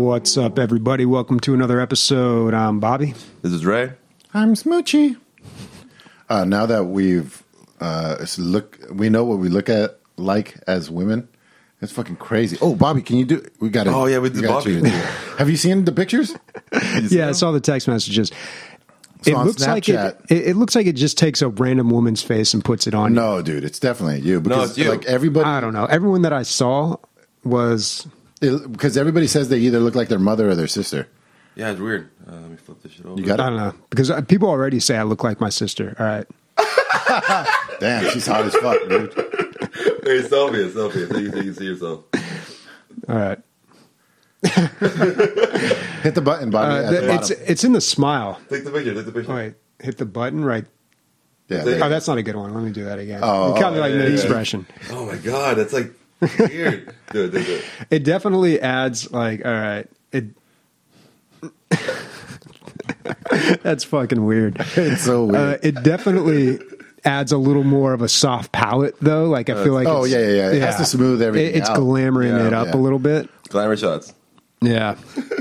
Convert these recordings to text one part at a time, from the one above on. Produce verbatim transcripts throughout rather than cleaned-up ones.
What's up, everybody? Welcome to another episode. I'm Bobby. This is Ray. I'm Smoochie. Uh, now that we've uh, look, we know what we look at like as women. It's fucking crazy. Oh, Bobby, can you do? We got. Oh yeah, we did Bobby. Have you seen the pictures? Yeah, I saw the text messages. So it on looks like it, Snapchat- it. It looks like it just takes a random woman's face and puts it on. you. No, dude, it's definitely you. Because it's you. like everybody, I don't know. Everyone that I saw was. it- because everybody says they either look like their mother or their sister. Yeah, it's weird. Uh, let me flip this shit over. You got I it. don't know because people already say I look like my sister. All right. Damn, she's hot as fuck, dude. Hey, selfie, selfie, so you, so you can see yourself. All right. Hit the button, Bobby. Uh, at the- the it's bottom. it's in the smile. Take the picture. Take the picture. All right. Hit the button right. Yeah, There- there- Oh, that's not a good one. Let me do that again. Oh, you kind of like yeah, the yeah. expression. Oh my god, that's like weird. Do it, do it, do it. It definitely adds like, all right, it. That's fucking weird. It's so weird. Uh, it definitely adds a little more of a soft palette, though. Like I feel like, oh, it's, yeah, yeah, yeah. It has to smooth everything It- It's out. glamoring Yeah, it up yeah. a little bit. Glamour shots. Yeah,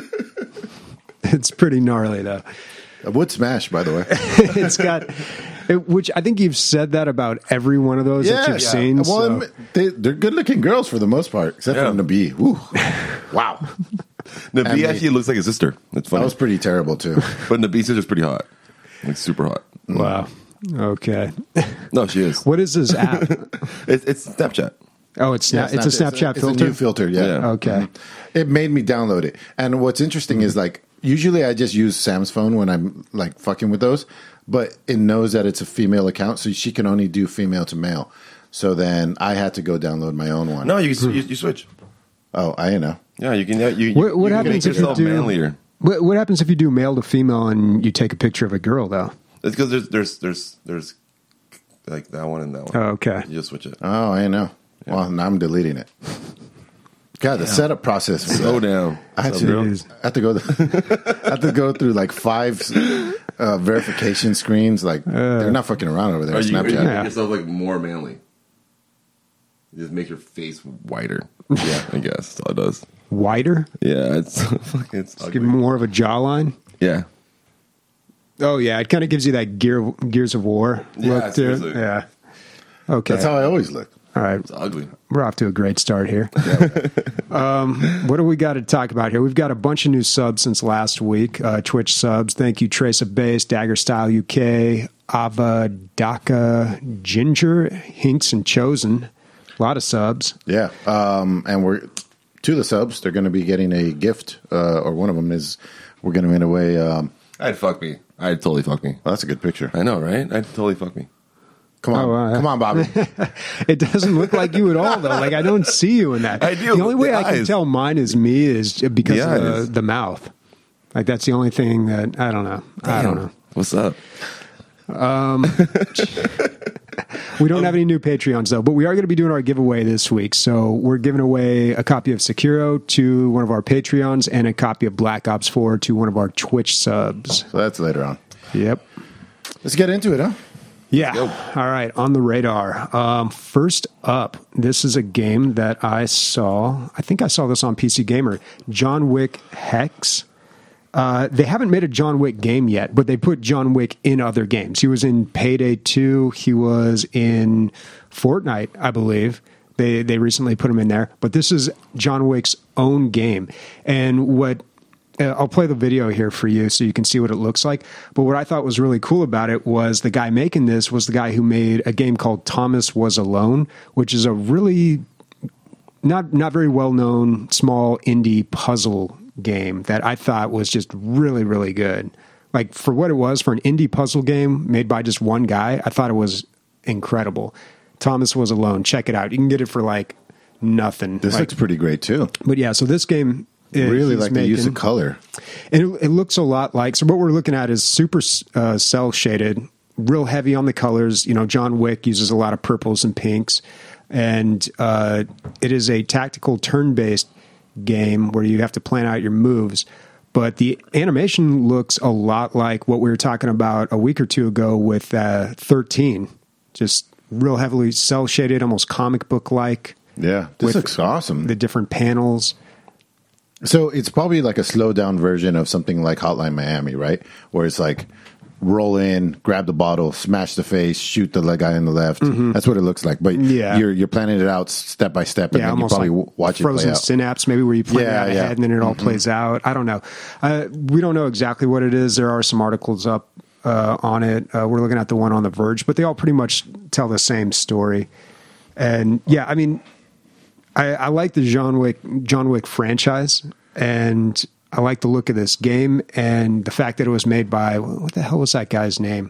it's pretty gnarly though. A wood smash, by the way. It's got, it, which I think you've said that about every one of those that you've seen. Well, so. they, they're good-looking girls for the most part, except Yeah. for Nabi. Woo. Wow, Nabi I mean- actually looks like his sister. That's funny. that was pretty terrible too. But Nabi's sister's pretty hot. Like super hot. Wow. Okay. No, she is. What is this app? It's, it's Snapchat. Oh, it's Snap. It's a Snapchat it's filter. a new filter, yeah. Yeah. Okay. Mhm. It made me download it. And what's interesting is like usually I just use Sam's phone when I'm like fucking with those, but it knows that it's a female account, so she can only do female to male. So then I had to go download my own one. No, you you, you switch. Oh, I know. Yeah, you can. You, you, What, what you can happens make if you yourself do? manlier. What, what happens if you do male to female and you take a picture of a girl though? It's because there's there's there's there's like that one and that one. Oh, okay. You just switch it. Oh, I know. Well, now I'm deleting it. God, the setup process. Was Slow down. I had, Slow to, Jeez. I had to go. I had to go through like five uh, verification screens. Like they're not fucking around over there. Are on you, are you Snapchat. make yourself like more manly? It just makes your face whiter. Yeah, I guess that's all it does. Wider? Yeah, it's fucking it's Give ugly. more of a jawline? Yeah, Oh yeah, it kind of gives you that gear Gears of War Yeah, look to it. seriously. Yeah. Okay. That's how I always look. All right. it's ugly. We're off to a great start here. um, what do we got to talk about here? We've got a bunch of new subs since last week. Uh, Twitch subs. Thank you, Trace of Base, Dagger Style U K, Ava Daka, Ginger, Hinks, and Chosen. A lot of subs. Yeah, um, and we're to the subs. They're going to be getting a gift, uh, or one of them is we're going to give away. Um, I'd fuck me. I'd totally fuck me. well, that's a good picture. I know, right? I'd totally fuck me. Come on, Oh, uh, come on, Bobby. It doesn't look like you at all, though. Like I don't see you in that. I do. The only way The I can eyes. tell mine is me is because The of the, eyes. the mouth. Like that's the only thing that I don't know. I don't know. What's up? We don't have any new Patreons though, but we are going to be doing our giveaway this week. So we're giving away a copy of Sekiro to one of our Patreons and a copy of Black Ops four to one of our Twitch subs. So that's later on. Yep. Let's get into it, huh? Yeah. go. All right. On the radar. Um, first up, this is a game that I saw. I think I saw this on P C Gamer. John Wick Hex. Uh, they haven't made a John Wick game yet, but they put John Wick in other games. He was in Payday two. He was in Fortnite, I believe. They they recently put him in there. But this is John Wick's own game. And what uh, I'll play the video here for you so you can see what it looks like. But what I thought was really cool about it was the guy making this was the guy who made a game called Thomas Was Alone, which is a really not not very well known small indie puzzle game that I thought was just really, really good. Like for what it was, for an indie puzzle game made by just one guy, I thought it was incredible. Thomas Was Alone. Check it out. You can get it for like nothing. This Like- looks pretty great too. but yeah, so this game uh, Really he's like the use of making- color. and it, it looks a lot like, so what we're looking at is super uh, cell shaded, real heavy on the colors. You know, John Wick uses a lot of purples and pinks. And uh, it is a tactical turn-based game where you have to plan out your moves. But the animation looks a lot like what we were talking about a week or two ago with uh, thirteen. Just real heavily cell-shaded, almost comic book-like. Yeah, this With looks awesome. The different panels. So it's probably like a slowed down version of something like Hotline Miami, right? Where it's like roll in, grab the bottle, smash the face, shoot the leg guy on the left. Mm-hmm. That's what it looks like. But Yeah. you're you're planning it out step by step, and Yeah, then you almost probably like w- watch Frozen it play out. Synapse, maybe where you play Yeah, it out yeah. ahead and then it all Mm-hmm. plays out. I don't know. Uh, we don't know exactly what it is. There are some articles up uh, on it. Uh, we're looking at the one on The Verge, but they all pretty much tell the same story. And yeah, I mean, I, I like the John Wick John Wick franchise, and I like the look of this game and the fact that it was made by, what the hell was that guy's name?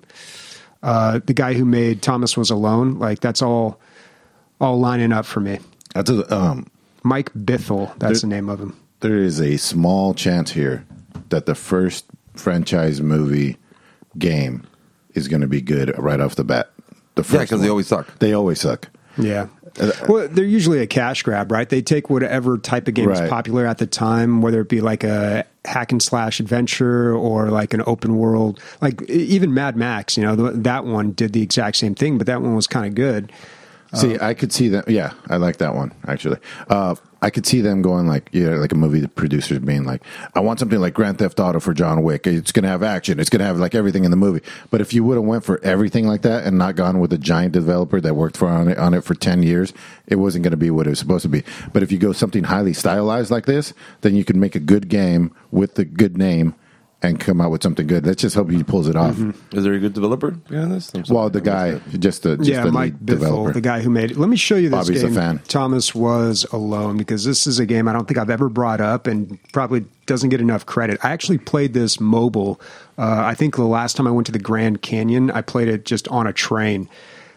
Uh, the guy who made Thomas Was Alone. Like, that's all all lining up for me. That's a, um, Mike Bithell, that's the name of him. there is a small chance here that the first franchise movie game is going to be good right off the bat. The first Yeah, because they one. always suck. They always suck. Yeah. Well, they're usually a cash grab, right? They take whatever type of game is Right. popular at the time, whether it be like a hack and slash adventure or like an open world. Like even Mad Max, you know, th- that one did the exact same thing, but that one was kind of good. See, I could see that. Yeah, I like that one actually. Uh, I could see them going like, yeah, like a movie. The producers being like, "I want something like Grand Theft Auto for John Wick. It's going to have action. It's going to have like everything in the movie." But if you would have went for everything like that and not gone with a giant developer that worked for on it, on it for ten years, it wasn't going to be what it was supposed to be. But if you go something highly stylized like this, then you can make a good game with the good name and come out with something good. Let's just hope he pulls it off. Is there a good developer behind this? I'm sorry, Well, the I guy, missed it. just the just Yeah, the Mike lead Bithell, developer. the guy who made it. Let me show you this Bobby's a game. fan. Thomas Was Alone, because this is a game I don't think I've ever brought up and probably doesn't get enough credit. I actually played this mobile. Uh, I think the last time I went to the Grand Canyon, I played it just on a train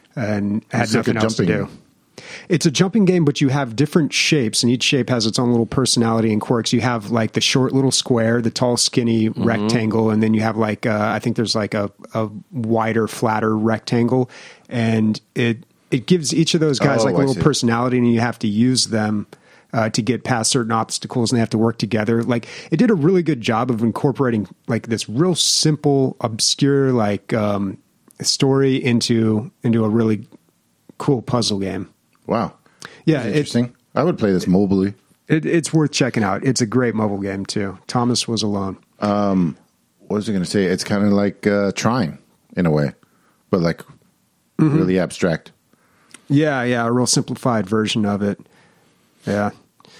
and had It's like nothing a else to jumping- do. It's a jumping game, but you have different shapes, and each shape has its own little personality and quirks. You have like the short little square, the tall skinny Mm-hmm. rectangle, and then you have like uh, I think there's like a, a wider, flatter rectangle, and it it gives each of those guys Oh, like a I little see. personality, and you have to use them uh, to get past certain obstacles, and they have to work together. Like it did a really good job of incorporating like this real simple, obscure like um, story into into a really cool puzzle game. Wow. Yeah, That's it's interesting. I would play this mobily. it, it's worth checking out. It's a great mobile game too. Thomas Was Alone. What was I going to say? It's kind of like uh, Trine in a way, but like Mm-hmm. really abstract. Yeah, yeah, a real simplified version of it. Yeah.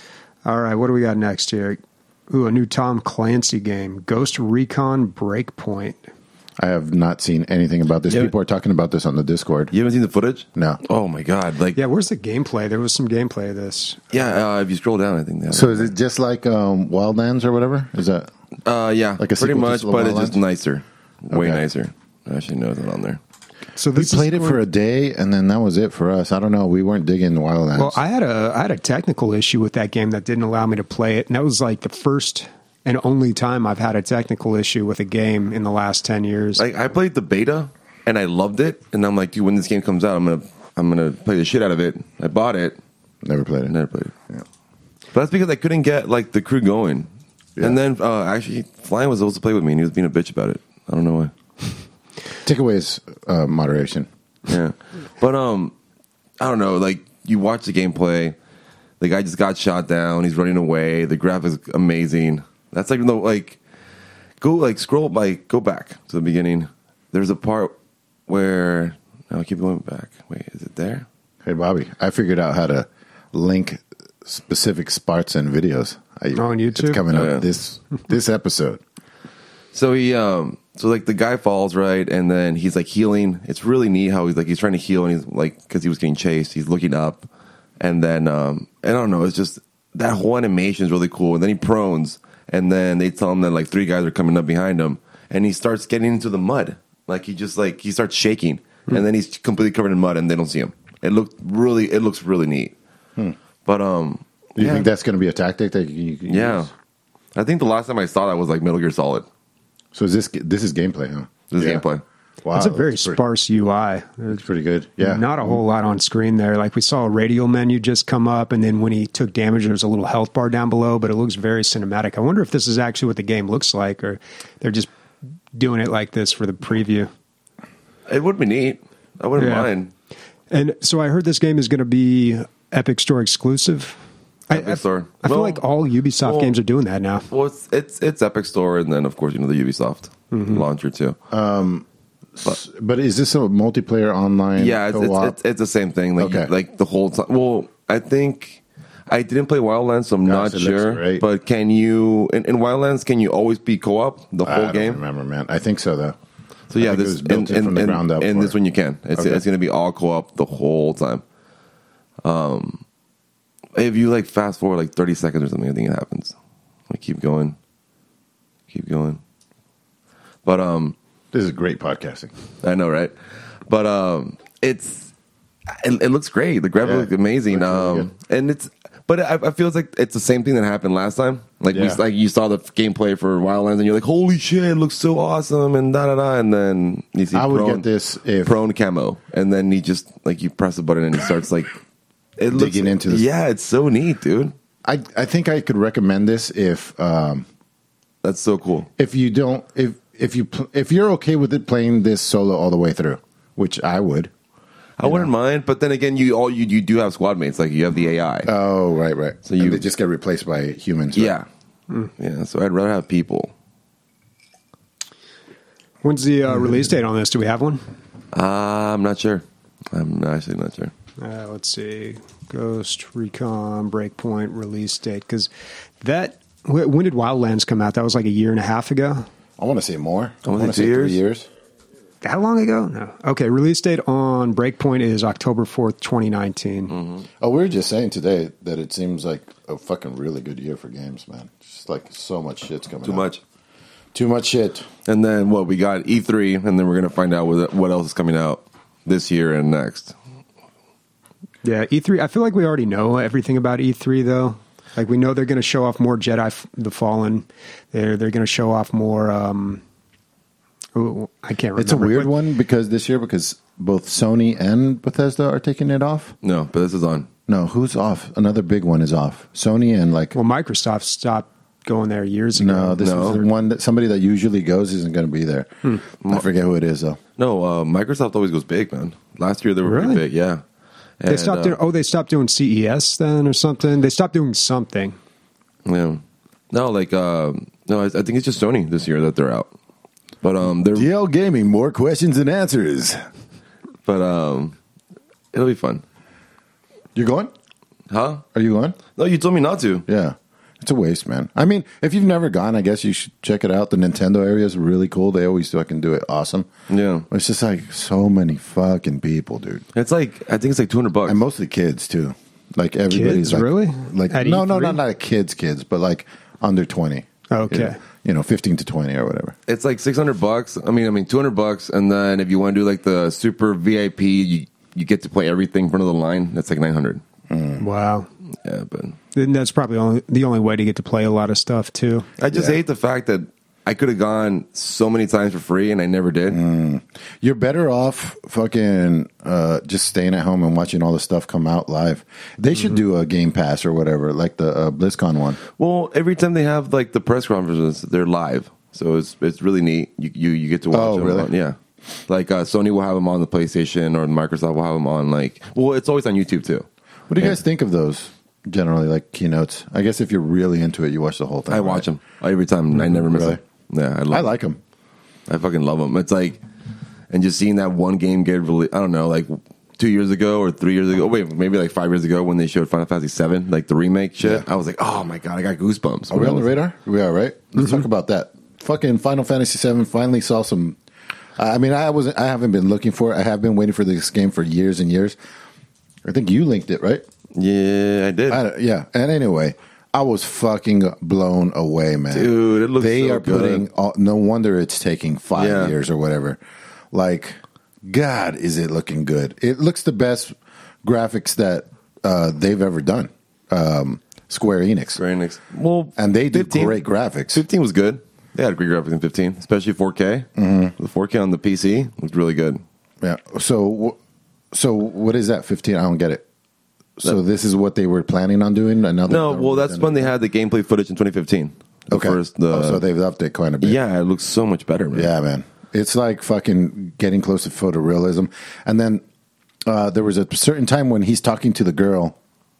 All right, what do we got next here? Ooh, a new Tom Clancy game, Ghost Recon Breakpoint. I have not seen anything about this. Yeah. People are talking about this on the Discord. You haven't seen the footage? No. Oh my god! Like, Yeah, yeah, where's the gameplay? There was some gameplay of this. uh, if you scroll down, I think that. So is it just like um, Wildlands or whatever? Is that uh, yeah, like a pretty sequel to much, Slow but it's just Wildlands? nicer, way Okay. nicer. I actually know that on there. So we this played is it for a day and then that was it for us? I don't know. We weren't digging Wildlands. Well, I had a I had a technical issue with that game that didn't allow me to play it, and that was like the first and only time I've had a technical issue with a game in the last ten years. Like, I played the beta and I loved it, and I'm like, dude, when this game comes out, I'm gonna I'm gonna play the shit out of it. I bought it, Never played it. never played it. Yeah. But that's because I couldn't get like the crew going. Yeah. And then uh, actually, Flying was supposed to play with me, and he was being a bitch about it. I don't know why. Takeaways, uh, moderation. Yeah, but um, I don't know. Like, you watch the gameplay, the guy just got shot down. He's running away. The graphics amazing. That's like the like go like scroll like go back to the beginning. There's a part where I'll keep going back. Wait, is it there? Hey, Bobby, I figured out how to link specific spots and videos. I, On YouTube? It's coming Oh, up yeah. this this episode. So he, um, so like the guy falls, right, and then he's like healing. It's really neat how he's like he's trying to heal, and he's like because he was getting chased, he's looking up, and then um, I don't know, it's just that whole animation is really cool. And then he prones, and then they tell him that like three guys are coming up behind him, and he starts getting into the mud, like he just like he starts shaking, and then he's completely covered in mud, and they don't see him. It looked really, it looks really neat. But um, Do you yeah. think that's going to be a tactic that you can yeah, use? I think the last time I saw that was like Metal Gear Solid. So is this this is gameplay, huh? This is Yeah. gameplay. Wow, it's a very that's pretty, sparse U I. It's pretty good. Yeah, Not a whole lot on screen there. Like we saw a radial menu just come up, and then when he took damage, there was a little health bar down below, but it looks very cinematic. I wonder if this is actually what the game looks like, or they're just doing it like this for the preview. It would be neat. I wouldn't Yeah. mind. And so I heard this game is going to be Epic Store exclusive. I, Epic I, Store. I feel Well- like all Ubisoft well- games are doing that now. Well, it's it's it's Epic Store, and then of course you know the Ubisoft Mm-hmm. launcher too. But, but is this a multiplayer online? yeah, it's, it's, co-op? it's it's the same thing. Like Okay. you- like the whole time. Well, I think I didn't play Wildlands, so I'm Gosh, not it looks sure. great. But can you in, in Wildlands? Can you always be co-op the I whole don't game? remember, man. I think so though. So yeah, I think it this was built and, in from the and- ground up and for this it. one you can. It's Okay. it's going to be all co-op the whole time. Um, if you like fast forward like thirty seconds or something, I think it happens. Like keep going, keep going. But um, This is great podcasting. I know, right? But um, it's it, it looks great. The graphics Yeah, look amazing. looks really um, and it's but I, I feel like it's the same thing that happened last time. Like we Yeah. like you saw the gameplay for Wildlands, and you're like, "Holy shit, it looks so awesome!" And da da da. And then you see I would prone, get this if prone camo, and then he just like you press a button and he starts like it looks, Digging into this. Yeah, it's so neat, dude. I I think I could recommend this if um, That's so cool. if you don't if if you pl- if you're okay with it playing this solo all the way through, which I would. I wouldn't mind, but then again, you all you you do have squad mates. Like you have the A I. Oh, right, right. So So you- you they just get replaced by humans. Right? yeah, yeah. So I'd rather have people. When's the uh, release date on this? Do we have one? Uh, I'm not sure. I'm actually not sure. Uh, let's see. Ghost Recon Breakpoint release date. Because that, wh- when did Wildlands come out? That was like a year and a half ago. I want to say more. I wanna want say to say two three years? years. That long ago? No. Okay, release date on Breakpoint is October fourth, twenty nineteen. Oh, we were just saying today that it seems like a fucking really good year for games, man. Just like so much shit's coming Too out. much. Too much shit. And then what? We got E three, and then we're gonna find out what what else is coming out this year and next. Yeah, E three. I feel like we already know everything about E three, though. Like, we know they're going to show off more Jedi F- the Fallen. They're, they're going to show off more... Um, ooh, I can't remember. It's a weird but- one because this year because both Sony and Bethesda are taking it off. No, but this is on. No, who's off? Another big one is off. Sony and like Well, Microsoft stopped going there years ago. no, this No. is the one that somebody that usually goes isn't going to be there. I forget who it is though. No, uh, Microsoft always goes big, man. Last year they were Really? pretty big. Yeah. They And, stopped uh, doing, oh, they stopped doing C E S then or something. They stopped doing something. Yeah. No, like uh, no, I, I think it's just Sony this year that they're out. But um, they're D L Gaming, more questions than answers. but um, it'll be fun, You're going? huh? Are you going? No, you told me not to. Yeah. It's a waste, man. I mean, if you've never gone, I guess you should check it out. The Nintendo area is really cool. They always fucking do it awesome. Yeah, It's just like so many fucking people, dude. it's like I think it's like two hundred bucks. And mostly kids too. Like everybody's Kids, like, really? Like At no, E no, three? not not kids, kids, but like under twenty. Okay. You know, you know, fifteen to twenty or whatever. It's like six hundred bucks. I mean, I mean two hundred bucks, and then if you want to do like the super V I P, you you get to play everything in front of the line. That's like nine hundred. Wow. Yeah, but Then that's probably only, the only way to get to play a lot of stuff, too. I just Yeah. hate the fact that I could have gone so many times for free and I never did. You're better off fucking uh, just staying at home and watching all the stuff come out live. They should do a Game Pass or whatever, like the uh, BlizzCon one. Well, every time they have like the press conferences, they're live, so it's it's really neat. You you, you get to watch Oh, them. really? On, yeah, like uh, Sony will have them on the PlayStation, or Microsoft will have them on like. Well, it's always on YouTube too. What do you Yeah. guys think of those? Generally, like keynotes. I guess if you're really into it, you watch the whole thing. I watch them every time. I never miss Really? them. Yeah, I, love I 'em. like them. I fucking love them. It's like, and just seeing that one game get released. I don't know, like two years ago or three years ago. Wait, maybe like five years ago when they showed Final Fantasy seven, like the remake shit. Yeah. I was like, oh my god, I got goosebumps. Are we on the radar? We are, right? Let's talk about that. Fucking Final Fantasy seven finally saw some. I mean, I wasn't. I haven't been looking for it. I have been waiting for this game for years and years. I think you linked it, right? Yeah, I did. I don't- yeah. And anyway, I was fucking blown away, man. Dude, it looks They so are putting. good. All, no wonder it's taking five Yeah. years or whatever. Like, God, is it looking good? It looks the best graphics that uh, they've ever done. Um, Square Enix, Square Enix. Well, and they do fifteen great graphics. fifteen was good. They had great graphics in fifteen, especially four K. Mm-hmm. The four K on the P C looked really good. Yeah. So, wh- so what is that? Fifteen? I don't get it. So this is what they were planning on doing. Another? No, well, that's when they had the gameplay footage in twenty fifteen. The Okay. First, the, oh, so they've upped it quite a bit. yeah, it looks so much better, man. Yeah, man. It's like fucking getting close to photorealism. And then uh, there was a certain time when he's talking to the girl.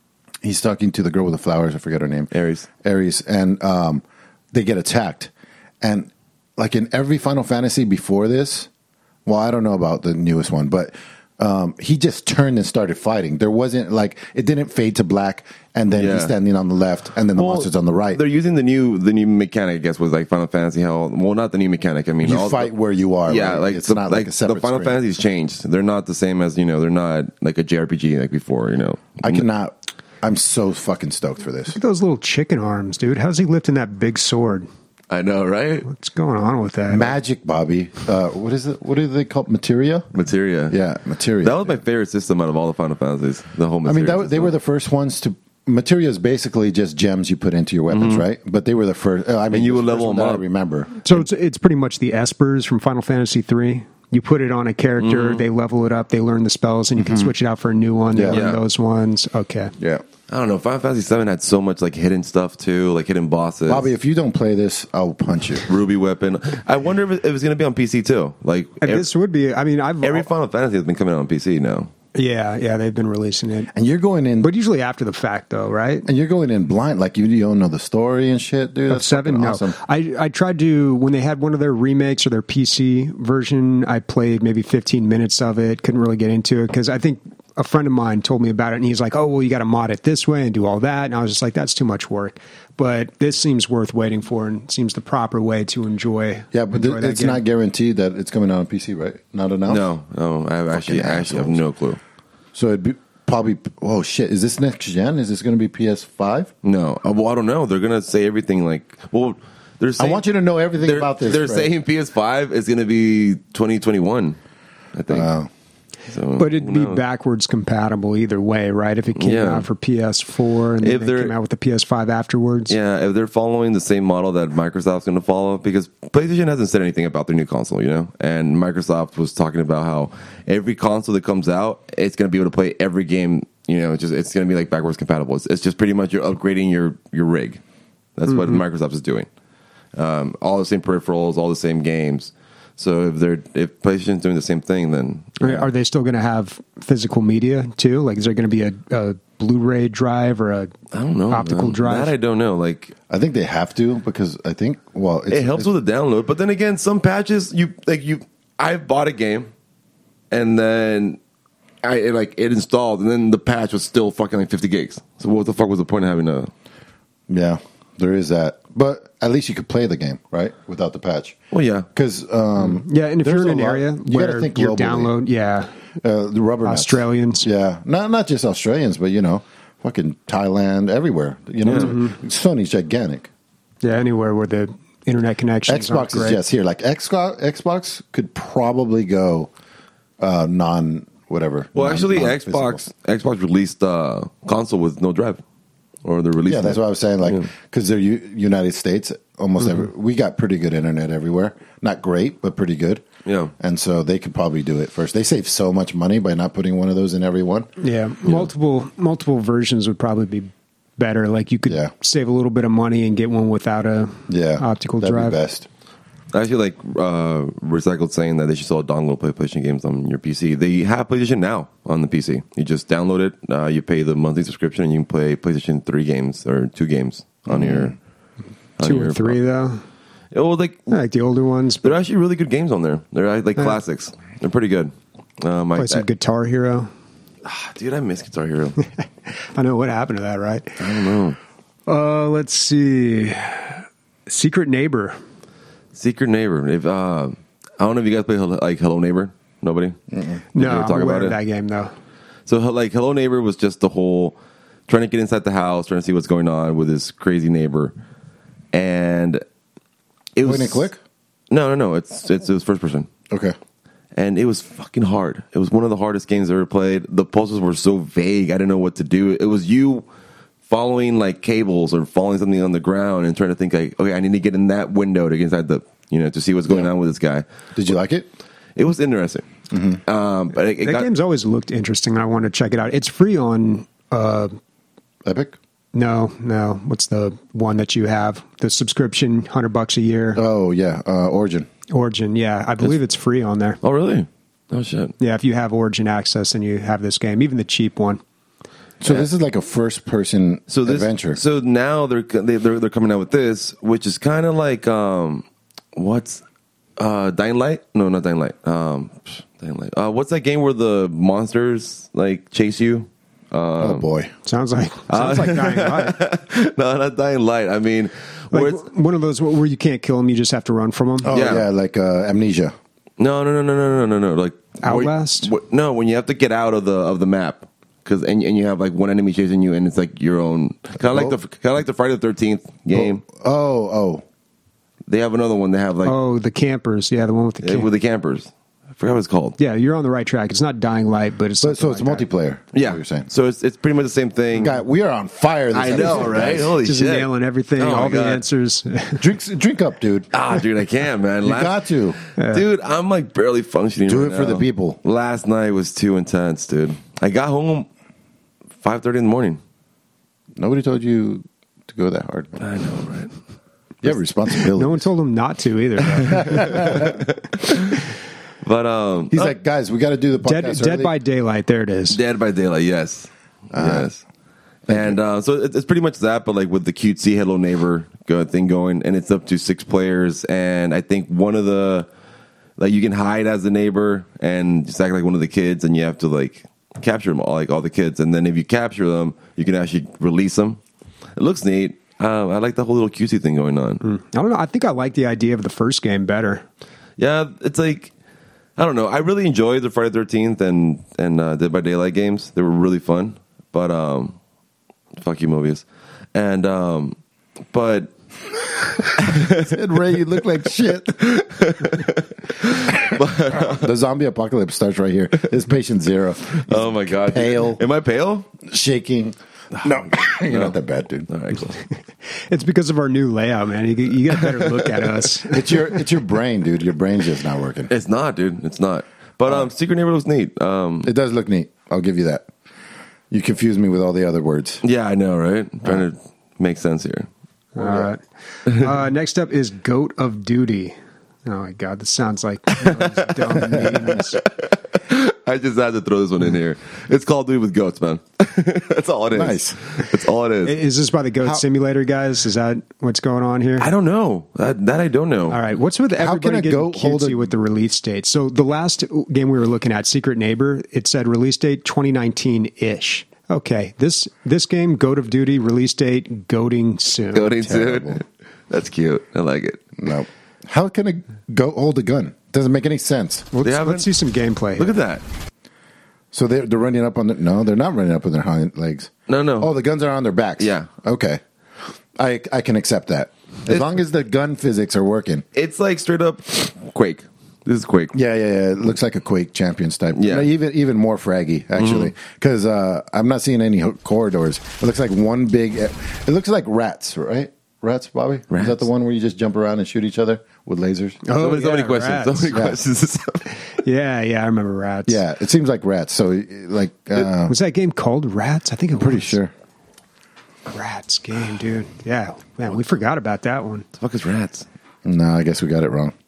he's talking to the girl with the flowers. I forget her name. Ares. Ares, and um, they get attacked. And like in every Final Fantasy before this, well, I don't know about the newest one, but um, he just turned and started fighting. There wasn't like it didn't fade to black, and then Yeah. he's standing on the left, and then the Well, monster's on the right. They're using the new the new mechanic, I guess, was like Final Fantasy. How well, not the new mechanic. I mean, You all fight the, where you are. Yeah, right? like it's the, not like like a separate the Final screen. Fantasies changed. They're not the same as you know. They're not like a J R P G like before. You know, I cannot. I'm so fucking stoked for this. Look at those little chicken arms, dude. How's he lifting that big sword? I know, right? What's going on with that? Magic, Bobby. Uh, what is it? What do they call it? Materia? Materia. Yeah, Materia. That was my favorite system out of all the Final Fantasies. The whole. I mean, Materia that, was- they system. were the first ones to. Materia is basically just gems you put into your weapons, right? But they were the first. uh, I mean, Mm-hmm. you the would first level one them that I up. remember. So it's it's pretty much the espers from Final Fantasy three. You put it on a character, they level it up, they learn the spells, and you can switch it out for a new one. They Yeah. learn Yeah. those ones. Okay. Yeah, I don't know. Final Fantasy seven had so much like hidden stuff too, like hidden bosses. Bobby, if you don't play this, I'll punch you. Ruby weapon. I wonder if, it, if it's going to be on P C too. Like And ev- this would be. I mean, I've every Final Fantasy has been coming out on P C now. yeah, yeah, they've been releasing it, And you're going in, but usually after the fact, though, right? and you're going in blind, like you, you don't know the story and shit, dude. Of That's seven, fucking no. awesome. I I tried to when they had one of their remakes or their P C version. I played maybe fifteen minutes of it. Couldn't really get into it because I think a friend of mine told me about it, and he's like, "Oh, well, you got to mod it this way and do all that." And I was just like, "That's too much work." But this seems worth waiting for, and seems the proper way to enjoy. Yeah, but enjoy th- that it's game. not guaranteed that it's coming out on P C, right? Not enough. No, no, I have actually, I actually have assholes. no clue. So it'd be probably. Oh shit! Is this next gen? Is this going to be P S five? No, uh, well, I don't know. They're gonna say everything like, well, they're. I Saying, want you to know everything they're, about this. They're Fred. saying P S five is gonna be twenty twenty-one. I think. Wow. So, But it'd who be knows? backwards compatible either way, right? If it came Yeah. out for P S four and then If they they're- came out with the P S five afterwards. Yeah, if they're following the same model that Microsoft's going to follow, because PlayStation hasn't said anything about their new console, you know, and Microsoft was talking about how every console that comes out, it's going to be able to play every game. You know, it's just it's going to be like backwards compatible. It's, it's just pretty much you're upgrading your your rig. That's what Microsoft is doing. Um, all the same peripherals, all the same games. So if they're if PlayStation's doing the same thing, then Are- Are they still going to have physical media too? Like, is there going to be a, a Blu-ray drive or a I don't know. optical man. drive? That I don't know. Like I think they have to because I think well, it's, it helps it's- with the download, but then again, some patches you like you. I've bought a game, and then I it, like it installed, and then the patch was still fucking like fifty gigs. So what the fuck was the point of having a? Yeah, there is that. But at least you could play the game, right? Without the patch. Well, yeah, Because um, yeah, and if there's you're in a an lot- area you gotta where think your globally. download, yeah, uh, the rubber nuts. Australians. Yeah, not not just Australians, but you know, fucking Thailand, everywhere. You know, Sony's gigantic. yeah, anywhere where the internet connections aren't Xbox is great. just here. Like Xbox, Xbox could probably go uh, non whatever. Well, non- actually, non-physical. Xbox Xbox released uh, console with no drive, or they're releasing. Yeah, that's it. what I was saying. Like, Yeah. because they're U- United States, almost every we got pretty good internet everywhere. Not great, but pretty good. Yeah. and so they could probably do it first. They save so much money by not putting one of those in every one. Yeah, multiple multiple versions would probably be better. Like you could Yeah. save a little bit of money and get one without a Yeah, optical that'd drive. be best. I actually like uh, Recycled saying that they should sell a dongle to play PlayStation games on your P C. They have PlayStation Now on the P C. You just download it, uh, you pay the monthly subscription, and you can play PlayStation three games or two games on your on Two your or three though, Oh, like I like the older ones. they're actually really good games on there. They're uh, like Yeah. classics. They're pretty good. Um, I, Play some I- Guitar Hero. dude, I miss Guitar Hero. I know what happened to that, right? I don't know. Uh, let's see. Secret Neighbor. Secret Neighbor. If uh, I don't know if you guys play Hello- like Hello Neighbor. Nobody. Did you No, ever I'm talk aware about of it? that game though. So, like, Hello Neighbor was just the whole trying to get inside the house, trying to see what's going on with this crazy neighbor, and it was Point and click? No, no, no. It's it's it was first person, Okay, and it was fucking hard. It was one of the hardest games I ever played. The puzzles were so vague; I didn't know what to do. It was you following like cables or following something on the ground and trying to think like, okay, I need to get in that window to get inside the you know to see what's going Yeah. on with this guy. did you like it? It was interesting, um, but it, it That got, game's always looked interesting. I want to check it out. It's free on. Uh, Epic? no, no. What's the one that you have? The subscription, hundred bucks a year. Oh yeah, uh, Origin. Origin. Yeah, I believe it's free on there. oh really? Oh shit. Yeah, if you have Origin access and you have this game, even the cheap one. So this is like a first-person So this, adventure. So now they're they, they're they're coming out with this, which is kind of like um, what's uh, Dying Light? No, not Dying Light. Um, Dying Light. Uh, what's that game where the monsters like chase you? oh boy, Sounds like sounds like Dying Light. No, not Dying Light. I mean, where Like it's, one of those where you can't kill them, you just have to run from them. oh yeah, Yeah. like uh, Amnesia. no, no, no, no, no, no, no, no. Like Outlast? where- where- no, when you have to get out of the of the map. Cause and, and you have like one enemy chasing you, and it's like your own kind of like the kind of like the Friday the thirteenth game. Oh, oh, They have another one. They have like Oh, the campers. Yeah, the one with the uh, camp- with the campers. I forgot what it's called. Yeah, you're on the right track. It's not Dying Light, but it's but, so it's something like that. multiplayer. is Yeah, what you're saying. so it's it's pretty much the same thing. God, we are on fire. This I know, episode, right? guys. Holy Just shit, nailing everything, Oh, my all the God. answers. Drink, drink up, dude. Ah, dude, I can't, man. You Last- got to. dude. I'm like barely functioning. Do right it for now. the people. Last night was too intense, dude. I got home five thirty in the morning. Nobody told you to go that hard. I know, right? You have responsibility. No one told him not to either. But um, He's like, guys, we got to do the Dead, podcast Dead early. by Daylight. There it is. Dead by Daylight, yes, yes. And uh, so it's, it's pretty much that, but like with the cutesy Hello Neighbor go- thing going, and it's up to six players. And I think one of the like you can hide as the neighbor and just act like one of the kids, and you have to like capture them all, like all the kids. And then if you capture them, you can actually release them. It looks neat. Uh, I like the whole little cutesy thing going on. I don't know. I think I like the idea of the first game better. Yeah, it's like I don't know. I really enjoyed the Friday the thirteenth and and uh, Dead by Daylight games. They were really fun. But um, fuck you, Mobius. And um, but Said Ray, you look like shit. The zombie apocalypse starts right here. It's patient zero. oh my god, pale. Am I pale? Shaking. No, you're No. not that bad, dude. All right, cool. It's because of our new layout, man. You, you get a better look at us. It's your it's your brain, dude. Your brain's just not working. It's not, dude. It's not. But um, Secret Neighbor looks neat. Um, It does look neat. I'll give you that. You confuse me with all the other words. yeah, I know, right? I'm trying to make sense here. All right. Uh, next up is Goat of Duty. Oh my God, this sounds like one of those dumb names. I just had to throw this one in here. It's Call of Duty with goats, man. That's all it is. Nice. That's all it is. Is this by the Goat How- Simulator guys? Is that what's going on here? I don't know. That, that I don't know. All right. What's with How can everybody a getting goat hold cutesy a- with the release date? So the last game we were looking at, Secret Neighbor, it said release date twenty nineteen ish. Okay, this this game, Goat of Duty, release date goating soon. Goating Terrible. suit. That's cute. I like it. No. How can a goat hold a gun? Doesn't make any sense. Let's, They haven't- let's see some gameplay. Look at that. So they're, they're running up on their... No, they're not running up on their hind legs. No, no. Oh, the guns are on their backs. Yeah. Okay. I I can accept that. As It- long as the gun physics are working. It's like straight up Quake. This is Quake. Yeah, yeah, yeah. It looks like a Quake Champions type. Yeah. No, even even more fraggy actually, because uh, I'm not seeing any corridors. It looks like one big. It looks like rats, right? Rats, Bobby. Is that Rats? the one where you just jump around and shoot each other with lasers? Oh, so, many, so many yeah, questions. So rats. many Yeah. questions. Yeah, yeah, I remember Rats. Yeah, it seems like rats. So like, uh, Was that game called Rats? I think it was. pretty sure. Rats game, dude. Yeah, man, we forgot about that one. the fuck is rats? No, I guess we got it wrong.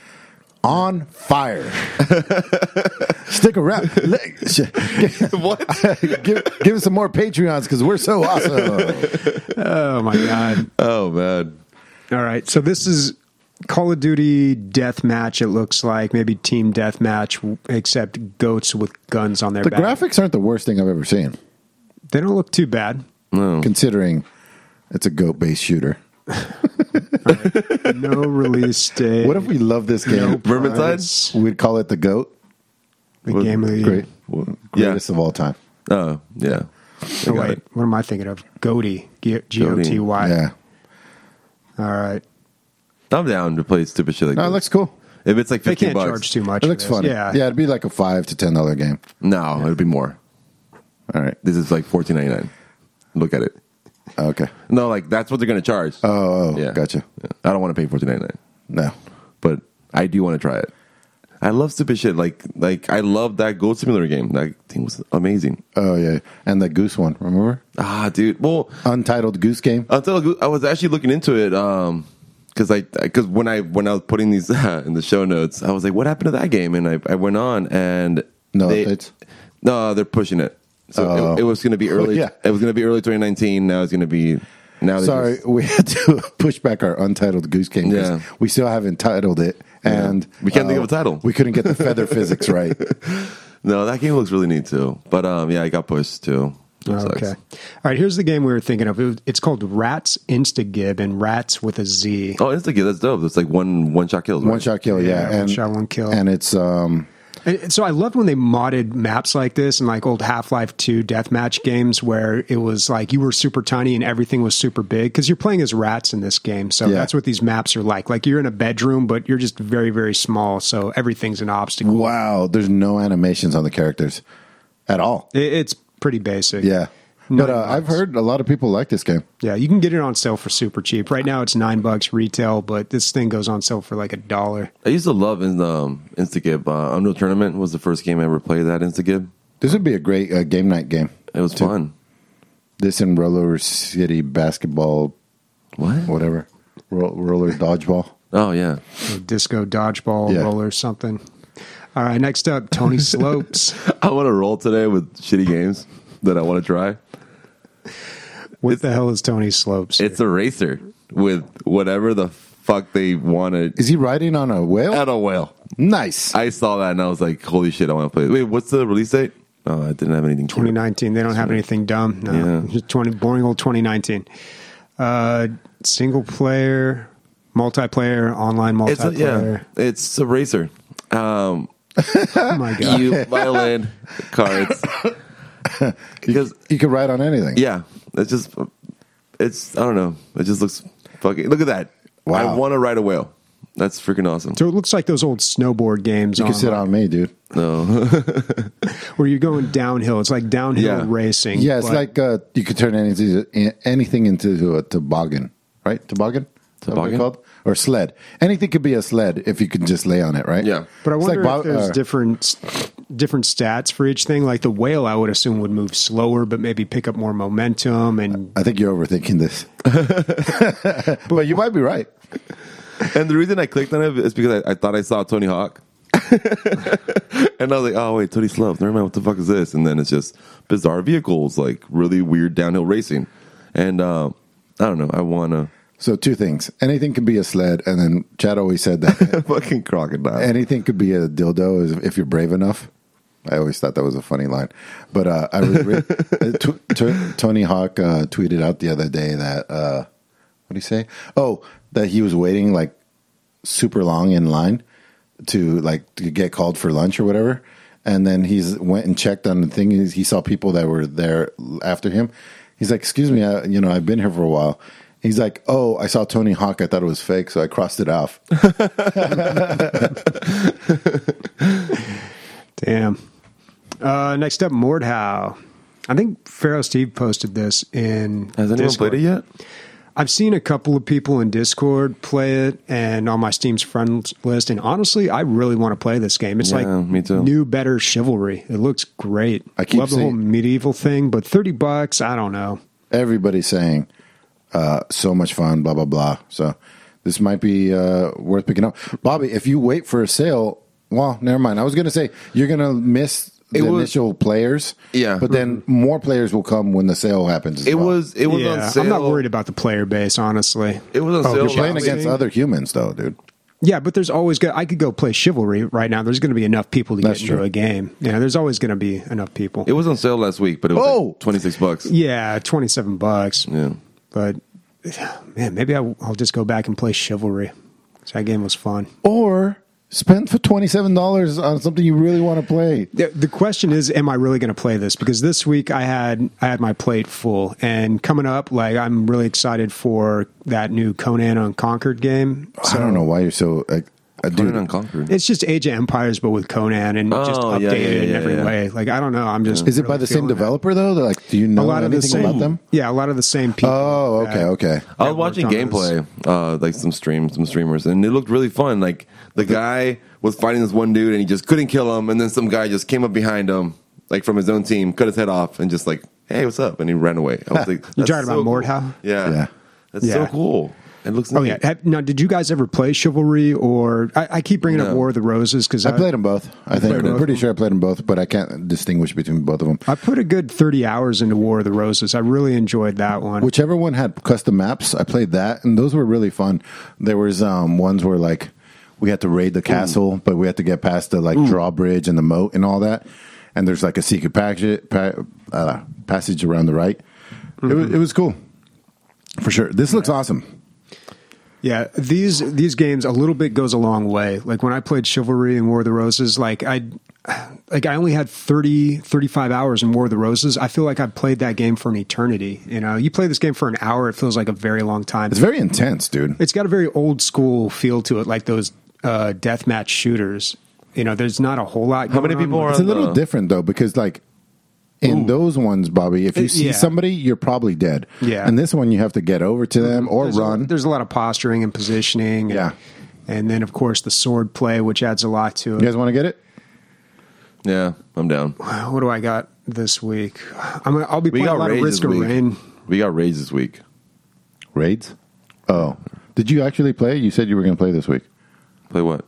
On fire. Stick around. What? give, give us some more Patreons because we're so awesome. Oh my God. Oh man. All right, so this is Call of Duty Deathmatch. It looks like maybe Team Deathmatch, except goats with guns on their The back. graphics aren't the worst thing I've ever seen, They don't look too bad. No. considering it's a goat-based shooter. No release date. What if we love this game? Vermintide? We'd call it the GOAT. The game of the Great. Yeah. Greatest of all time. Oh yeah. I Oh, got wait, it. what am I thinking of? Goaty. G O T Y. Yeah. All right. I'm down to play stupid shit like No, it this. looks cool. If it's like They fifteen can't bucks, charge too much. It for looks this. funny. Yeah. Yeah, it'd be like a five to ten dollar game. no, it'd be more. All right. This is like fourteen ninety nine. Look at it. Okay. No, like that's what they're gonna charge. Oh, oh yeah, gotcha. Yeah. I don't want to pay fourteen ninety nine, No. but I do want to try it. I love stupid shit. Like, like I love that Goat Simulator game. That thing was amazing. Oh yeah, and the Goose one. Remember? Ah, dude. Well, Untitled Goose game. until I was actually looking into it, um, because I because when I when I was putting these uh, in the show notes, I was like, what happened to that game? And I, I went on and No they, updates? no, they're pushing it. So Oh. it, it was going to be early. Yeah. It was going to be early twenty nineteen. Now it's going to be now. they Sorry, just- we had to push back our untitled Goose Game because Yeah. we still haven't titled it, and We can't think of a title. We couldn't get the feather physics right. no, that game looks really neat too. But um, yeah, it got pushed too. It Okay. sucks. All right. Here's the game we were thinking of. It was, it's called Rats Instagib, and Rats with a Z. Oh, Instagib, that's dope. It's like one one shot kills. Right? One shot kill, yeah, Yeah, one and shot, one kill. and it's um, And so I loved when they modded maps like this and like old Half-Life two deathmatch games where it was like you were super tiny and everything was super big because you're playing as rats in this game. So Yeah. that's what these maps are like. Like you're in a bedroom, but you're just very, very small. So everything's an obstacle. wow. There's no animations on the characters at all. It, it's pretty basic. Yeah, Nine but uh, I've bucks. heard a lot of people like this game. Yeah, you can get it on sale for super cheap. Right now it's nine bucks retail, but this thing goes on sale for like a dollar. I used to love in um, Instagib. Uh, Unreal Tournament was the first game I ever played. That Instagib. This would be a great uh, game night game. It was Too. fun. This and Roller City Basketball, What? whatever, Ro- roller dodgeball. Oh yeah. Disco dodgeball Yeah. roller something. All right, next up, Tony Slopes. I want to roll today with shitty games that I want to try. What the hell is Tony Slopes? It's a racer with whatever the fuck they wanted. Is he riding on a whale? At a whale. Nice. I saw that and I was like, holy shit, I want to play. Wait, what's the release date? Oh, I didn't have anything. twenty nineteen. They don't have anything dumb. No, Yeah. just twenty boring old twenty nineteen. Uh, single player, multiplayer, online It's a, multiplayer. yeah, it's a racer. Um, Oh my god! you violin cards because You could ride on anything. yeah, it's just it's I don't know. It just looks fucking. Look at that. Wow. I want to ride a whale. That's freaking awesome. So it looks like those old snowboard games You can sit online, on me, dude. No, where you're going downhill. It's like downhill Yeah. racing. Yeah, it's but- like uh, you could turn anything anything into a toboggan, right? Toboggan, Is that what Toboggan? it's called, or sled. Anything could be a sled if you can just lay on it, right? Yeah. But I It's wonder like if bo- there's uh, different different stats for each thing. Like the whale, I would assume would move slower, but maybe pick up more momentum. And I think you're overthinking this, but you might be right. and the reason I clicked on it is because I, I thought I saw Tony Hawk. And I was like, oh, wait, Tony Slopes. Never mind, what the fuck is this? And then it's just bizarre vehicles, like really weird downhill racing. And um, I don't know. I want to So two things: anything could be a sled, and then Chad always said that fucking crocodile. anything could be a dildo if you're brave enough. I always thought that was a funny line, but uh, I was re- uh, t- t- Tony Hawk uh, tweeted out the other day that uh, what did he say? Oh, that he was waiting like super long in line to like to get called for lunch or whatever, and then he's went and checked on the thing. He, he saw people that were there after him. He's like, "Excuse me, I, you know, I've been here for a while." He's like, "Oh, I saw Tony Hawk. I thought it was fake, so I crossed it off." damn. Uh, next up, Mordhau. I think Pharaoh Steve posted this in Has anyone Discord. played it yet? I've seen a couple of people in Discord play it and on my Steam's friends list. And honestly, I really want to play this game. It's Yeah, like me too. new, better chivalry. It looks great. I keep Love the whole seeing- medieval thing, but thirty bucks, I don't know. Everybody's saying uh, so much fun, blah blah blah. So this might be uh, worth picking up. Bobby, if you wait for a sale, well, never mind. I was going to say you're going to miss the It was- initial players, Yeah. but then more players will come when the sale happens. As It well. was it was on Yeah, sale. I'm not worried about the player base, honestly. It was on Oh, sale. You're playing last against week. other humans, though, dude. Yeah, but there's always go- I could go play chivalry right now. There's going to be enough people to That's get into true. a game. Yeah, there's always going to be enough people. It was on sale last week, but it was Oh! like twenty-six bucks. Yeah, twenty-seven bucks. Yeah. But man, maybe I'll, I'll just go back and play chivalry. That game was fun. Or spend for twenty-seven dollars on something you really want to play. The, the question is, am I really going to play this? Because this week I had I had my plate full, and coming up, like I'm really excited for that new Conan Unconquered game. I don't know why you're so like, uh, dude. Conan Unconquered. It's just Age of Empires, but with Conan and just Oh, updated yeah, yeah, in yeah, every yeah. way. Like I don't know. I'm just Is it by really the same feeling that. developer though? They're like, do you know A lot of the anything same about them? Yeah, a lot of the same people. Oh, okay, that- okay. I that was watching worked on this. gameplay, uh, like some streams, some streamers, and it looked really fun. Like the guy was fighting this one dude, and he just couldn't kill him, and then some guy just came up behind him, like from his own team, cut his head off, and just like, "Hey, what's up?" And he ran away. I was like, You "That's talking so about cool." Mordhau? Yeah, Yeah. that's Yeah. so cool. It looks. Oh neat. yeah. Have, now, did you guys ever play Chivalry or I, I keep bringing up No. War of the Roses because I played them both. I think played I'm both? pretty sure I played them both, but I can't distinguish between both of them. I put a good thirty hours into War of the Roses. I really enjoyed that one. Whichever one had custom maps, I played that, and those were really fun. There was um, ones where like we had to raid the castle, Ooh. but we had to get past the like Ooh. drawbridge and the moat and all that. And there's like a secret package, pa- uh, passage around the right. Mm-hmm. It was it was cool for sure. This looks awesome. Yeah, these these games a little bit goes a long way. Like when I played Chivalry and War of the Roses, like I like I only had thirty, thirty-five hours in War of the Roses. I feel like I played that game for an eternity. You know, you play this game for an hour, it feels like a very long time. It's very intense, dude. It's got a very old school feel to it, like those uh, deathmatch shooters. You know, there's not a whole lot going How many people on. are It's a on little the- different though, because like in Ooh. those ones, Bobby, if you It- see yeah. somebody, you're probably dead. Yeah. And this one, you have to get over to them or there's run. A, there's a lot of posturing and positioning. And, Yeah. And then, of course, the sword play, which adds a lot to You it. guys want to get it? Yeah, I'm down. What do I got this week? I'm, I'll be We playing a got lot of raids Risk this of week. Rain. We got raids this week. Raids? Oh. Did you actually play? You said you were going to play this week. Play what?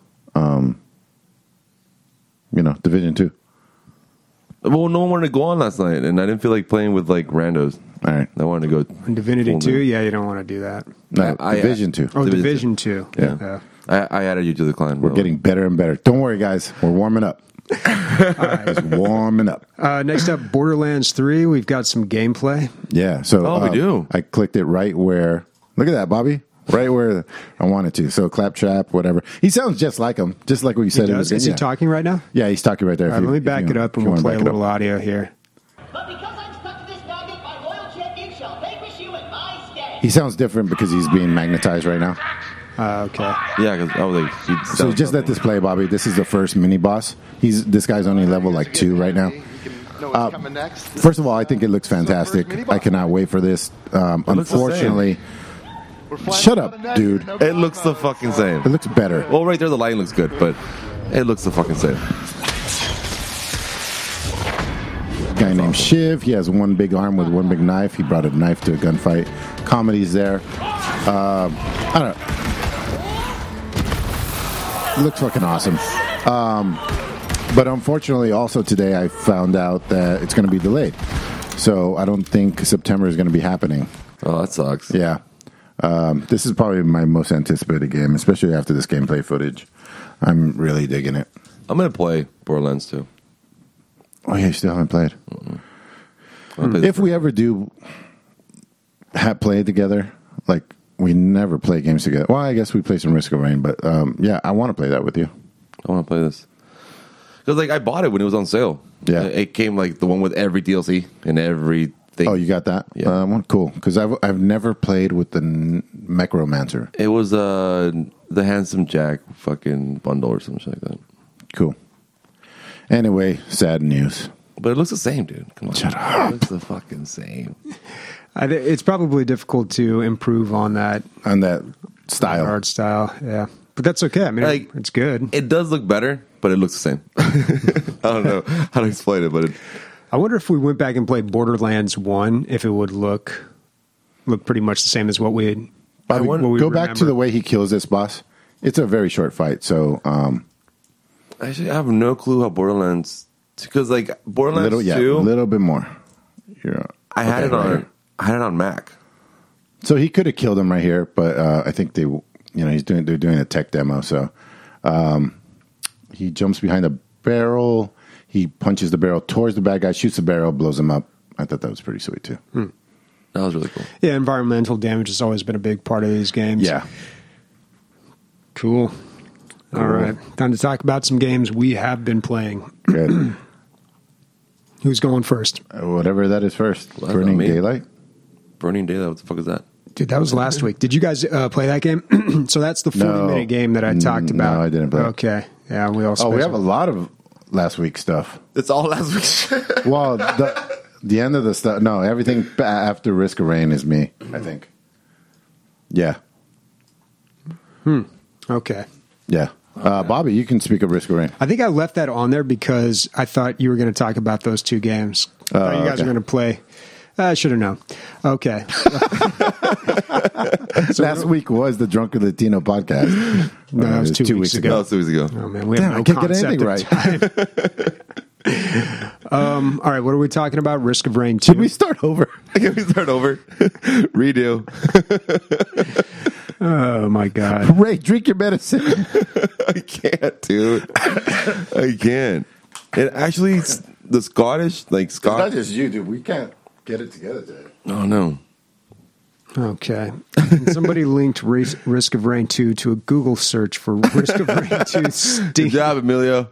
You know, Division two. Well, no one wanted to go on last night, and I didn't feel like playing with like randos. All right. I wanted to go. And Divinity full two, in. yeah, you don't want to do that. No, I- I- Division two. Oh, Division Division two. Yeah. Yeah. I, I added you to the clan. We're getting better and better. Don't worry, guys. We're warming up. Just warming up. Uh, next up, Borderlands three. We've got some gameplay. Yeah. So Oh, we uh, do. I clicked it right where. Look at that, Bobby. Right where I wanted to. So Claptrap, whatever. He sounds just like him, just like what you said. He in does? the Is he yeah. talking right now? Yeah, he's talking right there. All If right, you- let me if back you- it up if and you we'll wanna play a back it little up. audio here. But because I'm stuck to this target, my loyal champion shall vanquish you in my stead. He sounds different because he's being magnetized right now. Uh, okay. Yeah, because I was like, he So sounds just let this play, Bobby. This is the first mini boss. He's this guy's only level like two right now. Uh, first of all, I think it looks fantastic. I cannot wait for this. Um, looks the same. unfortunately, shut up, dude. It looks the fucking same. It looks better. Well, right there, the lighting looks good, but it looks the fucking same. Guy named Shiv. He has one big arm with one big knife. He brought a knife to a gunfight. Comedy's there. Um, I don't know. It looks fucking awesome. Um, but unfortunately, also today I found out that it's going to be delayed. So I don't think September is going to be happening. Oh, that sucks. Yeah. Um, this is probably my most anticipated game, especially after this gameplay footage. I'm really digging it. I'm gonna play Borderlands too. Oh, yeah, you still haven't played. I'll play If we ever do have played together, like we never play games together. Well, I guess we play some Risk of Rain, but um, yeah, I want to play that with you. I want to play this because, like, I bought it when it was on sale. Yeah. it it came like the one with every D L C and everything. Oh, you got that? Yeah. Um, cool. Because I've I've never played with the N- Mechromancer. It was uh the Handsome Jack fucking bundle or something like that. Cool. Anyway, sad news. But it looks the same, dude. Come on, Shut up. It looks the fucking same. I th- it's probably difficult to improve on that On that style. art style. Yeah. But that's okay. I mean, Like- it's good. It does look better, but it looks the same. I don't know how to explain it, but it, I wonder if we went back and played Borderlands one, if it would look look pretty much the same as what we had. I mean, what we go back to remember. the way he kills this boss. It's a very short fight, so um, actually I have no clue how Borderlands because like Borderlands little yeah, a two, little bit more. Here, I had okay, it on right here. I had it on Mac. So he could have killed him right here, but uh, I think they, you know, he's doing they're doing a tech demo. So um, he jumps behind a barrel. He punches the barrel towards the bad guy, shoots the barrel, blows him up. I thought that was pretty sweet too. Hmm. That was really cool. Yeah, environmental damage has always been a big part of these games. Yeah, Cool. All Cool. right. Time to talk about some games we have been playing. good. Who's going first? Uh, Whatever that is first. Well, that's Burning not me. Daylight. Burning Daylight. What the fuck is that? Dude, that was last week. Did you guys uh, play that game? So that's the No. forty-minute game that I talked Mm, about. no, I didn't play it. Okay. Yeah, we also. Oh, we have a lot of last week stuff. It's all last week's. Well, the the end of the stuff. No, everything ba- after Risk of Rain is me. I think. Yeah, Okay. yeah. Uh, Bobby, you can speak of Risk of Rain. I think I left that on there because I thought you were going to talk about those two games. I thought you guys okay. were going to play. I should have known. Okay. Last week was the Drunk Latino podcast. No, that Uh, was it two weeks ago. No, two weeks ago. Oh man, we Damn, have no I can't get concept anything of right. time. um, all right, what are we talking about? Risk of Rain two. Should we start over? Can we start over? Redo. Oh my god. Ray, drink your medicine. I can't, dude. I can't. It actually, it's the Scottish, like Not Scott. just you, dude. We can't get it together today. Oh no. Okay. Somebody linked Risk Risk of Rain two to a Google search for Risk of Rain two Steam. Good job, Emilio.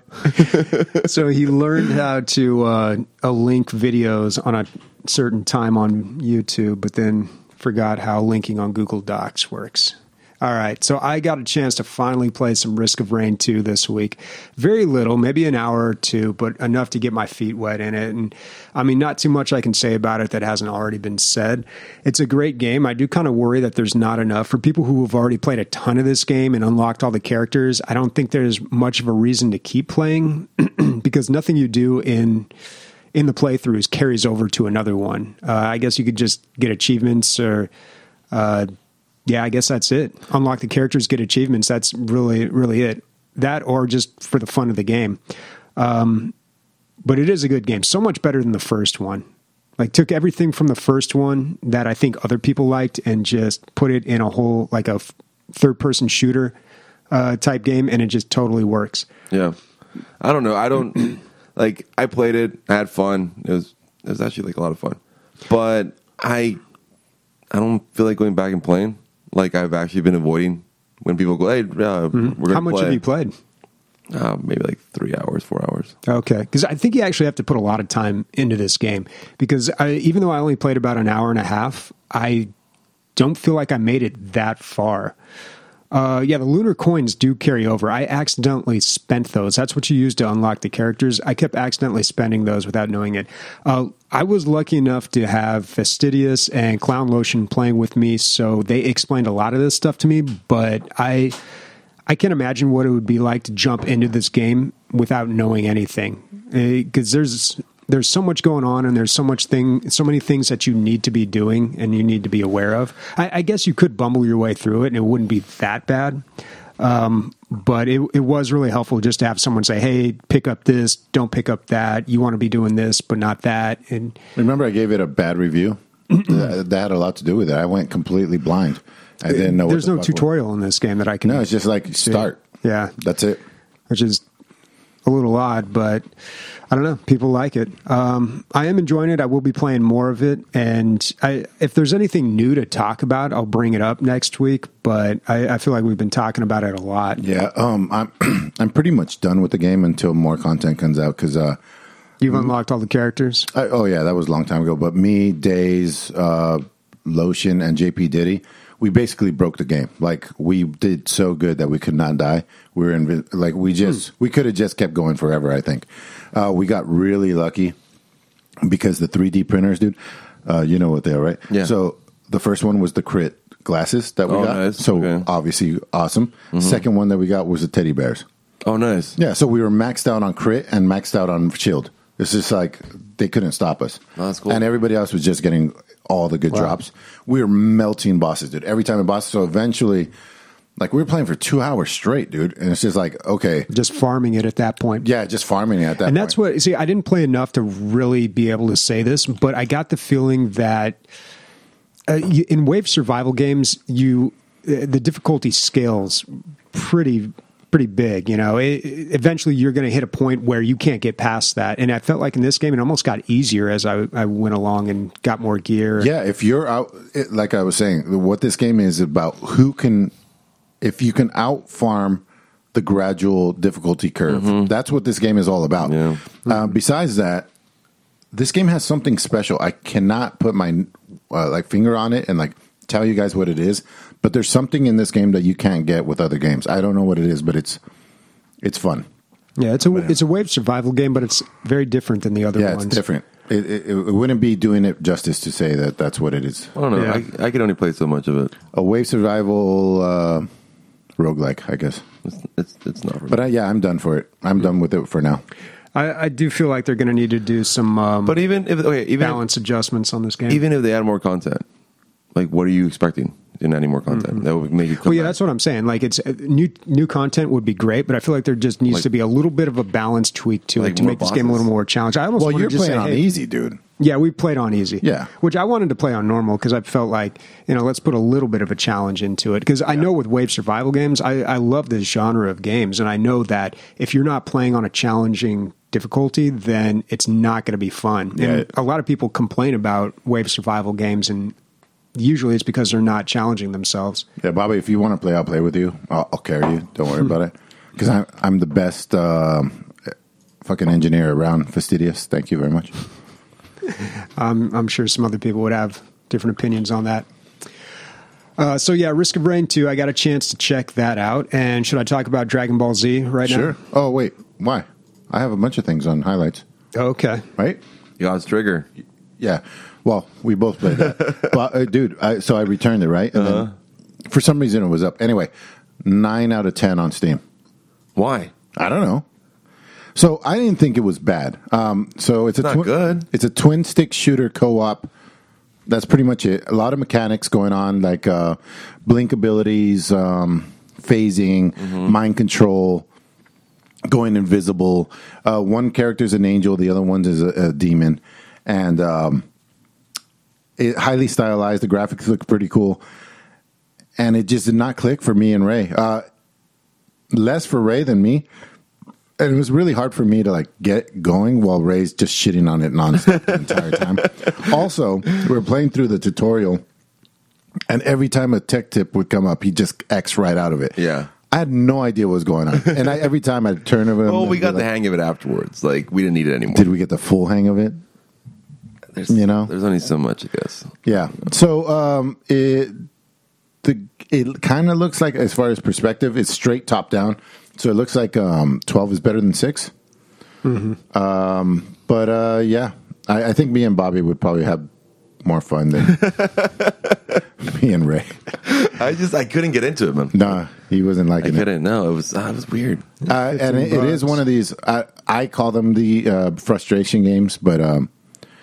So he learned how to uh, uh, link videos on a certain time on YouTube, but then forgot how linking on Google Docs works. All right, so I got a chance to finally play some Risk of Rain two this week. Very little, maybe an hour or two, but enough to get my feet wet in it. And I mean, not too much I can say about it that hasn't already been said. It's a great game. I do kind of worry that there's not enough. For people who have already played a ton of this game and unlocked all the characters, I don't think there's much of a reason to keep playing because nothing you do in in the playthroughs carries over to another one. Uh, I guess you could just get achievements or... Uh, Yeah, I guess that's it. Unlock the characters, get achievements. That's really, really it. That or just for the fun of the game. Um, but it is a good game. So much better than the first one. Like, took everything from the first one that I think other people liked and just put it in a whole, like a f- third-person shooter uh, type game, and it just totally works. Yeah. I don't know. I don't, like, I played it. I had fun. It was, it was actually, like, a lot of fun. But I, I don't feel like going back and playing. Like I've actually been avoiding when people go, hey, uh, Mm-hmm. we're going to play. How much have you played? Uh, maybe like three hours, four hours. Okay, because I think you actually have to put a lot of time into this game. Because I, even though I only played about an hour and a half, I don't feel like I made it that far. Uh, yeah, the lunar coins do carry over. I accidentally spent those. That's what you use to unlock the characters. I kept accidentally spending those without knowing it. Uh, I was lucky enough to have Fastidious and Clown Lotion playing with me, so they explained a lot of this stuff to me, but I... I can't imagine what it would be like to jump into this game without knowing anything, because uh, there's there's so much going on, and there's so much thing, so many things that you need to be doing and you need to be aware of. I, I guess you could bumble your way through it, and it wouldn't be that bad. Um, but it, it was really helpful just to have someone say, "Hey, pick up this, don't pick up that. You want to be doing this, but not that." And remember, I gave it a bad review. that, that had a lot to do with it. I went completely blind. I didn't know. There's what the no fuck tutorial was. in this game that I can. No, it's just like see. start. Yeah, That's it. which is a little odd, but I don't know. People like it. Um, I am enjoying it. I will be playing more of it, and I, if there's anything new to talk about, I'll bring it up next week. But I, I feel like we've been talking about it a lot. Yeah, um, I'm I'm pretty much done with the game until more content comes out because. Uh, You've unlocked all the characters. I, oh yeah, that was a long time ago. But me, Days, uh, Lotion, and J P Diddy, we basically broke the game. Like we did so good that we could not die. We were in like we just hmm. we could have just kept going forever. I think uh, we got really lucky because the three D printers, dude. Uh, you know what they are, right? Yeah. So the first one was the crit glasses that we oh, got. Nice. So okay. obviously awesome. Mm-hmm. Second one that we got was the teddy bears. Oh, nice. Yeah. So we were maxed out on crit and maxed out on shield. It's just like they couldn't stop us. Oh, that's cool. And everybody else was just getting all the good wow. drops. We were melting bosses, dude. Every time a boss. So eventually, like we were playing for two hours straight, dude. And it's just like, okay. Just farming it at that point. Yeah, just farming it at that and point. that's what, see, I didn't play enough to really be able to say this, but I got the feeling that uh, you, in wave survival games, you uh, the difficulty scales pretty pretty big. You know, it, eventually you're going to hit a point where you can't get past that. And I felt like in this game, it almost got easier as I, I went along and got more gear. Yeah, if you're out, it, like I was saying, what this game is about, who can, if you can out farm the gradual difficulty curve, mm-hmm. that's what this game is all about. Yeah. Mm-hmm. Uh, besides that, this game has something special. I cannot put my uh, like finger on it and like tell you guys what it is. But there's something in this game that you can't get with other games. I don't know what it is, but it's it's fun. Yeah, it's a it's a wave survival game, but it's very different than the other yeah, ones. it's different. It, it, it wouldn't be doing it justice to say that that's what it is. I don't know. Yeah. I, I can only play so much of it. A wave survival uh, roguelike, I guess. It's it's, it's not. For But I, yeah, I'm done for it. I'm mm-hmm. done with it for now. I, I do feel like they're going to need to do some um, but even if okay, even balance if, adjustments on this game. even if they add more content, like, what are you expecting in any more content mm-hmm. that would make you come well yeah back? That's what I'm saying. Like, it's uh, new new content would be great, but I feel like there just needs Like- to be a little bit of a balance tweak to Like it to more make this game a bosses. little more challenging. I almost Well, wanna you're just playing say, on hey, easy, dude. yeah, we played on easy. Yeah. Which I wanted to play on normal because I felt like, you know, let's put a little bit of a challenge into it. Because I know with wave survival games, I, I love this genre of games. And I know that if you're not playing on a challenging difficulty, then it's not going to be fun. Yeah. And a lot of people complain about wave survival games, and usually it's because they're not challenging themselves. Yeah, Bobby, if you want to play, I'll play with you. I'll, I'll carry you. Don't worry about it. Because I'm, I'm the best um, fucking engineer around. Fastidious. Thank you very much. Um, I'm sure some other people would have different opinions on that. Uh, so yeah, Risk of Rain two, I got a chance to check that out. And should I talk about Dragon Ball Z right Sure. now? Oh, wait. Why? I have a bunch of things on highlights, Okay. right? God's Trigger. Yeah. Well, we both played that. But, uh, dude, I, so I returned it, right? And Uh-huh. then for some reason it was up. Anyway, nine out of ten on Steam. Why? I don't know. So I didn't think it was bad. Um, so it's a Not good. It's a twin stick shooter co-op. That's pretty much it. A lot of mechanics going on, like uh, blink abilities, um, phasing, Mm-hmm. mind control, going invisible. Uh, one character's an angel, the other one is a, a demon, and um, it highly stylized. The graphics look pretty cool, and it just did not click for me and Ray. Uh, less for Ray than me. And it was really hard for me to like get going while Ray's just shitting on it nonstop the entire time. Also, we were playing through the tutorial, and every time a tech tip would come up, he just X right out of it. Yeah. I had no idea what was going on, and I, every time I'd turn to him. Well, and we be got the like, hang of it afterwards. Like, we didn't need it anymore. Did we get the full hang of it? There's, you know? There's only so much, I guess. Yeah. So um, it the it kind of looks like, as far as perspective, it's straight top down. So it looks like um, twelve is better than six. Mm-hmm. Um, but uh, yeah, I, I think me and Bobby would probably have more fun than me and Ray. I just, I couldn't get into it, man. Nah, he wasn't I liking it. couldn't. No, it was, uh, it was weird. Uh, and it, it is one of these, I, I call them the uh, frustration games, but um,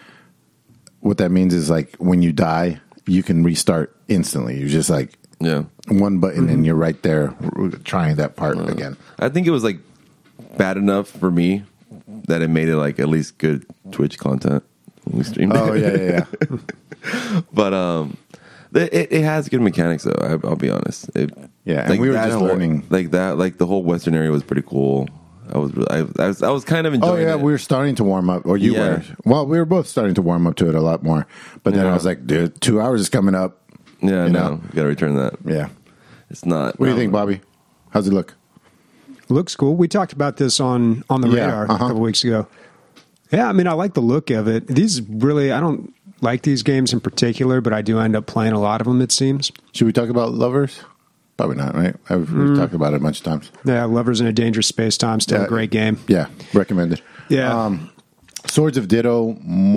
what that means is like when you die, you can restart instantly. You're just like Yeah. one button and you're right there trying that part again. I think it was like bad enough for me that it made it like at least good Twitch content when we streamed Oh, it. yeah, yeah, yeah. But um, it, it it has good mechanics though. I, I'll be honest. It, Yeah, and we were that just whole- learning. like that. Like the whole Western area was pretty cool. I was really, I, I was I was kind of enjoying. Oh, yeah, it. we were starting to warm up. Or you Yeah. were. Well, we were both starting to warm up to it a lot more. But then Yeah. I was like, dude, two hours is coming up. Yeah, you no, know? you gotta return that. Yeah. It's not. What do you think, Bobby? How's it look? Looks cool. We talked about this on, on the Yeah, radar uh-huh. a couple weeks ago. Yeah, I mean, I like the look of it. These really, I don't like these games in particular, but I do end up playing a lot of them, it seems. Should we talk about Lovers? Probably not, right? I've, Mm. We've talked about it a bunch of times. Yeah, Lovers in a Dangerous Space Time, still Yeah. a great game. Yeah, recommended. Yeah. Um, Swords of Ditto,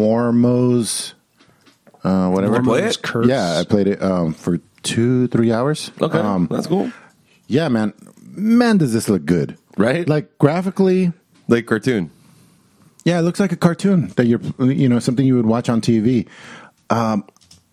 Mormos, uh, whatever. Did you play Mormos it? Curse. Yeah, I played it um, for two, three hours. Okay, Um, that's cool. yeah, man. Man, does this look good. Right? Like, graphically, Like cartoon. yeah, it looks like a cartoon that you're, you know, something you would watch on T V. Um,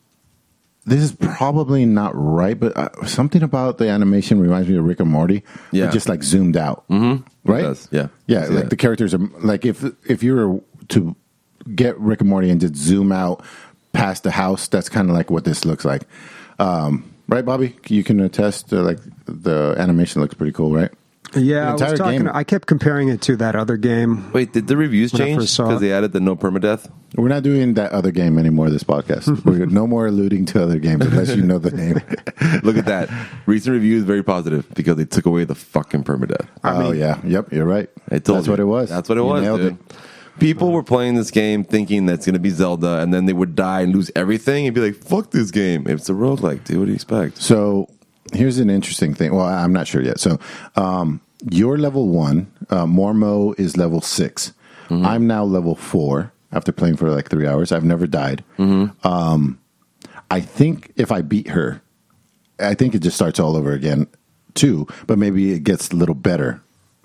this is probably not right, but uh, something about the animation reminds me of Rick and Morty. Yeah. But just like zoomed out. Mm-hmm. Right? It does, yeah. Yeah, Yeah. like the characters are, like if if you were to get Rick and Morty and just zoom out past the house, that's kind of like what this looks like. Um, right, Bobby? You can attest to, like, the animation looks pretty cool, right? Yeah, The I was entire talking. game- I kept comparing it to that other game. Wait, did the reviews When I change first saw because it. they added the no permadeath? We're not doing that other game anymore this podcast. We're no more alluding to other games unless you know the name. Look at that. Recent reviews very positive because they took away the fucking permadeath. Oh, yeah. Yep, you're right. I told That's you. what it was. That's what it You was, nailed dude. it. People were playing this game thinking that's going to be Zelda, and then they would die and lose everything and be like, fuck this game. It's a roguelike, dude. What do you expect? So here's an interesting thing. Well, I'm not sure yet. So um, you're level one. Uh, Mormo is level six. Mm-hmm. I'm now level four after playing for like three hours. I've never died. Mm-hmm. Um, I think if I beat her, I think it just starts all over again too, but maybe it gets a little better.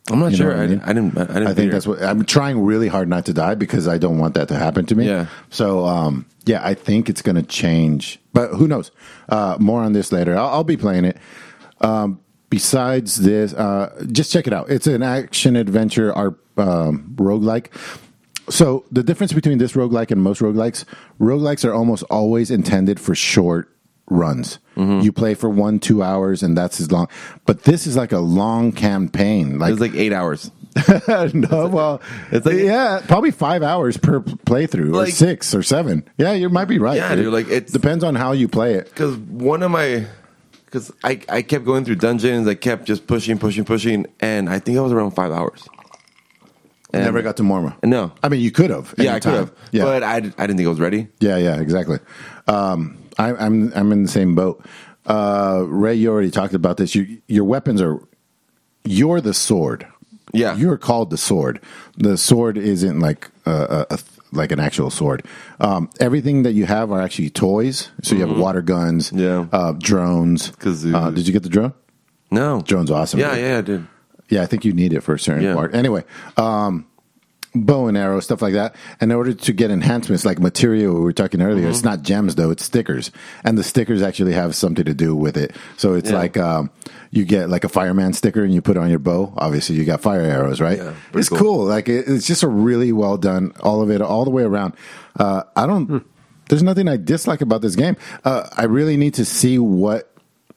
I'm not You know sure. what I, I mean? I didn't. I didn't. I think that's what I'm trying really hard not to die because I don't want that to happen to me. Yeah. So, um, yeah, I think it's going to change, but who knows? Uh, more on this later. I'll, I'll be playing it. Um, besides this, uh, just check it out. It's an action adventure or um, roguelike. So the difference between this roguelike and most roguelikes, roguelikes are almost always intended for short runs. Mm-hmm. You play for one, two hours, and that's as long. But this is like a long campaign. Like It's like eight hours. no, well, It's like- yeah, probably five hours per playthrough, or Like- six or seven. Yeah, you might be right. Yeah, dude, like, it's- depends on how you play it. Because one of my, because I, I kept going through dungeons, I kept just pushing, pushing, pushing, and I think I was around five hours. And Never got to Morma. No. I mean you could have. Yeah, I anytime. could have. Yeah, But I, I didn't think I was ready. yeah, yeah, exactly. Um, I, I'm I'm in the same boat. Uh, Ray, you already talked about this. You, your weapons are. You're the sword. Yeah. You're called the sword. The sword isn't like a, a, a like an actual sword. Um, everything that you have are actually toys. So you have water guns, Yeah. uh, drones. Kazoos. Uh, did you get the drone? No. Drone's awesome. Yeah, dude. yeah, I did. Yeah, I think you need it for a certain Yeah. part. Anyway, um, bow and arrow, stuff like that. And in order to get enhancements like material we were talking earlier, Mm-hmm. it's not gems though, it's stickers. And the stickers actually have something to do with it. So it's Yeah. like um, you get like a fireman sticker and you put it on your bow. Obviously you got fire arrows, right? Yeah, pretty it's cool. cool. Like it, it's just a really well done, all of it, all the way around. Uh, I don't, Hmm. there's nothing I dislike about this game. Uh, I really need to see what,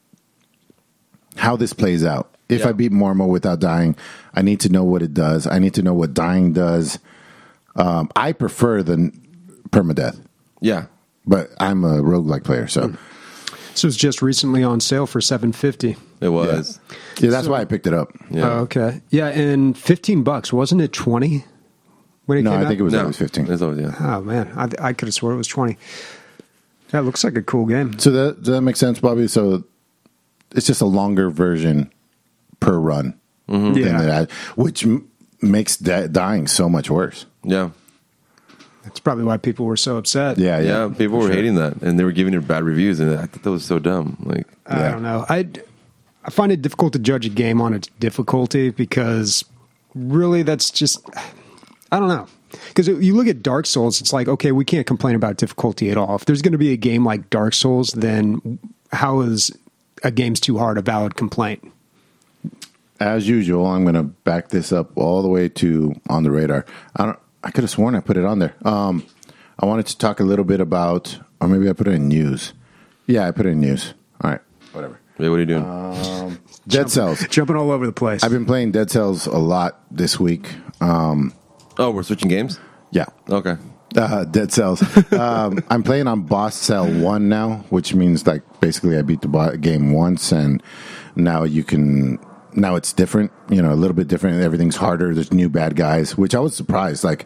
how this plays out. If Yeah. I beat Mormo without dying, I need to know what it does. I need to know what dying does. Um, I prefer the n- permadeath, Yeah. but I'm a roguelike player, so So it's just recently on sale for seven fifty. It was. yeah, that's why I picked it up. Yeah. Oh, okay. Yeah, and fifteen bucks, wasn't it twenty when it No, came I out? think it was No. always fifteen. It's always, yeah. Oh man, I, I could have swore it was twenty. That looks like a cool game. So that does that make sense, Bobby? So it's just a longer version per run, than Yeah, that, which m- makes da- dying so much worse. Yeah. that's probably why people were so upset. Yeah, Yeah. yeah. People for were sure. hating that, and they were giving it bad reviews, and I thought that was so dumb. Like, I Yeah. don't know. I I find it difficult to judge a game on its difficulty because really that's just I don't know. Because you look at Dark Souls, it's like, okay, we can't complain about difficulty at all. If there's going to be a game like Dark Souls, then how is a game's too hard a valid complaint? As usual, I'm going to back this up all the way to on the radar. I don't. I could have sworn I put it on there. Um, I wanted to talk a little bit about, or maybe I put it in news. Yeah, I put it in news. All right, whatever. hey, what are you doing? Uh, Dead Cells. Jumping all over the place. I've been playing Dead Cells a lot this week. Um, oh, we're switching games? yeah, Okay. uh, Dead Cells. um, I'm playing on Boss Cell One now, which means like basically I beat the bo- game once, and now you can. Now it's different, you know, a little bit different. Everything's harder. There's new bad guys, which I was surprised. Like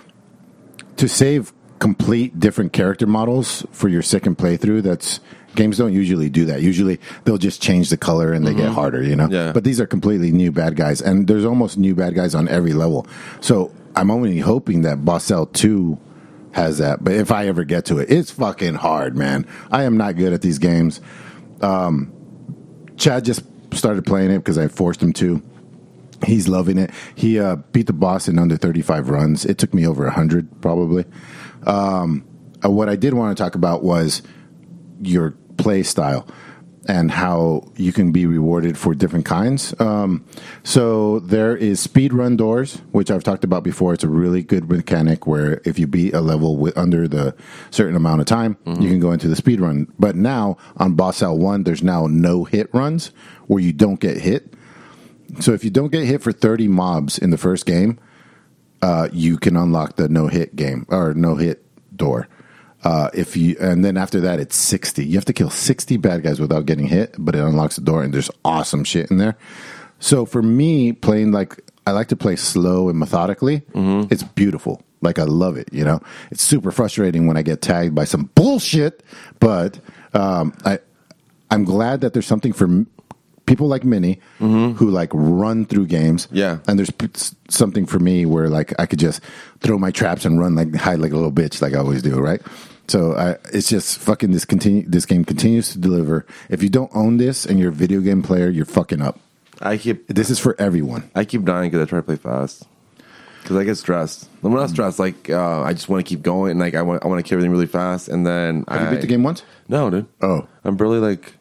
to save complete different character models for your second playthrough. That's games don't usually do that. Usually they'll just change the color and they get harder, you know. Yeah. But these are completely new bad guys, and there's almost new bad guys on every level. So I'm only hoping that Boss Cell Two has that. But if I ever get to it, it's fucking hard, man. I am not good at these games. Um, Chad just started playing it because I forced him to. He's loving it. He uh, beat the boss in under thirty-five runs. It took me over one hundred, probably. Um, uh, what I did want to talk about was your play style and how you can be rewarded for different kinds. Um, so there is speed run doors, which I've talked about before. It's a really good mechanic where if you beat a level with under the certain amount of time, mm-hmm. you can go into the speed run. But now on Boss Cell one, there's now no hit runs where you don't get hit. So if you don't get hit for thirty mobs in the first game, uh, you can unlock the no hit game or no hit door. Uh, if you and then after that it's sixty. You have to kill sixty bad guys without getting hit, but it unlocks the door and there's awesome shit in there. So for me, playing like I like to play slow and methodically. Mm-hmm. It's beautiful. Like I love it. You know, it's super frustrating when I get tagged by some bullshit, but um, I I'm glad that there's something for m- people like Minnie mm-hmm. who like run through games. Yeah, and there's p- something for me where like I could just throw my traps and run like hide like a little bitch, like I always do, right? So I, it's just fucking this continue. This game continues to deliver. If you don't own this and you're a video game player, you're fucking up. I keep This is for everyone. I keep dying because I try to play fast. Because I get stressed. I'm not stressed. Like uh, I just want to keep going. And like I want, I want to kill everything really fast. And then Have I, you beat the game once? No, dude. Oh. I'm barely like,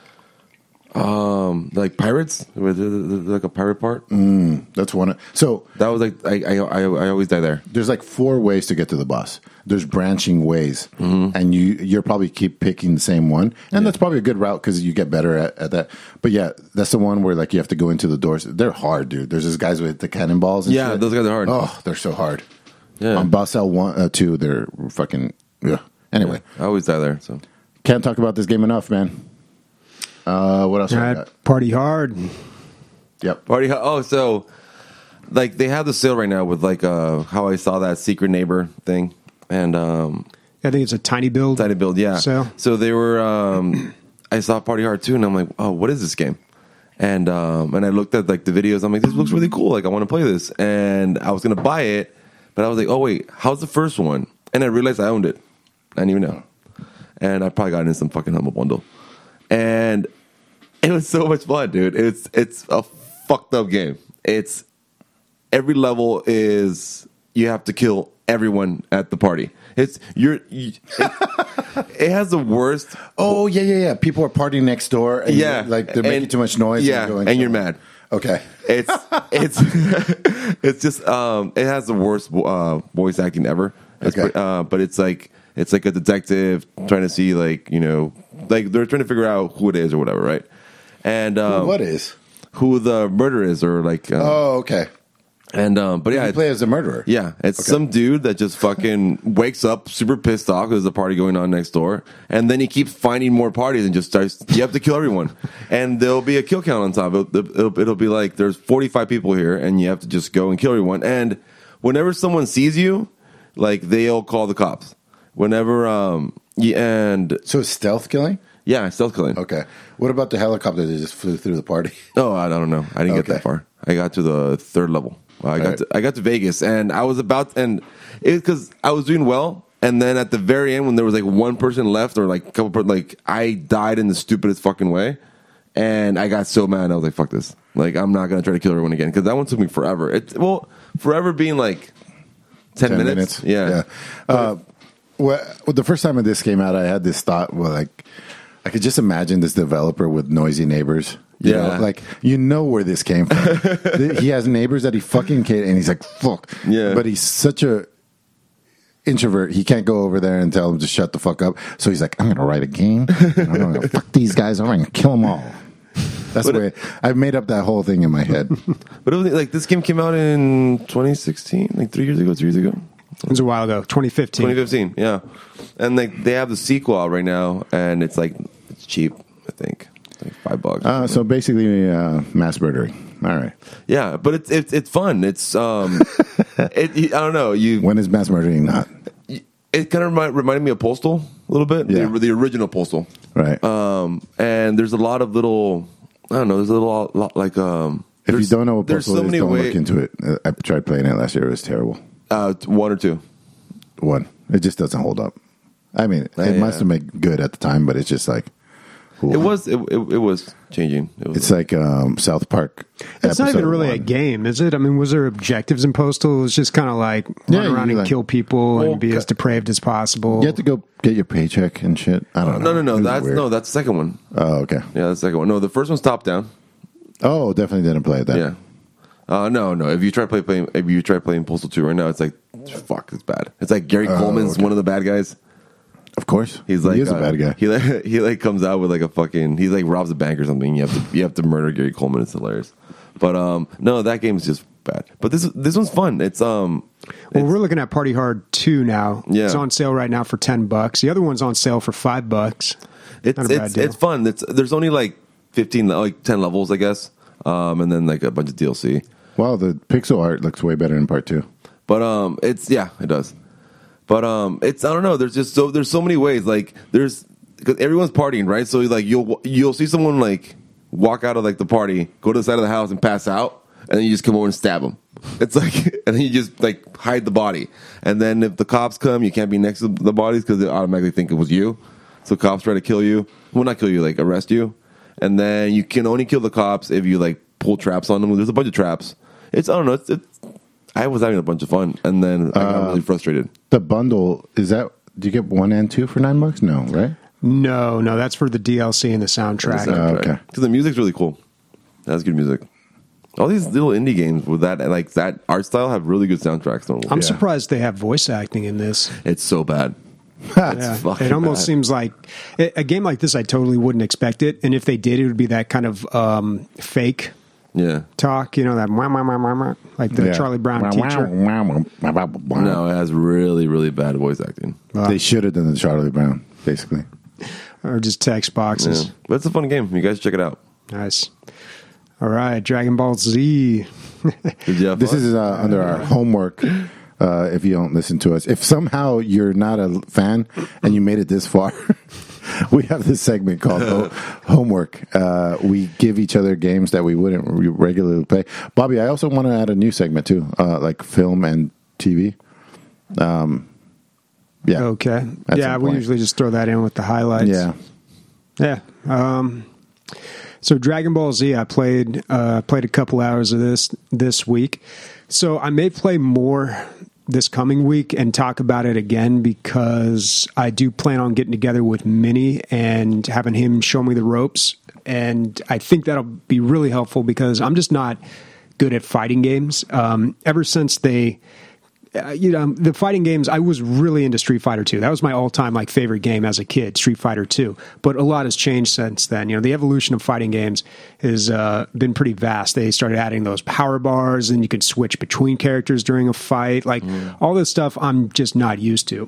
um, like pirates. With like a pirate part. Mm, that's one. So That was like I, I, I, I always die there. there's like four ways to get to the boss. There's branching ways, Mm-hmm. and you you're probably keep picking the same one, and that's probably a good route because you get better at, at that. But yeah, that's the one where like you have to go into the doors. They're hard, dude. There's these guys with the cannonballs. And Yeah, shit. those guys are hard. Oh, they're so hard. Yeah. On boss L one, uh, two, they're fucking. Yeah. Anyway, I always die there. So can't talk about this game enough, man. Uh, what else? All I right, got? party hard. Yep. Party. Oh, so like they have the sale right now with like uh how I saw that secret neighbor thing and um I think it's a tiny build. tiny build. Yeah. So So they were. um I saw Party Hard too, and I'm like, oh, what is this game? And um and I looked at like the videos. I'm like, this looks really cool. Like I want to play this, and I was gonna buy it, but I was like, oh wait, how's the first one? And I realized I owned it. I didn't even know. And I probably got it in some fucking Humble Bundle. And it was so much fun, dude. It's it's a fucked up game. It's every level is you have to kill everyone at the party. It's you're you, it, it has the worst. Oh yeah, yeah, yeah. People are partying next door. And Yeah, you- like they're making and- too much noise. Yeah, and, going, and you're mad. Okay. It's it's it's just um it has the worst uh, voice acting ever. It's, Okay. pre- uh, but it's like it's like a detective trying to see like you know like they're trying to figure out who it is or whatever, right? And um, what is? who the murderer is or like uh, Oh, okay. and um but yeah You it's- play as a murderer. yeah, it's Okay. some dude that just fucking wakes up super pissed off because there's a party going on next door, and then he keeps finding more parties and just starts. You have to kill everyone, and there'll be a kill count on top. It'll, it'll, it'll be like there's forty-five people here, and you have to just go and kill everyone. And whenever someone sees you, like they'll call the cops. Whenever um yeah, and So it's stealth killing. yeah, stealth killing. Okay. What about the helicopter that just flew through the party? Oh, I don't know. I didn't get Okay. that far. I got to the third level. Well, I got Alright. to, I got to Vegas, and I was about and it because I was doing well, and then at the very end when there was like one person left or like a couple per- like I died in the stupidest fucking way, and I got so mad. I was like, "Fuck this! Like I'm not gonna try to kill everyone again," because that one took me forever. It well, forever being like ten, Ten minutes. Yeah. Yeah. Uh, well, well, the first time when this came out, I had this thought. Well, like I could just imagine this developer with noisy neighbors. You Yeah. know, like you know where this came from. He has neighbors that he fucking can't, and he's like, "Fuck." Yeah. But he's such a introvert. He can't go over there and tell them to shut the fuck up. So he's like, "I'm going to write a game. And I'm going to fuck these guys. I'm going to kill them all." That's But the way I've made up that whole thing in my head. But it was like this game came out in twenty sixteen, like three years ago, two years ago. It was a while ago, twenty fifteen. twenty fifteen, yeah. And like they have the sequel out right now, and it's like it's cheap. I think it's like five bucks. Uh, so basically, uh, mass murdering. All right. yeah, but it's it's it's fun. It's um, it, I don't know. You When is mass murdering not? it kind of remind, reminded me of Postal a little bit. Yeah. The, the original Postal. Right. Um, and there's a lot of little. I don't know. There's a little lot like um. if you there's- don't know what there's Postal so is, many don't way- look into it. Uh, I tried playing it last year. It was terrible. uh, one or two. One. It just doesn't hold up. I mean, it Yeah. must have been good at the time, but it's just like. It was it, it, it was changing. It was It's like um, South Park. It's not even episode really one. a game, is it? I mean, was there objectives in Postal? It was just kind of like Yeah, run around you and like- kill people Well, and be as depraved as possible. You have to go get your paycheck and shit. I don't know. no, no, no. It was That's weird. no. That's the second one. Oh, okay. Yeah, that's the second one. No, the first one's top down. Oh, definitely didn't play it then. Yeah. Uh, no, no. If you try play, playing, if you try playing Postal two right now, it's like, fuck, it's bad. It's like Gary Oh, Coleman's okay. one of the bad guys. Of course. He's like he is a uh, bad guy. He like he like comes out with like a fucking. He like robs a bank or something. You have to you have to murder Gary Coleman. It's hilarious. But um, no, that game's just bad. But this this one's fun. It's um, Well, we're looking at Party Hard two now. Yeah. It's on sale right now for ten bucks. The other one's on sale for five bucks. it's Not a bad it's deal. it's fun. It's there's only like fifteen like ten levels, I guess. Um, and then like a bunch of D L C. Wow, the pixel art looks way better in part two. But um, it's yeah, it does. But um, it's I don't know. There's just so there's so many ways. Like there's because everyone's partying, right? So like you'll you'll see someone like walk out of like the party, go to the side of the house and pass out, and then you just come over and stab them. It's like and then you just like hide the body. And then if the cops come, you can't be next to the bodies because they automatically think it was you. So cops try to kill you. Well, not kill you, like arrest you. And then you can only kill the cops if you like pull traps on them. There's a bunch of traps. It's I don't know. It's, it's I was having a bunch of fun, and then I got Uh, really frustrated. The bundle is that? Do you get one and two for nine bucks? No, right? No, no, that's for the D L C and the soundtrack. Uh, okay. Because the music's really cool. That's good music. All these little indie games with that like that art style have really good soundtracks. Don't I'm Yeah. surprised they have voice acting in this. It's so bad. Yeah, fucking it almost bad. seems like a a game like this. I totally wouldn't expect it, and if they did, it would be that kind of um, fake Yeah. talk. You know, that wah, wah, wah, wah, wah, like the Yeah. Charlie Brown Wow, teacher. wow, wow, wow, wow, wow. No, it has really, really bad voice acting. They should have done the Charlie Brown, basically. Or just text boxes. Yeah. But it's a fun game. You guys check it out. Nice. All right, Dragon Ball Z. Did you have This fun? is uh, under our homework. Uh, if you don't listen to us, if somehow you're not a fan and you made it this far, we have this segment called ho- homework. Uh, we give each other games that we wouldn't re- regularly play. Bobby, I also want to add a new segment too, uh, like film and T V. Um, yeah. Okay. At yeah, some we point. usually just throw that in with the highlights. Yeah. Yeah. Um, so Dragon Ball Z, I played uh, played a couple hours of this this week. So I may play more this coming week and talk about it again because I do plan on getting together with Minnie and having him show me the ropes. And I think that'll be really helpful because I'm just not good at fighting games. Um, ever since they... Uh, you know, the fighting games, I was really into Street Fighter two. That was my all-time like favorite game as a kid, Street Fighter two. But a lot has changed since then. You know, the evolution of fighting games has uh, been pretty vast. They started adding those power bars, and you could switch between characters during a fight. Like all this stuff, I'm just not used to.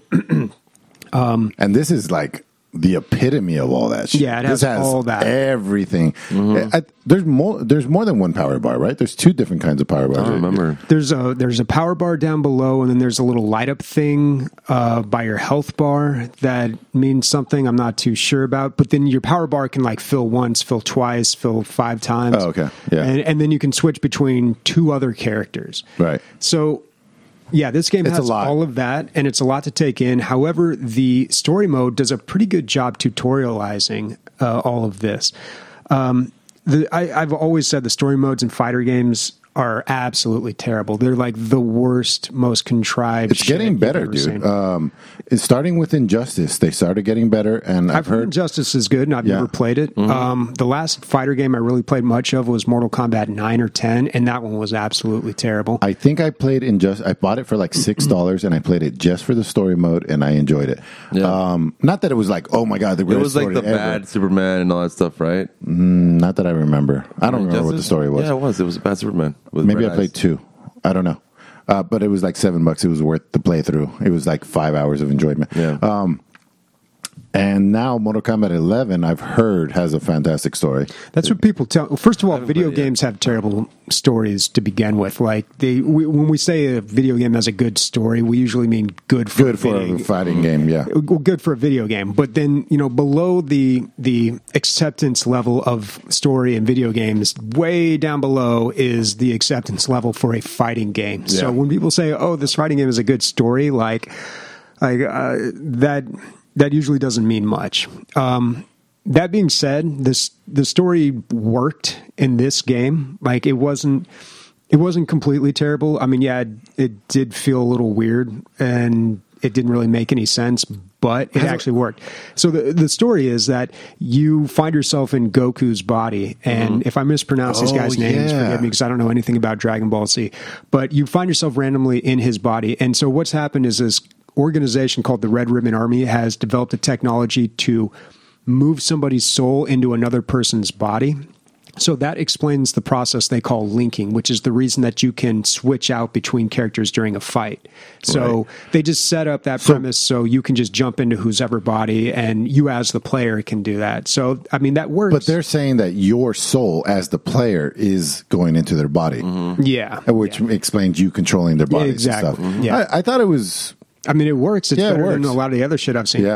And this is like the epitome of all that shit. Yeah, it this has all that. Everything. I, there's more. There's more than one power bar, right? There's two different kinds of power bars. I don't remember. There's a there's a power bar down below, and then there's a little light up thing uh, by your health bar that means something I'm not too sure about. But then your power bar can like fill once, fill twice, fill five times. Oh, okay. Yeah. and, and then you can switch between two other characters. Right. So. Yeah, this game It's a has lot. all of that, and it's a lot to take in. However, the story mode does a pretty good job tutorializing uh, all of this. Um, the, I, I've always said the story modes in fighter games are absolutely terrible. They're like the worst, most contrived. It's shit getting you've better, ever dude. seen. Um, it's starting with Injustice. They started getting better, and I've, I've heard Justice is good, and I've Yeah. never played it. Um, the last fighter game I really played much of was Mortal Kombat nine or ten, and that one was absolutely terrible. I think I played Injustice. I bought it for like six dollars, and I played it just for the story mode, and I enjoyed it. Yeah. Um, not that it was like, oh my god, the It greatest was like story the ever. bad Superman and all that stuff, right? Not that I remember. I don't remember what the Justice? story was. Yeah, it was. It was a bad Superman. With Maybe red I played eyes. two. I don't know. Uh, but it was like seven bucks. It was worth the playthrough. It was like five hours of enjoyment. Yeah. Um, and now Mortal Kombat eleven, I've heard, has a fantastic story. That's what people tell. Well, first of all, haven't video played it yet. games have terrible stories to begin with. Like they, we, when we say a video game has a good story, we usually mean good for Good for video, a fighting game, yeah. well, good for a video game. But then you know, below the the acceptance level of story in video games, way down below is the acceptance level for a fighting game. So Yeah. when people say, "Oh, this fighting game is a good story," like like uh, that. That usually doesn't mean much. Um, that being said, this the story worked in this game. Like it wasn't it wasn't completely terrible. I mean, yeah, it, it did feel a little weird and it didn't really make any sense, but it actually worked. So the the story is that you find yourself in Goku's body, and if I mispronounce these Oh, guys' names, yeah. forgive me because I don't know anything about Dragon Ball Z. But you find yourself randomly in his body, and so what's happened is this organization called the Red Ribbon Army has developed a technology to move somebody's soul into another person's body. So that explains the process they call linking, which is the reason that you can switch out between characters during a fight. So Right. they just set up that premise so you can just jump into whose ever body and you as the player can do that. So, I mean, that works. But they're saying that your soul, as the player, is going into their body, yeah. which explains you controlling their bodies Exactly. and stuff. Mhm. Yeah. I, I thought it was, I mean, it works. It's Yeah, it better than works. a lot of the other shit I've seen. yeah.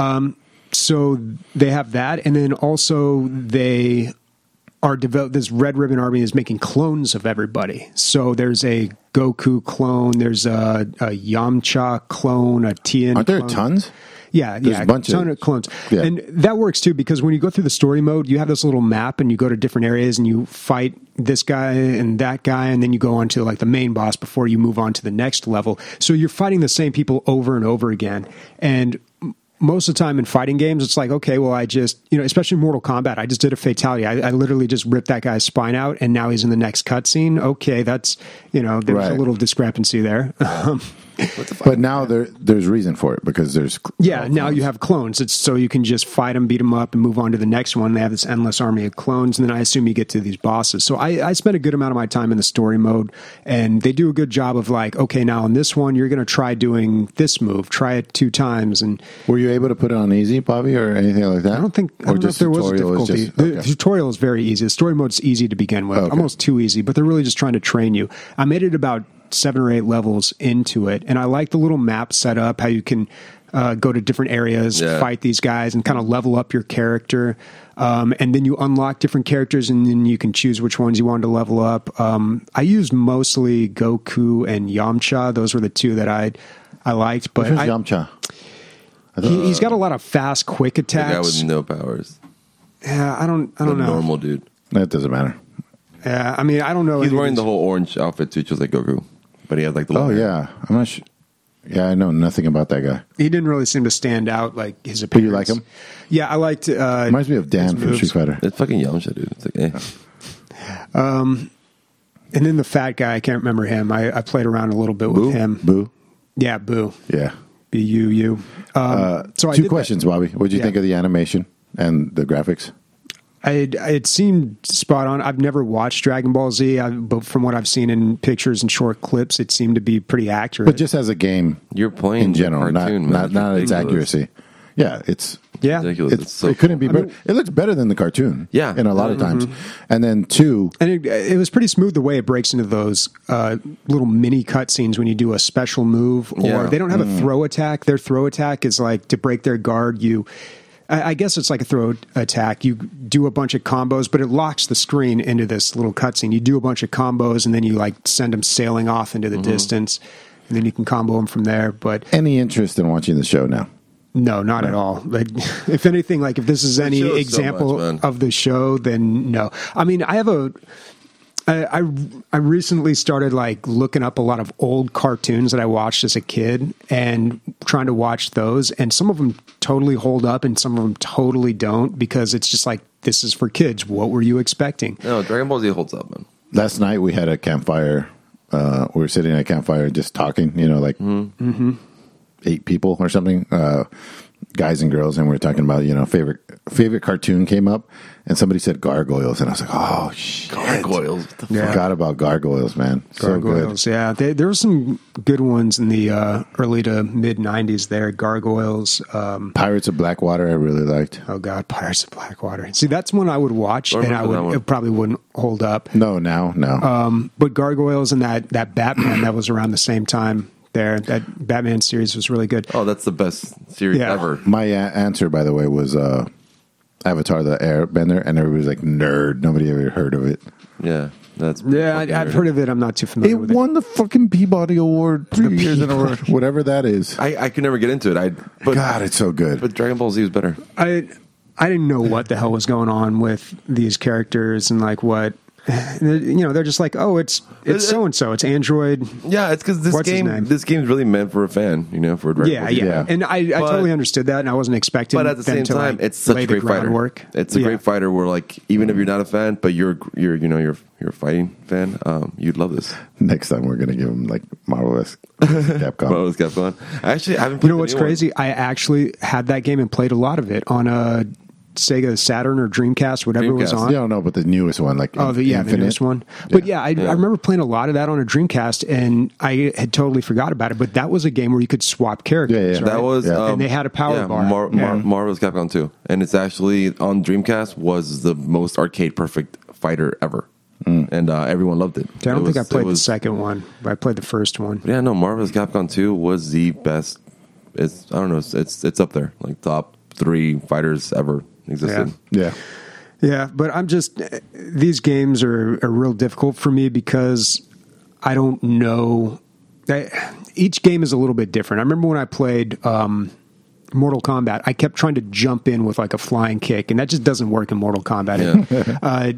So they have that, and then also they are develop. This Red Ribbon Army is making clones of everybody. So there's a Goku clone, there's a, a Yamcha clone, a Tien. Aren't there clone. tons? Yeah, There's yeah, a bunch ton of- of clones, Yeah. and that works too because when you go through the story mode, you have this little map, and you go to different areas, and you fight this guy and that guy, and then you go on to like the main boss before you move on to the next level. So you're fighting the same people over and over again, and most of the time in fighting games, it's like, okay, well, I just, you know, especially Mortal Kombat, I just did a fatality. I, I literally just ripped that guy's spine out, and now he's in the next cutscene. Okay, that's, you know, there's Right. a little discrepancy there. Um, But now there there's reason for it because there's yeah, now you have clones. It's so you can just fight them, beat them up, and move on to the next one. They have this endless army of clones, and then I assume you get to these bosses. So I, I spent a good amount of my time in the story mode, and they do a good job of like, okay, now on this one, you're going to try doing this move. Try it two times, and Were you able to put it on easy, Bobby, or anything like that? I don't think I or don't know if there was a tutorial is difficulty. just- The okay. tutorial is very easy. The story mode's easy to begin with, Okay. almost too easy, but they're really just trying to train you. I made it about seven or eight levels into it, and I like the little map set up, how you can uh, go to different areas, Yeah. fight these guys, and kind of level up your character. Um, and then you unlock different characters, and then you can choose which ones you want to level up. Um, I used mostly Goku and Yamcha; those were the two that I I liked. But Which one's I, Yamcha? I thought- he, he's got a lot of fast, quick The guy attacks. with no powers. Yeah, I don't, I The don't know. normal dude. that doesn't matter. Yeah, I mean, I don't know. He's any of wearing the these- whole orange outfit too, just like Goku. But he had like the Oh long hair. yeah, I'm not sure. Yeah, I know nothing about that guy. He didn't really seem to stand out like his But appearance. you like him? Yeah, I liked. Uh, Reminds me of Dan his from moves. Street Fighter. It's fucking Yamcha, dude. It's like, eh. And then the fat guy, I can't remember him. I, I played around a little bit Boo, with him. Boo. Yeah, Boo. Yeah. B U U. Um, so I Two did questions, Bobby. What do you Yeah. think of the animation and the graphics? That. I, it seemed spot on. I've never watched Dragon Ball Z, I, but from what I've seen in pictures and short clips, it seemed to be pretty accurate. But just as a game You're playing in general, the cartoon, not man. not, It's not its ridiculous. accuracy. Yeah, it's yeah, Ridiculous. it's, It's so it couldn't be I better. mean- It looks better than the cartoon. Yeah. in a lot of Mm-hmm. times. And then two, and it, it was pretty smooth the way it breaks into those uh, little mini cutscenes when you do a special move, or Yeah. they don't have a throw attack. Their throw attack is like to break their guard. You, I, I guess it's like a throw attack. You do a bunch of combos, but it locks the screen into this little cutscene. You do a bunch of combos, and then you like send them sailing off into the Mm-hmm. distance, and then you can combo them from there. But any interest in watching the show now? no, not at all. Like, if anything, like if this is any shows so example much, man. of the show, then no. I mean, I have a. I, I I recently started like looking up a lot of old cartoons that I watched as a kid and trying to watch those, and some of them totally hold up, and some of them totally don't because it's just like this is for kids. What were you expecting? No, Dragon Ball Z holds up, man. Last night we had a campfire. Uh, we were sitting at a campfire just talking. You know, like Mm-hmm. eight people or something, uh, guys and girls, and we were talking about you know favorite favorite cartoon came up, and somebody said Gargoyles, and I was like, oh shit, Gargoyles. What the Yeah. forgot about Gargoyles, man. So Gargoyles, yeah, they, there were some good ones in the uh, early to mid nineties. There, Gargoyles. Um, good. Pirates of Blackwater, I really liked. Oh God, Pirates of Blackwater. See, that's one I would watch, I and I remember that would one. it probably wouldn't hold up. No, now, no. Um, but Gargoyles and that that Batman that was around the same time. There, that Batman series was really good. Oh, that's the best series Yeah. ever. My a- answer, by the way, was uh, Avatar: The Airbender, and everybody's like nerd. Nobody ever heard of it. Yeah, that's Yeah, I, fucking I've weird. heard of it. I'm not too familiar It with won the fucking Peabody Award three The years in a row, Peabody. whatever that is. I, I could never get into it. I but God, it's so good. but Dragon Ball Z was better. it. I I didn't know what the hell was going on with these characters and like what. You know, they're just like, oh, it's it's so and so, it's Android. Yeah, it's because this What's his game name? this game's really meant for a fan. You know, for a Dragon Yeah, Ball Z yeah, fan. and I, I But- totally understood that, and I wasn't expecting. But at the them same to, time, like, it's such lay a the great fighter. groundwork. It's a Yeah. great fighter where, like, even if you're not a fan, but you're you're you know you're you're a fighting fan, um, you'd love this. Next time we're gonna give him like Marvelous Capcom. Well, it's kept going. Actually, I haven't. You played know the what's new one. crazy? I actually had that game and played a lot of it on a Sega Saturn or Dreamcast, whatever it was Dreamcast. on. Yeah, no, but the newest one, like Oh, the, yeah, the Infinite. newest one. But yeah, I, I remember playing a lot of that on a Dreamcast, and I had totally forgot about it. But that was a game where you could swap characters. Yeah, yeah. right? That was, Yeah. um, And they had a power yeah, bar. Mar- Mar- Yeah. Marvel's Capcom two, and it's actually on Dreamcast was the most arcade perfect fighter ever, and uh, everyone loved it. I don't It think I was- it played was- the second one, but I played the first one. Yeah, no, Marvel's Capcom two was the best. It's I don't know, it's it's, it's up there, like top three fighters ever existed. Yeah, Yeah, but I'm just these games are, are real difficult for me because I don't know. I, each game is a little bit different. I remember when I played um, Mortal Kombat, I kept trying to jump in with like a flying kick, and that just doesn't work in Mortal Kombat. Yeah. uh,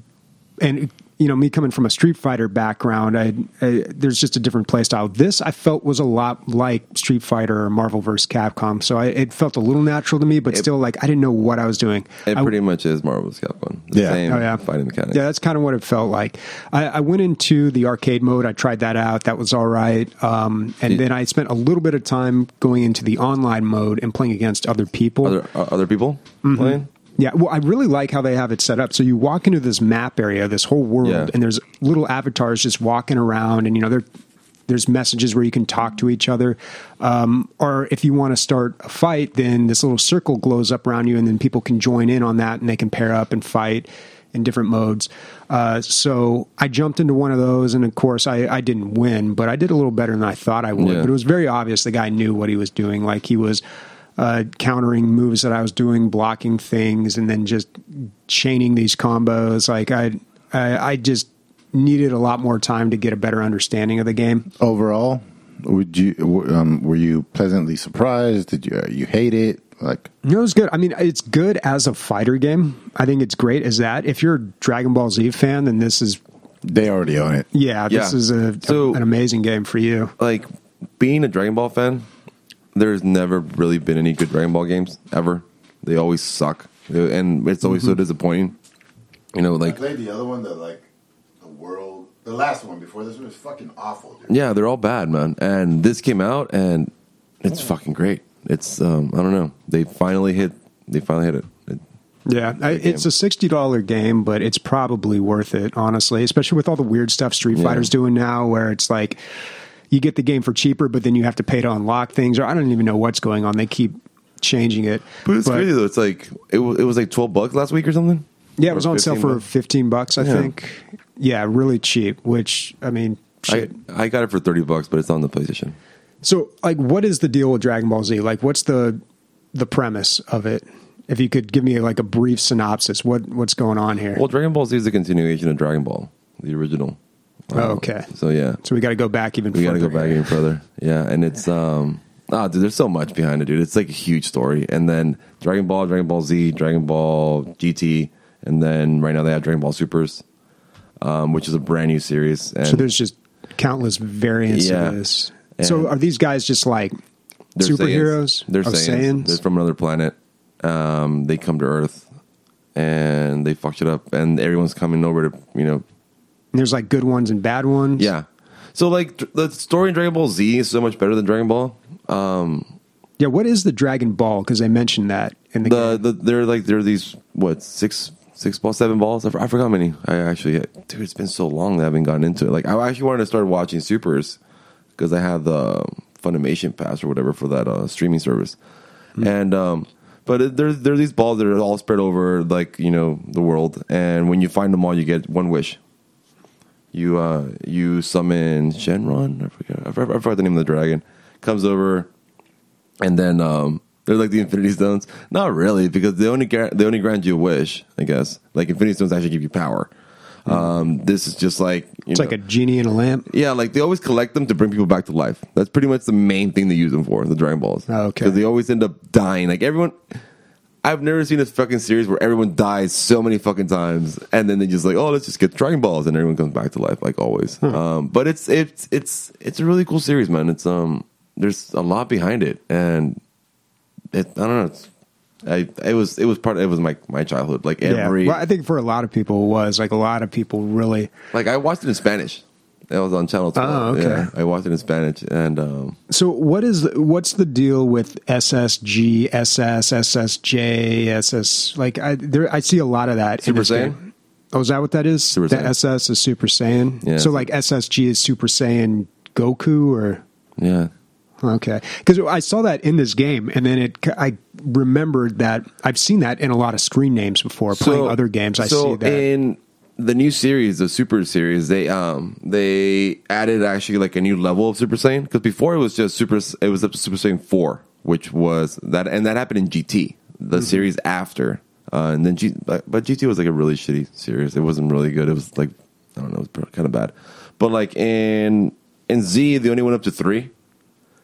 and you know, me coming from a Street Fighter background, I, I, there's just a different play style. This I felt was a lot like Street Fighter or Marvel versus. Capcom, so I, it felt a little natural to me, but it, still, like I didn't know what I was doing. It I, pretty much is Marvel versus. Capcom. The Yeah. same Oh, yeah. fighting mechanics. Yeah, that's kind of what it felt like. I, I went into the arcade mode. I tried that out. That was all right. Um, and Did- then I spent a little bit of time going into the online mode and playing against other people. Other uh, other people Mm-hmm. playing. Yeah, well, I really like how they have it set up. So you walk into this map area, this whole world, Yeah. and there's little avatars just walking around, and you know, there, there's messages where you can talk to each other. Um, or if you want to start a fight, then this little circle glows up around you, and then people can join in on that, and they can pair up and fight in different modes. Uh, so I jumped into one of those, and of course, I, I didn't win, but I did a little better than I thought I would. Yeah. But it was very obvious the guy knew what he was doing. Like he was uh, countering moves that I was doing, blocking things, and then just chaining these combos. Like I, I, I just needed a lot more time to get a better understanding of the game. Overall, would you um, were you pleasantly surprised? Did you uh, you hate it? Like, You know, it was good. I mean, it's good as a fighter game. I think it's great as that. If you're a Dragon Ball Z fan, then this is, they already own it. yeah, this Yeah. is a, So- a, an amazing game for you. Like being a Dragon Ball fan, there's never really been any good Dragon Ball games ever. They always suck, and it's always Mm-hmm. so disappointing. You know, like played the other one, the like the world, the last one before this one was fucking awful, dude. yeah, they're all bad, man. And this came out, and it's fucking great. It's um, I don't know. They finally hit. They finally hit it. it Yeah, I, it's a sixty dollars game, but it's probably worth it, honestly, especially with all the weird stuff Street Yeah. Fighter's doing now, where it's like you get the game for cheaper, but then you have to pay to unlock things, or I don't even know what's going on. They keep changing it. but it's crazy though. It's like it was. It was like twelve bucks last week or something. Yeah, it Or was on sale fifteen for bucks. fifteen bucks, I Yeah. think. Yeah, really cheap, which, I mean, I, shit. I got it for thirty bucks, but it's on the PlayStation. So, like, what is the deal with Dragon Ball Z? Like, what's the the premise of it? If you could give me like a brief synopsis, what what's going on here? Well, Dragon Ball Z is a continuation of Dragon Ball, the original. Oh, Um, okay. So yeah, So we got to go back even. we got to further go back here. even further. Yeah, and it's um, ah, dude, there's so much behind it, dude. It's like a huge story. And then Dragon Ball, Dragon Ball Z, Dragon Ball G T, and then right now they have Dragon Ball Supers, um, which is a brand new series. And So there's just countless variants Yeah. of this. So And- are these guys just like they're superheroes? Saiyans. They're Oh, Saiyans. Saiyans? They're from another planet. Um, they come to Earth, and they fuck shit up, and everyone's coming over to you know And there's like good ones and bad ones. yeah. So like dr- the story in Dragon Ball Z is so much better than Dragon Ball. Um, Yeah. What is the Dragon Ball? Because they mentioned that in the, the game. the they're like they're these what six six balls seven balls I, for- I forgot how many I actually dude it's been so long that I haven't gotten into it. Like I actually wanted to start watching Supers because I have the Funimation pass or whatever for that uh, streaming service, and um, but it, there there are these balls that are all spread over like you know the world, and when you find them all, you get one wish. You uh you summon Shenron. I forget I forgot, I forgot the name of the dragon. Comes over, and then um. They're like the Infinity Stones. Not really, because they only gar- they only grant you a wish, I guess. Like Infinity Stones actually give you power. Um, this is just like you it's know, like a genie in a lamp. yeah, like they always collect them to bring people back to life. That's pretty much the main thing they use them for, the Dragon Balls. Oh, okay. Because they always end up dying. Like everyone, I've never seen a fucking series where everyone dies so many fucking times, and then they just like, oh, let's just get Dragon Balls, and everyone comes back to life, like always. Um, but it's it's it's it's a really cool series, man. It's um, there's a lot behind it, and it, I don't know. It's, I it was it was part. Of, it was my my childhood. Like every Yeah. Well, I think for a lot of people it was like a lot of people really. like I watched it in Spanish. That was on Channel twelve. Oh, okay. Yeah, I watched it in Spanish, and um, So what is what's the deal with S S G, S S, S S J, S S? Like I there, I see a lot of that. in Super this Saiyan? game. Oh, is that what that is? Super the Saiyan. S S is Super Saiyan. Yeah. So like S S G is Super Saiyan Goku, or yeah, okay? Because I saw that in this game, and then it I remembered that I've seen that in a lot of screen names before. Playing other games, I so see that. in the new series, the Super series, they um they added actually like a new level of Super Saiyan because before it was just Super. It was up to Super Saiyan four, which was that, and that happened in G T, the Mm-hmm. series after, uh, and then G. But, but G T was like a really shitty series. It wasn't really good. It was like I don't know, it was kind of bad. But like in in Z, they only went up to three.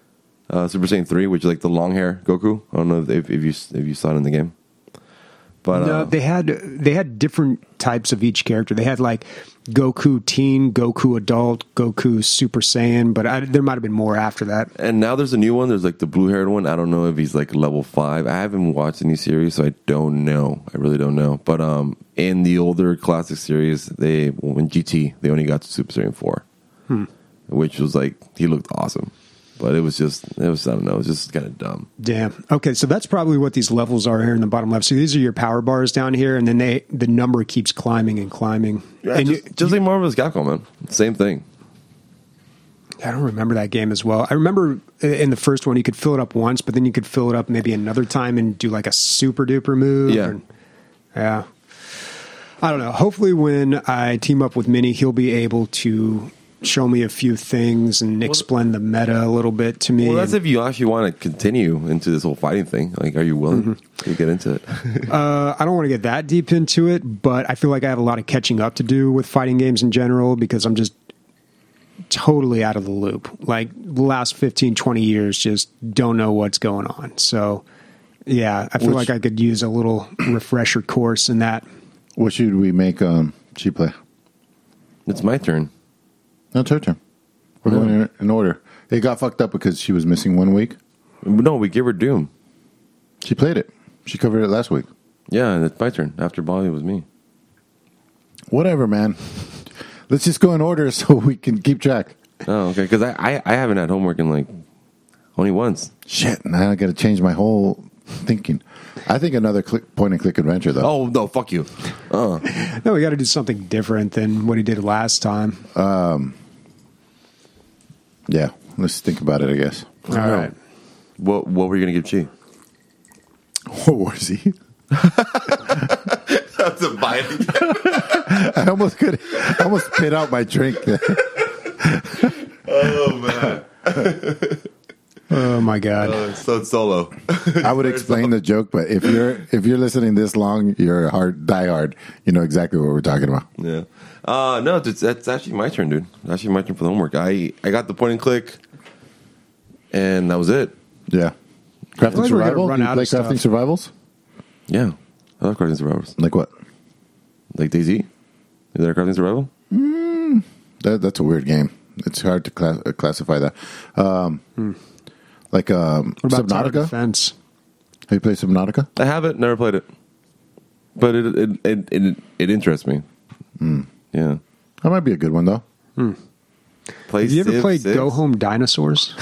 uh, Super Saiyan three, which is like the long hair Goku. I don't know if, if you if you saw it in the game. But No, uh, they had they had different types of each character. They had like Goku Teen, Goku Adult, Goku Super Saiyan, but I, there might have been more after that. and now there's a new one. There's like the blue haired one. I don't know if he's like level five. I haven't watched any series, so I don't know. I really don't know. But um, in the older classic series, they well, in G T they only got to Super Saiyan four, Hmm. which was like he looked awesome, but it was just it was I don't know. It was just kind of dumb. Damn. Okay, so that's probably what these levels are here in the bottom left. So these are your power bars down here, and then they the number keeps climbing and climbing. Yeah, and just, you, just like Marvel vs. Capcom, man. Same thing. I don't remember that game as well. I remember in the first one you could fill it up once, but then you could fill it up maybe another time and do like a super duper move. Yeah. And- yeah. I don't know. Hopefully when I team up with Minnie, he'll be able to show me a few things and explain the meta a little bit to me. Well, that's And, if you actually want to continue into this whole fighting thing. Like, are you willing Mm-hmm. to get into it? uh, I don't want to get that deep into it, but I feel like I have a lot of catching up to do with fighting games in general because I'm just totally out of the loop. Like the last fifteen, twenty years, just don't know what's going on. So, yeah, I feel Which- like I could use a little refresher course in that. What should we make um, she play? It's my turn. No, it's her turn. We're going in, in order. It got fucked up because she was missing one week. No, we give her Doom. She played it. She covered it last week. Yeah, and it's my turn. After Bobby was me. Whatever, man. Let's just go in order so we can keep track. Oh, okay. Because I, I, I haven't had homework in like only once. Shit, now I got to change my whole thinking. I think another click, point and click adventure, though. Oh, no, fuck you. Uh, No, we got to do something different than what he did last time. Yeah, let's think about it, I guess. All right. what, what were you going to give Chi? What was he? That's a bite. I almost could. I almost spit out my drink. Oh, man. Oh my God. Uh, so solo. I would explain the joke, but if you're if you're listening this long, you're a hard diehard. You know exactly what we're talking about. Yeah. Uh, no, it's, that's actually my turn, dude. It's actually my turn for the homework. I, I got the point and click, and that was it. Yeah, crafting like we're gonna survival. run Do you out play of stuff. crafting survivals? Yeah. I love Crafting Survivors. Like what? Like DayZ? Is that a Crafting Survival? That, that's a weird game. It's hard to cla- uh, classify that. Um, Like um, What about Tower Subnautica. Defense? Have you played Subnautica? I have it, never played it. But it it it, it, it interests me. Yeah. That might be a good one though. Play Have you ever Civ played six? Go Home Dinosaurs?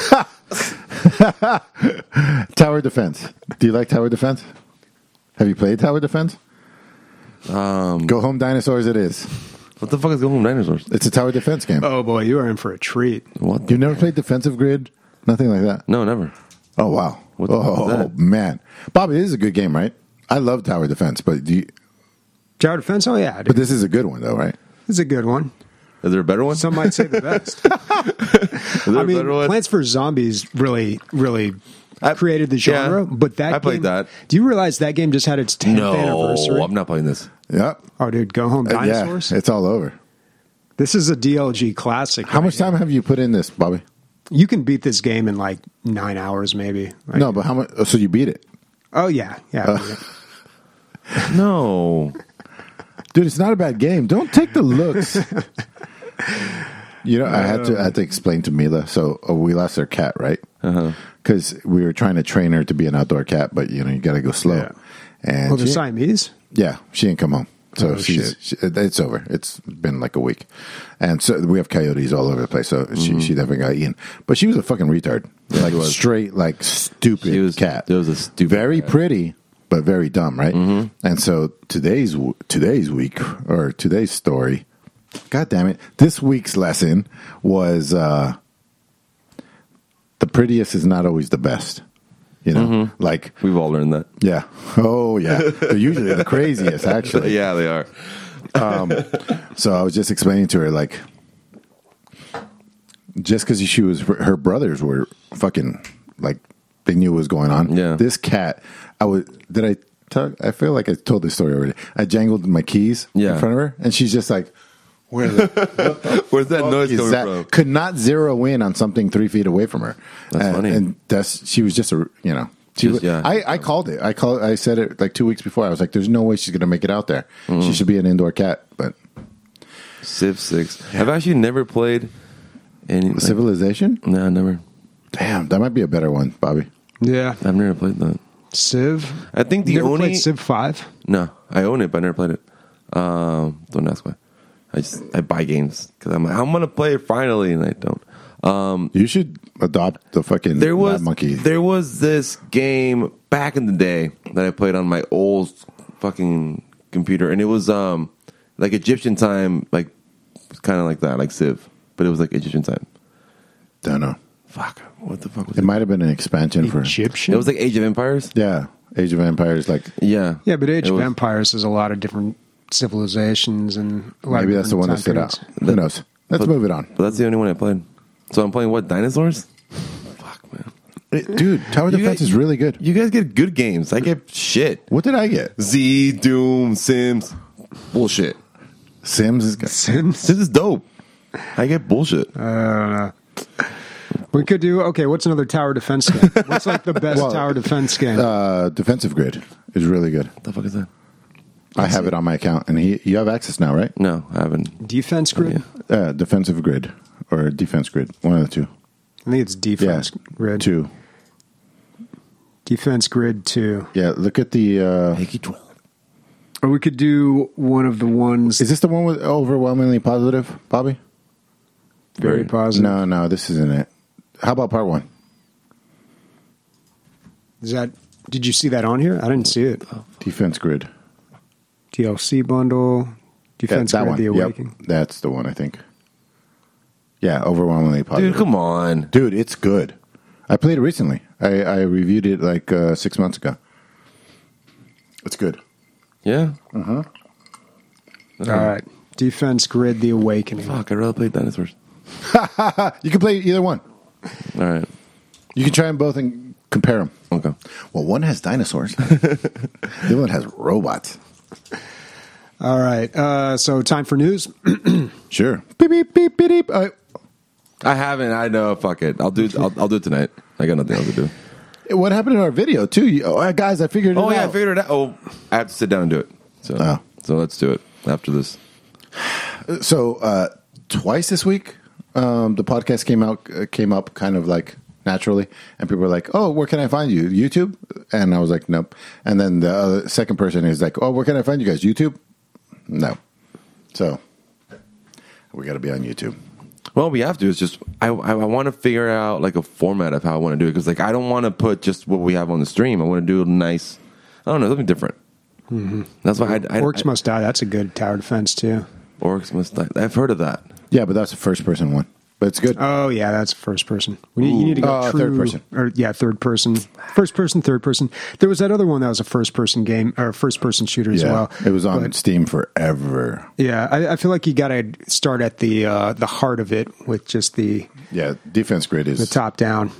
Tower Defense. Do you like Tower Defense? Have you played Tower Defense? Um, Go Home Dinosaurs. It is. What the fuck is Go Home Dinosaurs? It's a tower defense game. Oh boy, you are in for a treat. What? the- You've never played Defensive Grid? Nothing like that. No, never. Oh wow. What the oh fuck is that? man, Bobby, this is a good game, right? I love Tower Defense, but do you, Tower Defense? Oh yeah, but dude. this is a good one though, right? This is a good one. Is there a better one? Some might say the best. Is there I a mean, better one? Plants vs Zombies really, really I- created the genre. yeah, but that I played game- that. Do you realize that game just had its tenth No, anniversary? I'm not playing this. Yep. Oh, dude, Go Home Uh, yeah, Dinosaurs. it's all over. This is a D L G classic. How right much here. time have you put in this, Bobby? You can beat this game in like nine hours, maybe. Like- No, but how much? Oh, so you beat it, Oh yeah, yeah. Uh. No. dude? It's not a bad game. Don't take the looks. You know, I had to I had to explain to Mila. So uh, we lost our cat, right? Because we were trying to train her to be an outdoor cat, but you know, you got to go slow. Yeah. And well, they're she- Siamese. Yeah, she didn't come home. So Oh, she's she, it's over. It's been like a week, and so we have coyotes all over the place. So she she definitely got eaten. But she was a fucking retard, like straight like stupid She was- cat. it was a stupid very cat. pretty, but very dumb, right? And so today's today's week or today's story, God damn it, this week's lesson was uh, the prettiest is not always the best. You know, like We've all learned that. yeah, oh yeah, they're usually the craziest actually. Yeah, they are. So I was just explaining to her, like, just because she was, her brothers were fucking, like, they knew what was going on. Yeah. This cat, I was, did I talk? I feel like I told this story already. I jangled my keys Yeah. in front of her, and she's just like, Where the, Where's that noise is coming that? from? Could not zero in on something three feet away from her. That's and, funny. And that's she was just a you know. She Just- was, yeah. I, I called it. I called. I said it like two weeks before. I was like, "There's no way she's going to make it out there. Mm-hmm. She should be an indoor cat." But Civ six. I've actually never played any. Like, Civilization, no, never. damn, that might be a better one, Bobby. Yeah. I've never played that. Civ. I think the You never only played Civ five? no, I own it, but I never played it. Um, don't ask why. I just I buy games because I'm like, I'm gonna play it finally, and I don't. Um, You should adopt the fucking there was Mad monkey. there was this game back in the day that I played on my old fucking computer, and it was um like Egyptian time, like kind of like that, like Civ, but it was like Egyptian time. Don't know. Fuck, what the fuck was It it? might have been an expansion for. Egyptian? It was like Age of Empires. Yeah, Age of Empires. Like Yeah, Yeah, but Age It of was- Empires has a lot of different civilizations and a lot maybe of that's the one that different stood time out. periods. Who knows? Let's But- move it on, But that's the only one I played. So I'm playing what, dinosaurs? Fuck, man. It- dude. Tower You Defense guys- is really good. You guys get good games. I get shit. What did I get? Z, Doom, Sims, bullshit. Sims is good. Sims? Sims is dope. I get bullshit. I don't know. We could do, okay, what's another tower defense game? What's like the best Well, tower defense game? Uh, Defensive Grid is really good. What the fuck is that? I have it on my account, and he, you have access now, right? No, I haven't. Defense grid? Yeah. Uh, Defensive Grid or Defense Grid, one of the two. I think it's Yeah, defense grid. two. Defense grid two. Yeah, look at the. Uh, Or we could do one of the ones is this the one with overwhelmingly positive, Bobby? very positive. No, no, this isn't it. How about part one? Is that, did you see that on here? I didn't see it. Defense Grid. D L C bundle, Yeah, defense that grid, one. the Yep, awakening. that's the one, I think. Yeah, overwhelmingly positive. Dude, come on. Dude, it's good. I played it recently. I, I reviewed it like uh, six months ago. It's good. Yeah? All right. Defense grid, the awakening. Fuck, I'd rather play dinosaurs. You can play either one. All right. You can try them both and compare them. Okay. Well, one has dinosaurs. The other one has robots. All right. Uh, so time for news. Sure. Beep, beep, beep, beep, beep. Uh, I haven't. I know. Fuck it. I'll do it. I'll, I'll do it tonight. I got nothing else to do. what happened in our video, too? You, oh, guys, I figured it Oh, out. yeah, I figured it out. Oh, I have to sit down and do it. So, Oh. so let's do it after this. So uh, twice this week, um, the podcast came out uh, came up kind of like naturally, and people were like, "Oh, where can I find you? YouTube?" And I was like, "Nope." And then the uh, second person is like, "Oh, where can I find you guys? YouTube?" No. So we got to be on YouTube. Well, we have to. It's just I I, I want to figure out like a format of how I want to do it because like I don't want to put just what we have on the stream. I want to do it nice. I don't know, something different. Mm-hmm. That's why I, I Orcs I, Must Die. That's a good tower defense, too. Orcs must die. I've heard of that. Yeah, but that's a first person one. But it's good. Oh, yeah, that's first person. We need, you need to go Uh, true. third person. Or, yeah, third person. First person, third person. There was that other one that was a first person game, or first person shooter as yeah, well. it was on But, Steam forever. yeah, I, I feel like you got to start at the uh, the heart of it with just the Yeah, Defense Grid is the top down.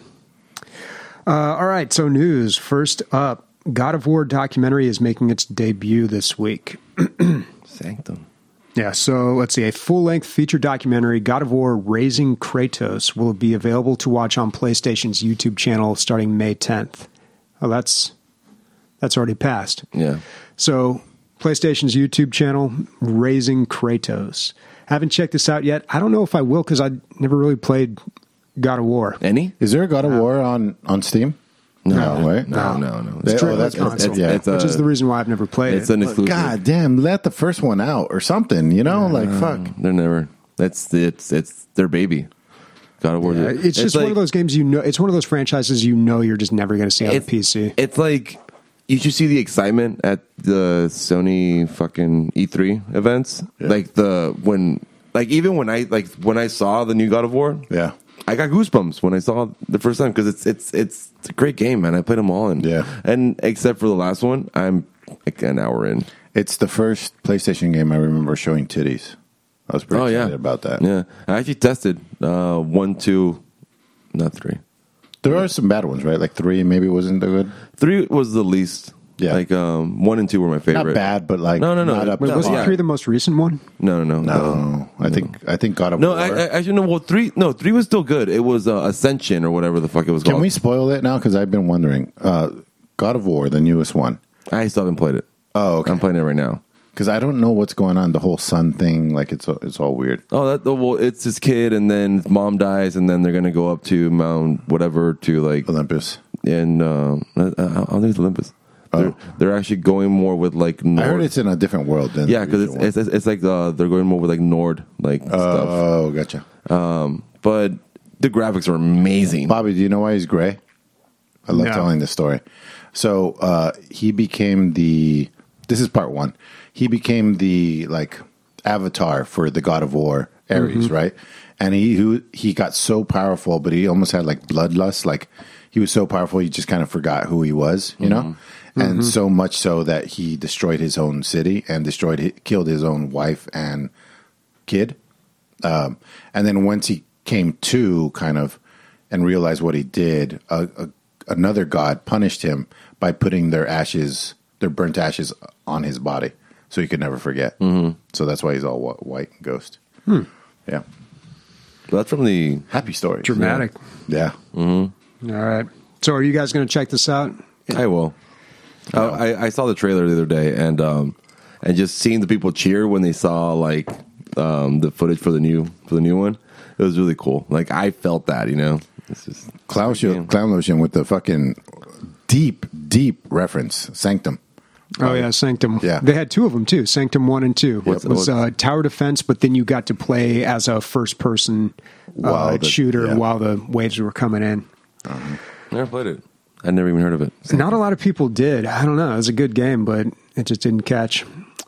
Uh, all right, so news. First up, God of War documentary is making its debut this week. Sanctum. Yeah, so let's see. A full-length feature documentary, God of War Raising Kratos, will be available to watch on PlayStation's YouTube channel starting May tenth. Oh, that's that's already passed. Yeah. So, PlayStation's YouTube channel, Raising Kratos. Haven't checked this out yet. I don't know if I will because I never really played God of War. Any? Is there a God of War on, on Steam? No, right? no, no, no. They- It's oh, strictly that's console, yeah. it's a- which is the reason why I've never played It's it. an exclusive. God damn, let the first one out or something, you know? Like, fuck. They're never. That's it's it's their baby. God of War. Yeah, it's, just one like- of those games you know. It's one of those franchises you know you're just never going to see on It's, P C. It's like you should see the excitement at the Sony fucking E three events. Yeah. Like the when like even when I like when I saw the new God of War. Yeah. I got goosebumps when I saw it the first time because it's it's it's it's a great game, man. I played them all, and Yeah. and except for the last one, I'm like an hour in. It's the first PlayStation game I remember showing titties. I was pretty Oh excited yeah, about that. Yeah, I actually tested uh, one, two, not three. There are some bad ones, right? Like three maybe wasn't that good. Three was the least Yeah. Like um, one and two were my favorite. Not bad, but like No, no, no. Not up Wait, to wasn't par. three the most recent one? No, no, no, No, I think I think God of No, War. I, I actually no. Well, three no three was still good. It was uh, Ascension or whatever the fuck it was Can called. we spoil it now? Because I've been wondering. Uh, God of War, the newest one. I still haven't played it. Oh, okay. I'm playing it right now. Because I don't know what's going on. The whole son thing, like it's it's all weird. Oh, that well, it's his kid, and then his mom dies, and then they're gonna go up to Mount whatever to like Olympus. and uh, I, I don't think it's Olympus. They're, they're actually going more with like Nord. I heard it's in a different world than yeah, the because usual it's, it's it's like uh, they're going more with like Nord like one. stuff. Oh, gotcha. Um, but the graphics are amazing. Bobby, do you know why he's gray? I love No. telling this story. So uh, he became the. This is part one. He became the like avatar for the God of War, Ares, right? And he who he got so powerful, but he almost had like bloodlust. Like he was so powerful, he just kind of forgot who he was, you know. And so much so that he destroyed his own city and destroyed, killed his own wife and kid. Um, and then once he came to, kind of, and realized what he did, a, a, another god punished him by putting their ashes, their burnt ashes, on his body, so he could never forget. Mm-hmm. So that's why he's all wh- white and ghost. Yeah, That's from the happy story. Dramatic. Yeah. All right. So are you guys going to check this out? I will. Uh, I, I saw the trailer the other day, and um, and just seeing the people cheer when they saw like um, the footage for the new for the new one, it was really cool. Like I felt that, you know. It's just Clown, Lo- Clown Lotion with the fucking deep, deep reference. Sanctum. Oh yeah, Sanctum. Yeah. They had two of them too. Sanctum one and two. What's- it was what's- uh, tower defense, but then you got to play as a first person uh, While the- shooter yeah. while the waves were coming in. never played it. I'd never even heard of it. Not a lot of people did. I don't know. It was a good game, but it just didn't catch.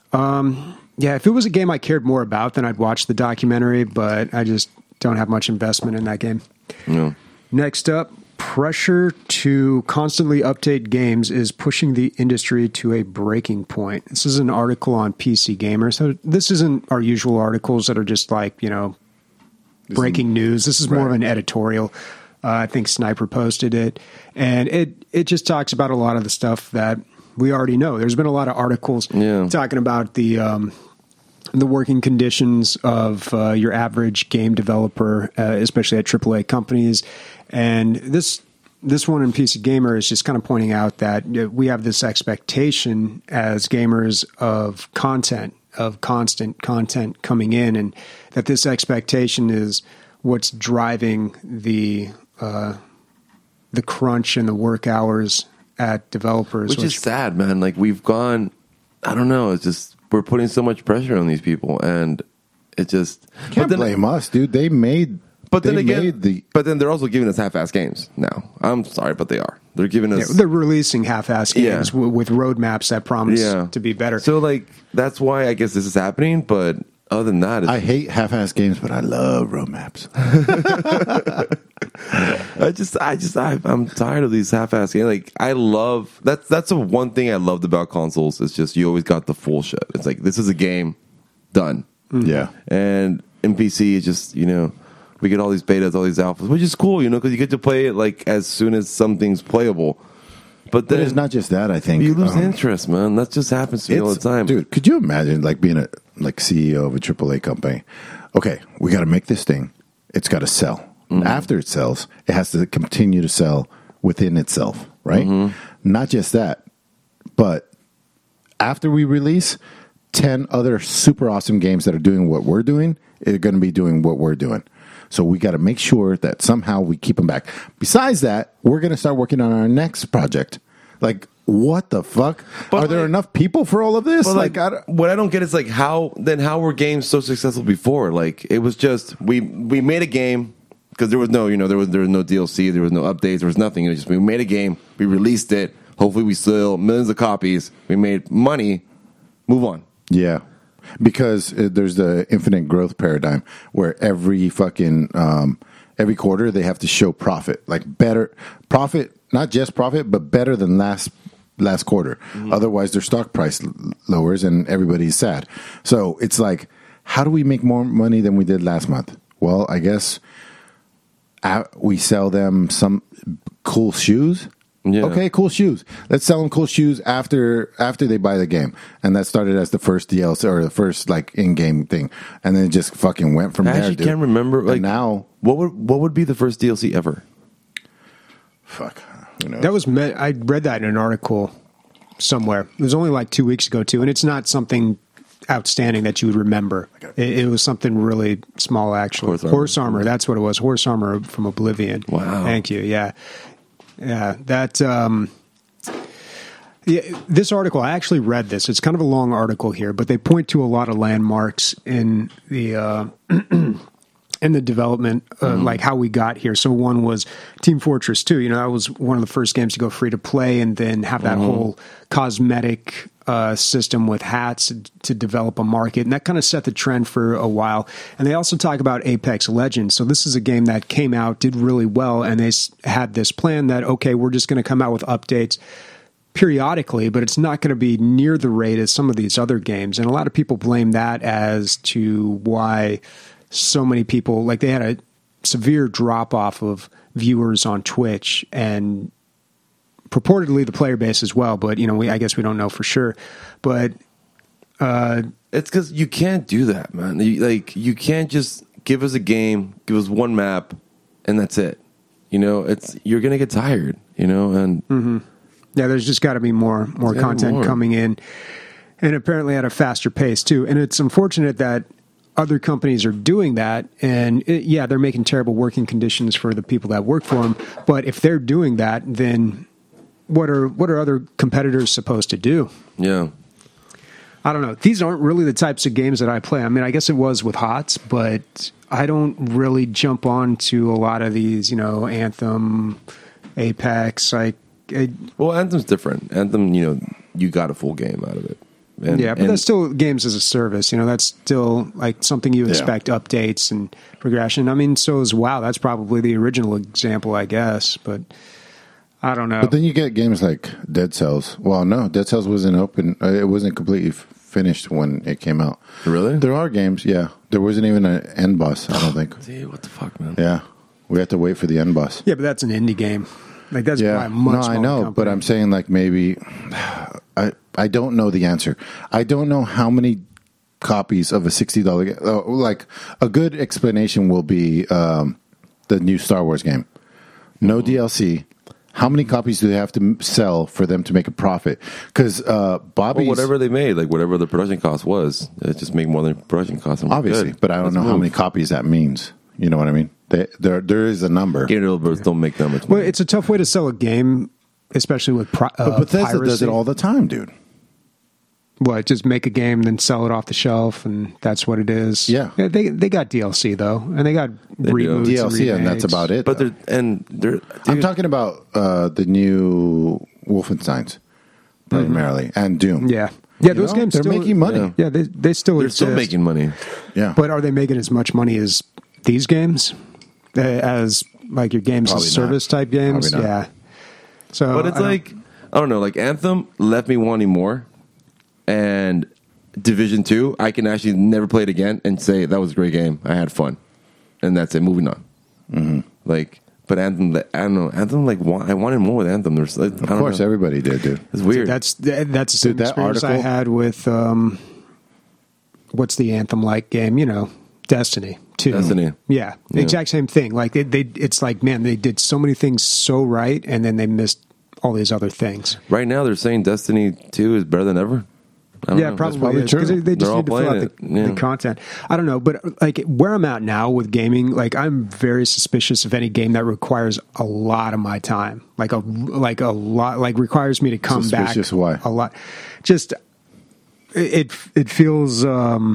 Um, yeah, if it was a game I cared more about, then I'd watch the documentary, but I just don't have much investment in that game. No. Next up, pressure to constantly update games is pushing the industry to a breaking point. This is an article on P C Gamer. So this isn't our usual articles that are just like, you know, breaking news. This is more of Right. an editorial. Uh, I think Sniper posted it, and it it just talks about a lot of the stuff that we already know. There's been a lot of articles Yeah. talking about the um, the working conditions of uh, your average game developer, uh, especially at triple A companies, and this this one in P C Gamer is just kind of pointing out that uh, we have this expectation as gamers of content, of constant content coming in, and that this expectation is what's driving the uh, the crunch and the work hours at developers. Which is sad, man. Like we've gone, I don't know. It's just we're putting so much pressure on these people, and it just Can't but then, blame us, dude. They made. But then they again, made the. but then they're also giving us half-ass games now. I'm sorry, but they are. They're giving us. Yeah, they're releasing half-ass games Yeah. w- with roadmaps that promise Yeah. to be better. So like that's why I guess this is happening. But other than that, it's, I hate half-ass games, but I love roadmaps. I just, I just, I, I'm tired of these half-ass games. Like, I love that's that's the one thing I loved about consoles. It's just you always got the full shit. It's like this is a game, done. Yeah. And in P C, it's just you know we get all these betas, all these alphas, which is cool, you know, because you get to play it like as soon as something's playable. But then But it's not just that. I think you lose um, interest, man. That just happens to me all the It's- time, dude. Could you imagine like being a like C E O of a triple A company? Okay, we got to make this thing. It's got to sell. Mm-hmm. After it sells, it has to continue to sell within itself, right? Mm-hmm. Not just that, but after we release ten other super awesome games that are doing what we're doing, are going to be doing what we're doing. So we got to make sure that somehow we keep them back. Besides that, we're going to start working on our next project. Like, what the fuck? But Are there like- enough people for all of this? But like, I don't- what I don't get is like how then how were games so successful before? Like it was just we we made a game because there was no you know there was there was no D L C, there was no updates, there was nothing. It was just we made a game, we released it. Hopefully, we sold millions of copies. We made money. Move on. yeah, because uh, there's the infinite growth paradigm where every fucking um, every quarter they have to show profit, like better profit, not just profit, but better than last last quarter. Otherwise, their stock price l- lowers and everybody's sad. So it's like, how do we make more money than we did last month? Well, I guess uh, we sell them some cool shoes Yeah. Okay, cool shoes. Let's sell them cool shoes after after they buy the game. And that started as the first D L C or the first like in-game thing. And then it just fucking went from I there, actually dude. can't remember. And Like now, what would what would be the first D L C ever? fuck. Who knows? That was me- I read that in an article somewhere. It was only like two weeks ago too, and it's not something outstanding that you would remember. It, it was something really small, actually. Horse Horse armor. armor. That's what it was. Horse armor from Oblivion. Wow. Thank you. Yeah, yeah. That. Um, yeah, this article, I actually read this. It's kind of a long article here, but they point to a lot of landmarks in the uh, in the development, uh, Mm-hmm. like how we got here. So one was Team Fortress two. You know, that was one of the first games to go free to play, and then have that Mm-hmm. whole cosmetic uh, system with hats to develop a market, and that kind of set the trend for a while. And they also talk about Apex Legends. So this is a game that came out, did really well, and they s- had this plan that okay, we're just going to come out with updates periodically, but it's not going to be near the rate as some of these other games. And a lot of people blame that as to why so many people, like they had a severe drop off of viewers on Twitch and purportedly the player base as well. But, you know, we, I guess we don't know for sure. But It's because you can't do that, man. You, like you can't just give us a game, give us one map, and that's it. You know, it's you're gonna get tired. You know, and yeah, there's just got to be more more Yeah, content more. coming in, and apparently at a faster pace too. And it's unfortunate that other companies are doing that, and it, yeah, they're making terrible working conditions for the people that work for them. But if they're doing that, then what are what are other competitors supposed to do? yeah. I don't know. These aren't really the types of games that I play. I mean, I guess it was with HOTS, but I don't really jump on to a lot of these, you know, Anthem, Apex. Like, it, Well, Anthem's different. Anthem, you know, you got a full game out of it. And, yeah, but and- that's still games as a service. You know, that's still like something you expect updates and progression. I mean, so is WoW. That's probably the original example, I guess. But I don't know. But then you get games like Dead Cells. Well, no, Dead Cells wasn't open. Uh, it wasn't completely f- finished when it came out. Really? There are games, yeah. There wasn't even an end boss, I don't think. Dude, what the fuck, man? Yeah. We had to wait for the end boss. yeah, but that's an indie game. Like that's Yeah. probably a much No, I smaller know, company. but I'm saying like maybe I I don't know the answer. I don't know how many copies of a sixty dollars game. Uh, like a good explanation will be um, the new Star Wars game. No D L C. How many copies do they have to m- sell for them to make a profit? Because uh, Bobby's Well, whatever they made, like whatever the production cost was, it just make more than production cost. and we're obviously, good. but I don't Let's know how move. many copies that means. You know what I mean? They, there, there is a number. Game developers don't make that much well, money. it's a tough way to sell a game, especially with pro- uh, But Bethesda does piracy. it all the time, dude. What, just make a game, then sell it off the shelf, and that's what it is. Yeah. they they got D L C though, and they got They do. reboots, D L C, and that's remakes. about it. But though. they're and they're. I'm dude, talking about uh, the new Wolfensteins primarily and Doom. Yeah, yeah, You those know, games they're still, making money. Yeah. Yeah, they they still they're exist. still making money. Yeah, But are they making as much money as these games, Uh, as like your games Probably as service not. type games? Probably not. Yeah. So, But it's I don't- like I don't know, like Anthem left me wanting more, and Division Two, I can actually never play it again and say that was a great game. I had fun, and that's it. Moving on. Mm-hmm. Like, but Anthem, I don't know. Anthem, like, wa- I wanted more with Anthem. There's, like, of course, everybody did, dude. it's weird. that's that's the same Dude, that experience I article- had with um, what's the Anthem like game? You know, Destiny two. Destiny. Yeah, the Yeah. exact same thing. Like they, they, it's like man, they did so many things so right, and then they missed all these other things. Right now, they're saying Destiny Two is better than ever. I don't Yeah, know. probably, probably is, true. 'cause They, they just They're all need to fill out playing the, it, yeah. the content. I don't know, but like where I'm at now with gaming, like I'm very suspicious of any game that requires a lot of my time, like a like a lot, like requires me to come Suspicious back. why? A lot, just it it feels. Um,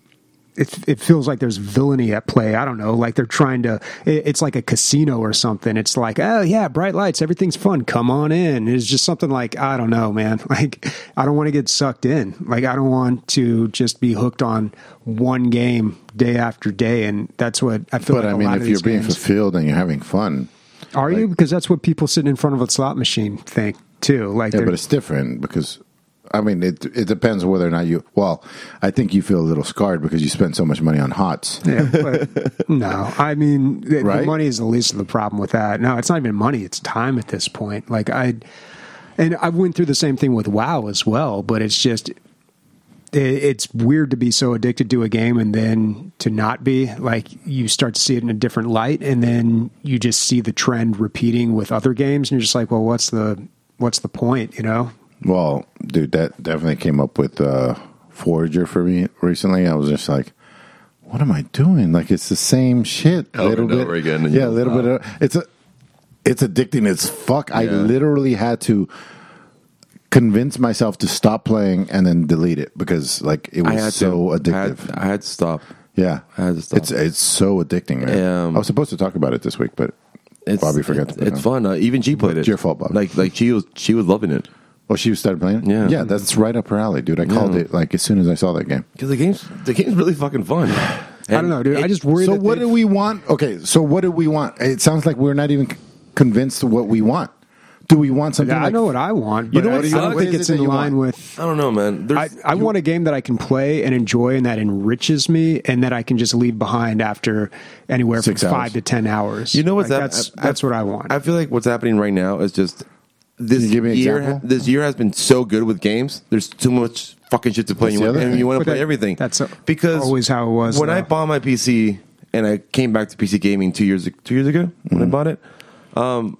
it, it feels like there's villainy at play. I don't know, like they're trying to. It, it's like a casino or something. It's like, oh yeah, bright lights, everything's fun. Come on in. It's just something like I don't know, man. Like I don't want to get sucked in. Like I don't want to just be hooked on one game day after day, and that's what I feel. But like I a mean, lot if of you're these being games- fulfilled and you're having fun, are you? Because that's what people sitting in front of a slot machine think too. Like yeah, they're- but it's different because I mean, it it depends whether or not you. Well, I think you feel a little scarred because you spend so much money on HOTS. Yeah, but no, I mean, the, Right? the money is the least of the problem with that. No, it's not even money; it's time at this point. Like I, and I went through the same thing with WoW as well. But it's just, it, it's weird to be so addicted to a game and then to not be. Like you start to see it in a different light, and then you just see the trend repeating with other games, and you're just like, well, what's the what's the point? You know? Well, dude, that definitely came up with uh, Forager for me recently. I was just like, what am I doing? Like, it's the same shit. a Over little and bit. over again, and Yeah, a you- little bit. Of, it's a, it's addicting as fuck. I Yeah. literally had to convince myself to stop playing and then delete it because, like, it I was had so to. I had, addictive. I had to stop. yeah, I had to stop. it's it's so addicting, man. Um, I was supposed to talk about it this week, but It's, Bobby forgot It's, to put it it's on. fun. Uh, even G played it. It's your fault, Bobby. Like like she was she was loving it Oh, she started playing. Yeah. yeah, that's right up her alley, dude. I called Yeah. it like as soon as I saw that game. because the game's the game's really fucking fun. I don't know, dude. I just worry. So that what they- do we want? Okay, so what do we want? It sounds like we're not even c- convinced of what we want. Do we want something? Yeah, I like, know what I want. You But know what I, you I want? don't What think is it's it in that you line want? with. I don't know, man. I, There's, I want a game that I can play and enjoy and that enriches me and that I can just leave behind after anywhere Six from hours. five to ten hours. You know what's like hap- that's I- that's what I want. I feel like what's happening right now is just this Can you give me an year. example? This year has been so good with games. There's too much fucking shit to play, That's and the you, other want, and thing. you want to But play that- everything. that's a- because always how it was, When I though. bought my P C and I came back to P C gaming two years two years ago when I Mm-hmm. bought it. Um,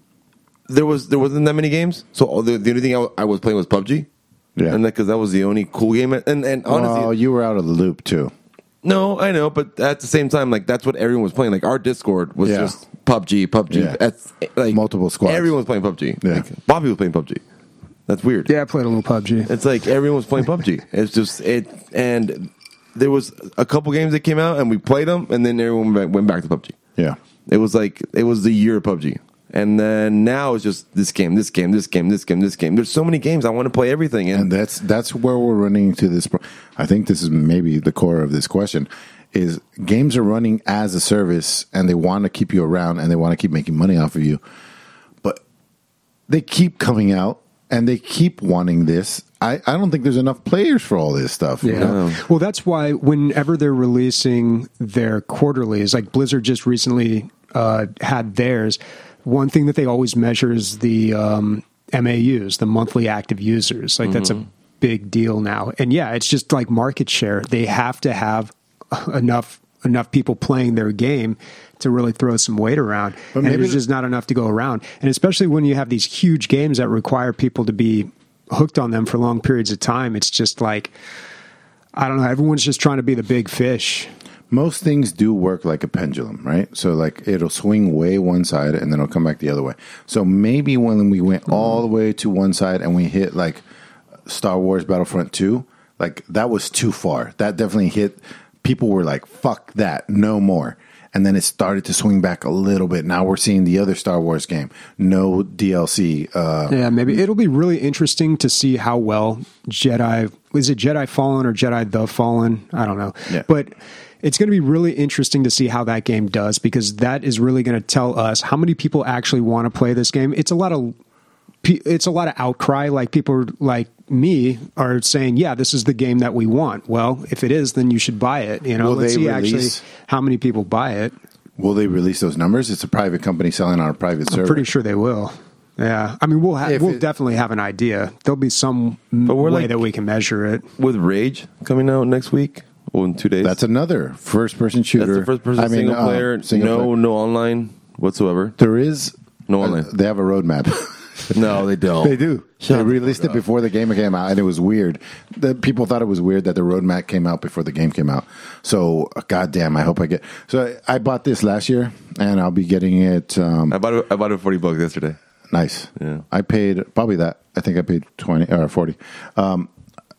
there was there wasn't that many games, so all the, the only thing I, w- I was playing was P U B G. Yeah. and because that was the only cool game. And and honestly, Well, you were out of the loop too. no, I know, but at the same time, like that's what everyone was playing. Like our Discord was Yeah. just P U B G, P U B G. Yeah. That's like Multiple squads. Everyone was playing P U B G. Yeah. Like, Bobby was playing P U B G. That's weird. yeah, I played a little P U B G. It's like everyone was playing P U B G. It's just it, and there was a couple games that came out, and we played them, and then everyone went went back to P U B G. Yeah. It was like it was the year of P U B G, and then now it's just this game, this game, this game, this game, this game. There's so many games. I want to play everything, and, And that's that's where we're running into this. Pro- I think this is maybe the core of this question: is games are running as a service, and they want to keep you around, and they want to keep making money off of you, but they keep coming out, and they keep wanting this. I, I don't think there's enough players for all this stuff. you Yeah. know? Well, that's why whenever they're releasing their quarterlies, like Blizzard just recently uh, had theirs, one thing that they always measure is the um, M A Us, the monthly active users. Like that's a big deal now. And yeah, it's just like market share. They have to have enough enough people playing their game to really throw some weight around. But and maybe there's the- just not enough to go around. And especially when you have these huge games that require people to be hooked on them for long periods of time, it's just like, I don't know, everyone's just trying to be the big fish. Most things do work like a pendulum, right? So like it'll swing way one side and then it'll come back the other way. So maybe when we went all the way to one side and we hit like Star Wars Battlefront two, like that was too far. That definitely hit. People were like, fuck that, no more. And then it started to swing back a little bit. Now we're seeing the other Star Wars game. No D L C. Uh, Yeah, maybe it'll be really interesting to see how well Jedi, is it Jedi Fallen or Jedi the Fallen? I don't know. Yeah. But it's going to be really interesting to see how that game does, because that is really going to tell us how many people actually want to play this game. It's a lot of it's a lot of outcry. Like people like me are saying, yeah, this is the game that we want. Well, if it is, then you should buy it. You know, Will let's they see release- actually how many people buy it. Will they release those numbers? It's a private company selling on a private server. I'm pretty sure they will. Yeah, I mean, we'll ha- If we'll it- definitely have an idea. There'll be some But we're way like- that we can measure it. with Rage coming out next week or in two days. That's another first-person shooter. That's the first person I mean, single uh, player. single no, player. no online whatsoever. There is No uh, online. they have a roadmap. No, they don't. They do. Shut they the released fuck it up. before the game came out, and it was weird. The people thought it was weird that the roadmap came out before the game came out. So, uh, goddamn, I hope I get. So, I bought this last year, and I'll be getting it. Um, I bought it. I bought it for forty bucks yesterday. nice. Yeah. I paid probably that. I think I paid twenty or forty. Um,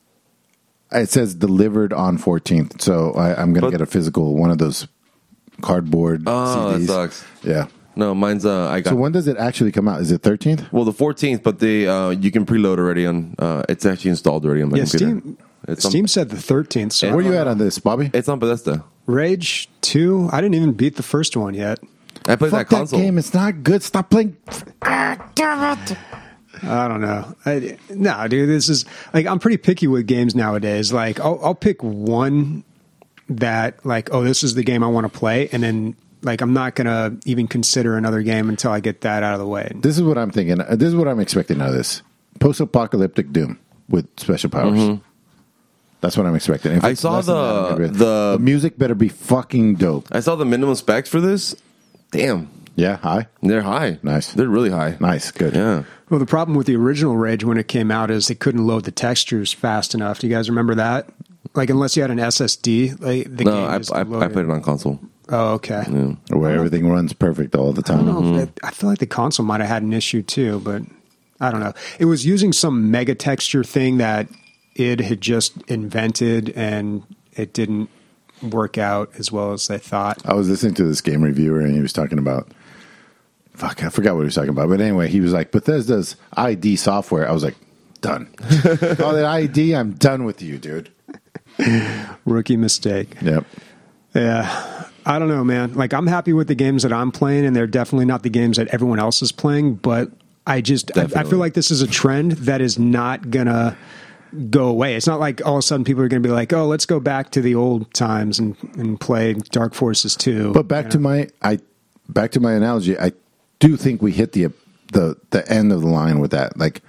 it says delivered on fourteenth, so I, I'm going to But- get a physical one of those cardboard Oh, C Ds. that sucks. Yeah. No, mine's. Uh, I got. So when does it actually come out? Is it thirteenth? well, the fourteenth, but they uh, you can preload already on. Uh, it's actually installed already on my Yeah, computer. Steam. It's on- Steam said the thirteenth. So Where are you at on this, Bobby? It's on Bethesda. Rage two. I didn't even beat the first one yet. I played Fuck that console. that game. It's not good. Stop playing. I don't know. I, no, dude, this is like I'm pretty picky with games nowadays. Like I'll, I'll pick one that like, oh, this is the game I want to play, and then like I'm not gonna even consider another game until I get that out of the way. This is what I'm thinking. This is what I'm expecting out of this post-apocalyptic Doom with special powers. Mm-hmm. That's what I'm expecting. If I it's saw less than the- that, the- the music better be fucking dope. I saw the minimum specs for this. Damn, Yeah, high, they're high. Nice. They're really high. nice, good. Yeah. Well, the problem with the original Rage when it came out is they couldn't load the textures fast enough. Do you guys remember that? Like unless you had an S S D, like the No, game I, just I, I loaded. played it on console. Oh, okay. Where everything runs perfect all the I don't time. know if it, I feel like the console might have had an issue too, but I don't know. It was using some mega texture thing that id had just invented, and it didn't work out as well as they thought. I was listening to this game reviewer, and he was talking about. Fuck, I forgot what he was talking about. But anyway, he was like, Bethesda's I D software. I was like, done. All that I D, I'm done with you, dude. Rookie mistake. Yep. Yeah. I don't know, man. Like, I'm happy with the games that I'm playing, and they're definitely not the games that everyone else is playing, but I just, I, I Definitely. feel like this is a trend that is not going to go away. It's not like all of a sudden people are going to be like, oh, let's go back to the old times and, and play Dark Forces two. But back to my I back to my analogy, I do think we hit the the the end of the line with that. Like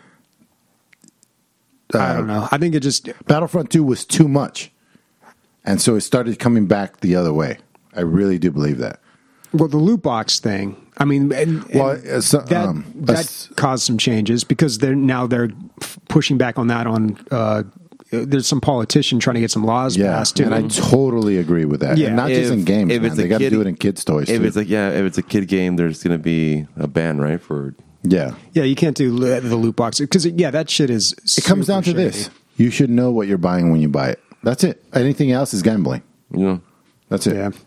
I don't know. I think it just, Battlefront two was too much. And so it started coming back the other way. I really do believe that. well, the loot box thing. I mean, and, and Well, uh, so, that um, that uh, caused some changes because they're now they're f- pushing back on that. On uh, there's some politician trying to get some laws Yeah, passed too. and I totally agree with that. Yeah. And not just in games, man. They a got to kid- do it in kids' toys If too. it's like yeah, if it's a kid game, there's going to be a ban, right? For yeah. yeah, you can't do li- the loot box because yeah, that shit is. It comes down to this. You should know what you're buying when you buy it. That's it. Anything else is gambling. you know, That's it. Yeah,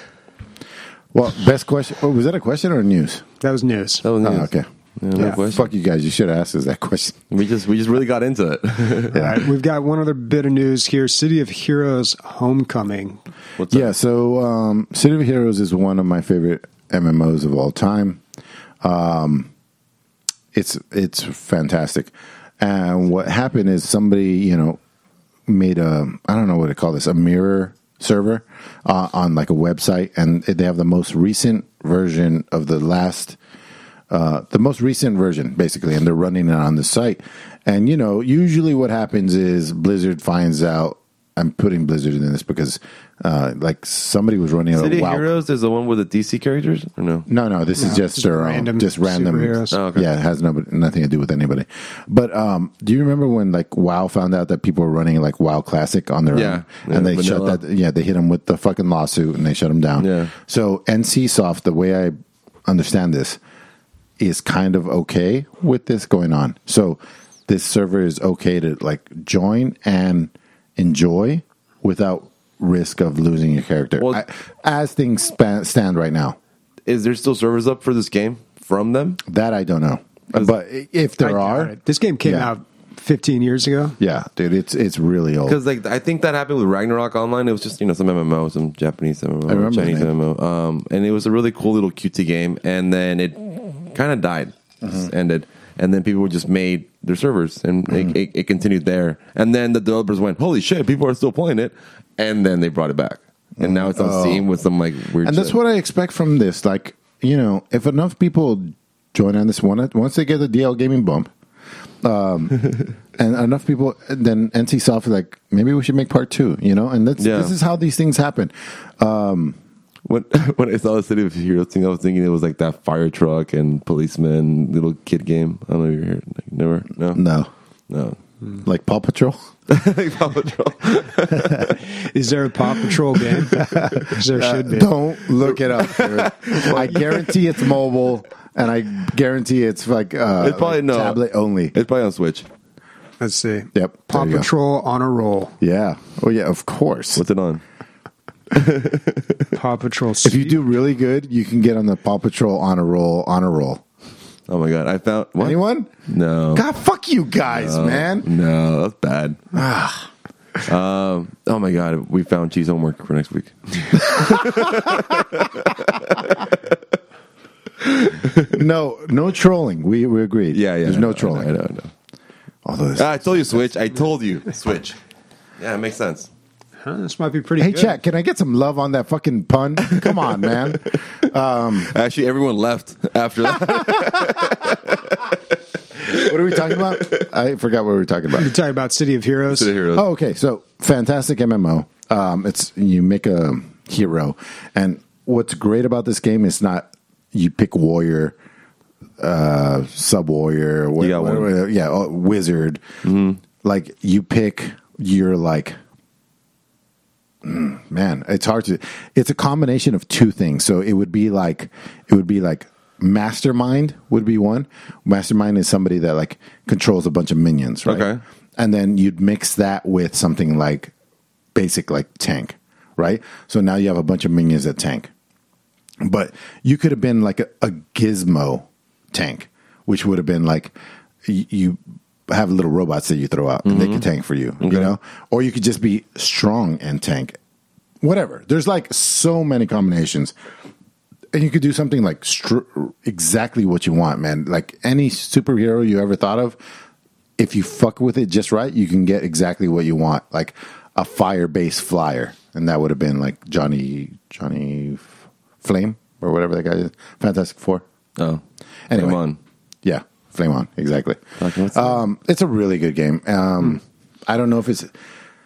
Well, best question. Oh, was that a question or news? that was news. that was Oh, news. okay. Yeah, no Yeah. question. Fuck you guys. You should have asked us that question. We just we just really got into it. All right, we've got one other bit of news here: City of Heroes Homecoming. What's up? Yeah, so um, City of Heroes is one of my favorite M M Os of all time. Um, it's it's fantastic. And what happened is somebody, you know, made a, I don't know what to call this, a mirror server uh, on like a website, and they have the most recent version of the last, uh, the most recent version, basically, and they're running it on the site. And, you know, usually what happens is Blizzard finds out, I'm putting Blizzard in this because, uh, like, somebody was running City a of WoW. Heroes is the one with the D C characters, or no? No, no, this is No, just just their random random, just random. superheroes. Oh, okay. Yeah, it has no, nothing to do with anybody. But um, do you remember when like WoW found out that people were running like WoW Classic on their Yeah, own, yeah, and they vanilla. shut that? Yeah, they hit them with the fucking lawsuit and they shut them down. Yeah. So NCSoft, the way I understand this, is kind of okay with this going on. So this server is okay to like join and enjoy without risk of losing your character, Well- I, as things span, stand right now. Is there still servers up for this game from them? That I don't know, but if I there doubt are, it. This game came Yeah. out fifteen years ago. yeah, dude, it's it's really old. Because like I think that happened with Ragnarok Online. It was just you know some M M O, some Japanese M M O, I remember Chinese the M name. M O, um, and it was a really cool little cutesy game. And then it kind of died, Mm-hmm. just ended. And then people just made their servers, and Mm-hmm. it, it, it continued there. And then the developers went, "Holy shit, people are still playing it!" And then they brought it back, and now it's on Oh. Steam with some like weird. And that's shit. what I expect from this. Like, you know, if enough people join on this one, once they get the D L gaming bump, um, and enough people, then NCSoft is like, maybe we should make part two, you know? And that's, Yeah. this is how these things happen. When when I saw the City of Heroes thing, I was thinking it was like that fire truck and policeman little kid game. I don't know if you're here. Like, never, no, No. no. Like Paw Patrol? Paw Patrol. Is there a Paw Patrol game? 'Cause there should be. Don't look it up. dude. I guarantee it's mobile, and I guarantee it's like, uh, It's probably like no. tablet only. It's probably on Switch. Let's see. Yep, Paw there you go. Patrol on a roll. Yeah. Oh, yeah, of course. What's it on? Paw Patrol. If you do really good, you can get on the Paw Patrol on a roll, on a roll. Oh my god! I found what? Anyone? No. God, fuck you guys, man. No, that's bad. um, oh my god! We found cheese homework for next week. no, no trolling. We we agreed. Yeah, yeah. There's I no know, trolling. I know, I know. Although this, Ah, I told you Switch. I told you Switch. Yeah, it makes sense. Huh, this might be pretty hey, good. chat, can I get some love on that fucking pun? Come on, man. Actually, everyone left after that. What are we talking about? I forgot what we were talking about. You're talking about City of Heroes. To the heroes. Oh, okay. So, fantastic M M O. Um, it's you make a hero, and what's great about this game is not you pick warrior, uh, sub warrior, You got one. yeah, uh, wizard. Like you pick your like. mm, Man, it's hard to. It's a combination of two things. So it would be like it would be like mastermind would be one. Mastermind is somebody that like controls a bunch of minions, right? Okay. And then you'd mix that with something like basic like tank, right? So now you have a bunch of minions that tank. But you could have been like a, a gizmo tank, which would have been like y- you have little robots that you throw out and they can tank for you, you know? Or you could just be strong and tank. Whatever. There's like so many combinations. And you could do something like str- exactly what you want, man. Like any superhero you ever thought of, if you fuck with it just right, you can get exactly what you want. Like a fire-based flyer. And that would have been like Johnny Johnny F- Flame or whatever that guy is. Fantastic Four. Oh, Anyway. come on. Yeah, Flame On, exactly. Okay, what's that? Um, it's a really good game. Um, I don't know if it's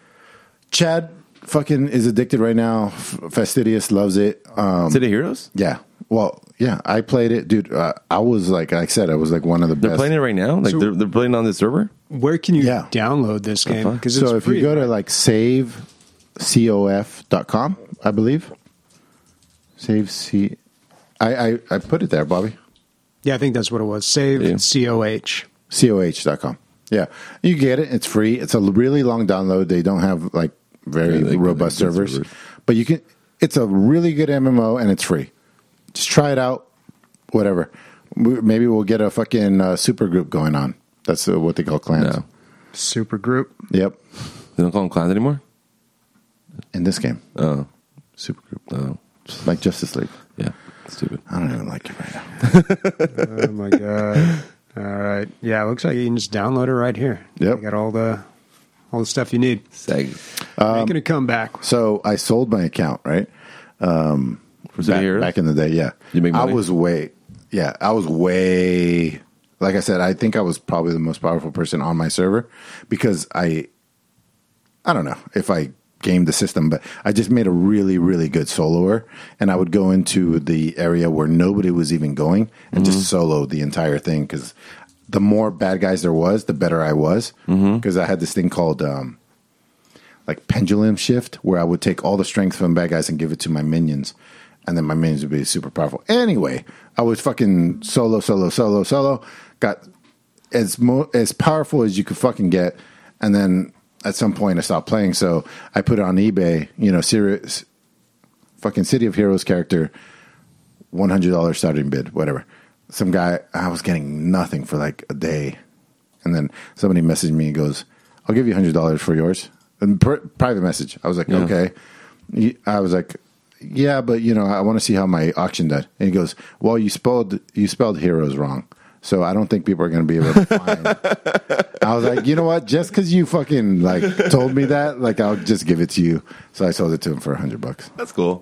Chad fucking is addicted right now. F- Fastidious loves it. Um, City of Heroes? yeah. Well, yeah, I played it, dude. Uh, I was like, like I said, I was like one of the They're best. playing it right now? Like So- they're, they're playing on this server? Where can you Yeah. download this game? fuck? Because it's So if free, you go to right? like save cof dot com, I believe. Save C. I, I, I put it there, Bobby. yeah, I think that's what it was. Save Yeah. C O H. coh dot com. Yeah. You get it. It's free. It's a really long download. They don't have like very Yeah, they- robust they good servers. servers. But you can it's a really good M M O and it's free. Just try it out. Whatever. We- Maybe we'll get a fucking uh, super group going on. That's uh, what they call clans. No. Super group. Yep. They don't call them clans anymore? In this game. Oh. Super group. Oh. Like Justice League. Yeah. Stupid. I don't even like it right now. Oh my god! All right, yeah, it looks like you can just download it right here. Yep. You got all the all the stuff you need. Seg. Making a comeback. So I sold my account, right? For City Back, Heroes? back in the day, yeah. You make I money? was way, yeah, I was way, like I said, I think I was probably the most powerful person on my server because I, I don't know if I gamed the system, but I just made a really, really good soloer. And I would go into the area where nobody was even going and Mm-hmm. just solo the entire thing because the more bad guys there was, the better I was. Because Mm-hmm. I had this thing called, um, like pendulum shift, where I would take all the strength from bad guys and give it to my minions, and then my minions would be super powerful. Anyway, I was fucking solo, solo, solo, solo. Got as mo- as powerful as you could fucking get, and then at some point I stopped playing. So I put it on eBay. You know, serious fucking City of Heroes character, one hundred dollars starting bid, whatever. Some guy, I was getting nothing for like a day, and then somebody messaged me and goes, "I'll give you one hundred dollars for yours." And pr- private message. I was like, Yeah. okay. He- I was like, yeah, but you know, I want to see how my auction did. And he goes, well, you spelled you spelled heroes wrong, so I don't think people are going to be able to find. I was like, you know what? Just because you fucking like told me that, like I'll just give it to you. So I sold it to him for a hundred bucks. That's cool.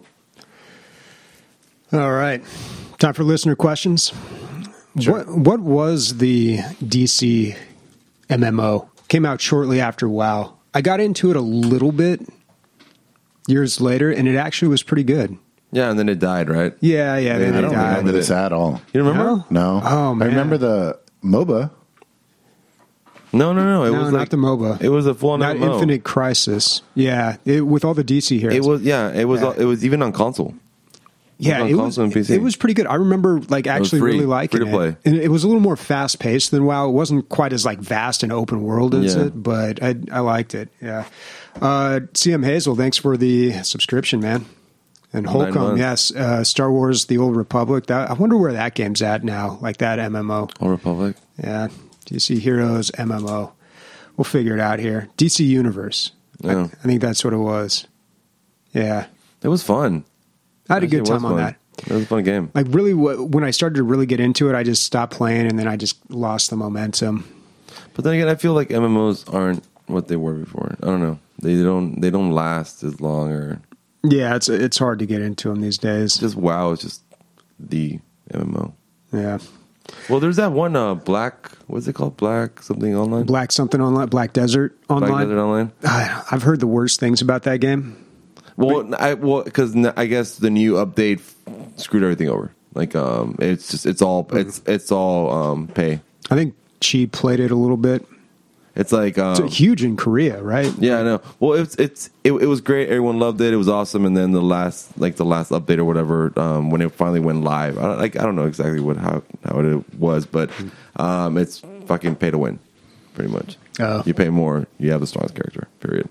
All right, time for listener questions. What what was the D C M M O? Came out shortly after WoW. I got into it a little bit years later, and it actually was pretty good. Yeah, and then it died, right? Yeah, yeah, then I it don't died. remember this at all. You remember? No? No. Oh, man. I remember the MOBA. No, no, no. It No, was not like the MOBA. It was a full Not M M O. Infinite Crisis. Yeah, it, with all the D C heroes. It was yeah. It was Yeah. it was even on console. Yeah, on it was, console and P C. it was pretty good. I remember like actually free, really liking free to play. it. And it was a little more fast paced than WoW. It wasn't quite as like vast and open world as Yeah. it, but I I liked it. Yeah. Uh, C M Hazel, thanks for the subscription, man. And Nine Holcomb, months. yes, uh, Star Wars: The Old Republic. That, I wonder where that game's at now, like that M M O. Old Republic. Yeah, D C Heroes M M O. We'll figure it out here. D C Universe. I, Yeah. I think that's what it was. Yeah, It was fun. I had a Actually, good it was time on fun. that. It was a fun game. Like really, wh- when I started to really get into it, I just stopped playing, and then I just lost the momentum. But then again, I feel like M M Os aren't what they were before. I don't know. They don't. They don't last as long, or Yeah, it's it's hard to get into them these days. just WoW is just the M M O. Yeah, Well, there's that one uh, Black. What's it called? Black something online. Black something online, Black Desert online. Black Desert Online. I- I've heard the worst things about that game. Well, I well because I guess the new update screwed everything over. Like, um, it's just it's all it's it's all um pay. I think Chi played it a little bit. It's like um, It's huge in Korea, right? yeah, I know. Well, it's it's it, it was great. Everyone loved it. It was awesome. And then the last like the last update or whatever, um, when it finally went live, I don't, like I don't know exactly what how how it was, but um, it's fucking pay to win, pretty much. Oh. You pay more, you have the strongest character. Period.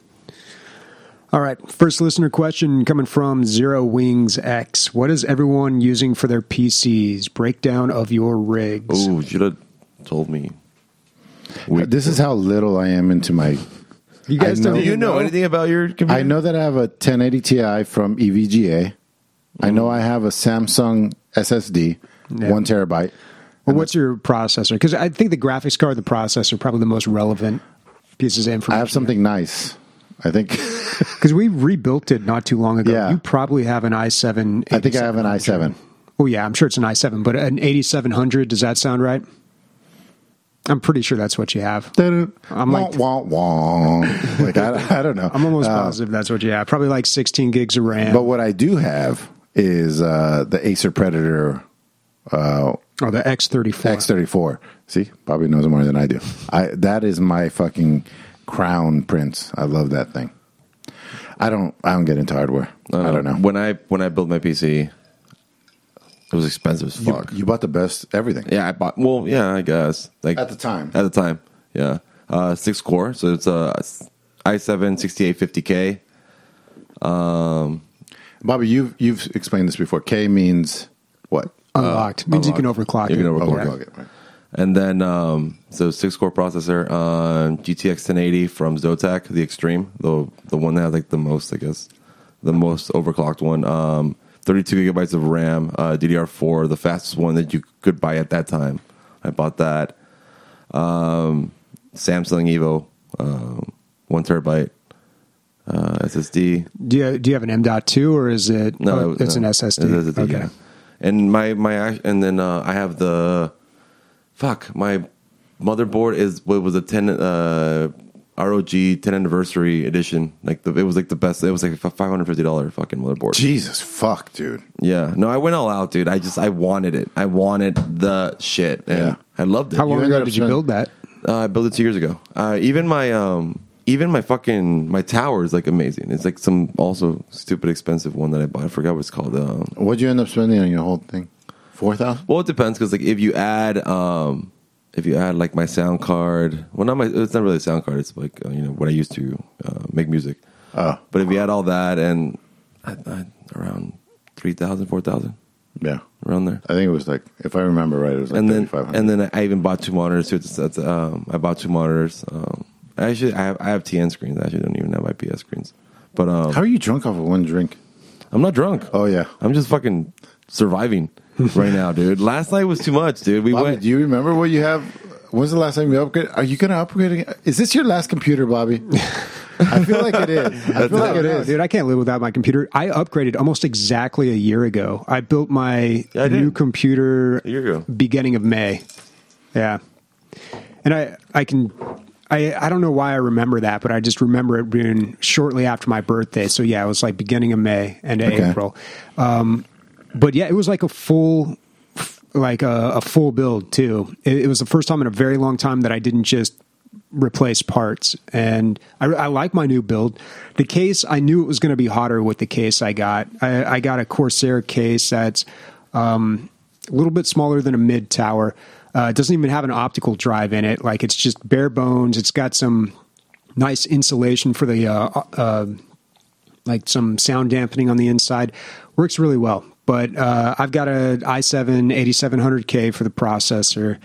All right. First listener question coming from Zero Wings X. What is everyone using for their P Cs? Breakdown of your rigs. Oh, you should have told me. We, This is how little I am into my. You guys I don't know- do you know anything about your computer? I know that I have a ten eighty Ti from E V G A. I know I have a Samsung S S D, Yeah. one terabyte. Well, what's your processor? Because I think the graphics card, the processor, are probably the most relevant pieces of information. I have something nice. I think. Because we rebuilt it not too long ago. Yeah. You probably have an i seven. I think I have an i seven. Oh, yeah, I'm sure it's an i seven, but an eighty-seven hundred, does that sound right? I'm pretty sure that's what you have. I'm like- wah, wah, wah. Like I, I don't know. I'm almost Uh, positive that's what you have. Probably like sixteen gigs of RAM. But what I do have is uh, the Acer Predator uh, or the X thirty-four. X thirty-four. See, Bobby knows more than I do. I that is my fucking crown prince. I love that thing. I don't. I don't get into hardware. I don't know. When I when I built my P C, it was expensive as You, fuck. you bought the best everything. Yeah, I bought. Well, yeah, I guess like At the time. At the time, yeah, uh, six core. So it's a i seven sixty-eight fifty K. Um, Bobby, you've you've explained this before. K means what? Unlocked. Means you can unlocked. overclock You it. can overclock Overclock it. Right. and then um, so six core processor on G T X ten eighty from Zotac, the Extreme, the the one that has like the most, I guess, the most overclocked one. Um, thirty-two gigabytes of RAM, uh, D D R four, the fastest one that you could buy at that time. I bought that. Um, Samsung Evo, um, one terabyte uh, S S D. Do you, do you have an M dot two or is it? No, oh, it was- it's no. an S S D. It's S S D, okay. yeah. And my my act- and then uh, I have the fuck my motherboard is what was a ten uh, R O G ten anniversary edition. Like the, it was like the best. It was like a five hundred fifty dollar fucking motherboard. Jesus fuck, dude. Yeah, no, I went all out, dude. I just I wanted it. I wanted the shit, and Yeah. I loved it. How long ended ago up did you spending- build that? Uh, I built it two years ago. Uh, even my um, even my fucking my tower is like amazing. It's like some also stupid expensive one that I bought. I forgot what it's called. Um, What'd you end up spending on your whole thing? Four thousand. Well, it depends because like if you add um if you add like my sound card, well not my it's not really a sound card. It's like uh, you know what I used to uh, make music. Oh, But if you add all that and I, I, around three thousand, four thousand, yeah. around there. I think it was like, if I remember right, it was like And then thirty-five hundred. and then I even bought two monitors too. It's, it's, um, I bought two monitors. Um, actually, I have I have T N screens. I actually don't even have I P S screens. But um, How are you drunk off of one drink? I'm not drunk. Oh yeah. I'm just fucking surviving right now, dude. Last night was too much, dude. We Bobby, went. do you remember what you have? When's the last time you upgraded? Are you going to upgrade again? Is this your last computer, Bobby? I feel like it is. I feel like it No, is. dude, I can't live without my computer. I upgraded almost exactly a year ago. I built my Yeah, I did. new computer A year ago. beginning of May. Yeah. And I I can I I don't know why I remember that, but I just remember it being shortly after my birthday. So yeah, it was like beginning of May and Okay. April. Um but yeah, it was like a full like a, a full build too. It, it was the first time in a very long time that I didn't just replace parts, and I, I like my new build. The case, I knew it was going to be hotter with the case I got. I, I got a Corsair case that's um, a little bit smaller than a mid tower. Uh, it doesn't even have an optical drive in it. Like it's just bare bones. It's got some nice insulation for the uh, uh, like some sound dampening on the inside. Works really well. But uh, I've got a i seven eighty-seven hundred K for the processor.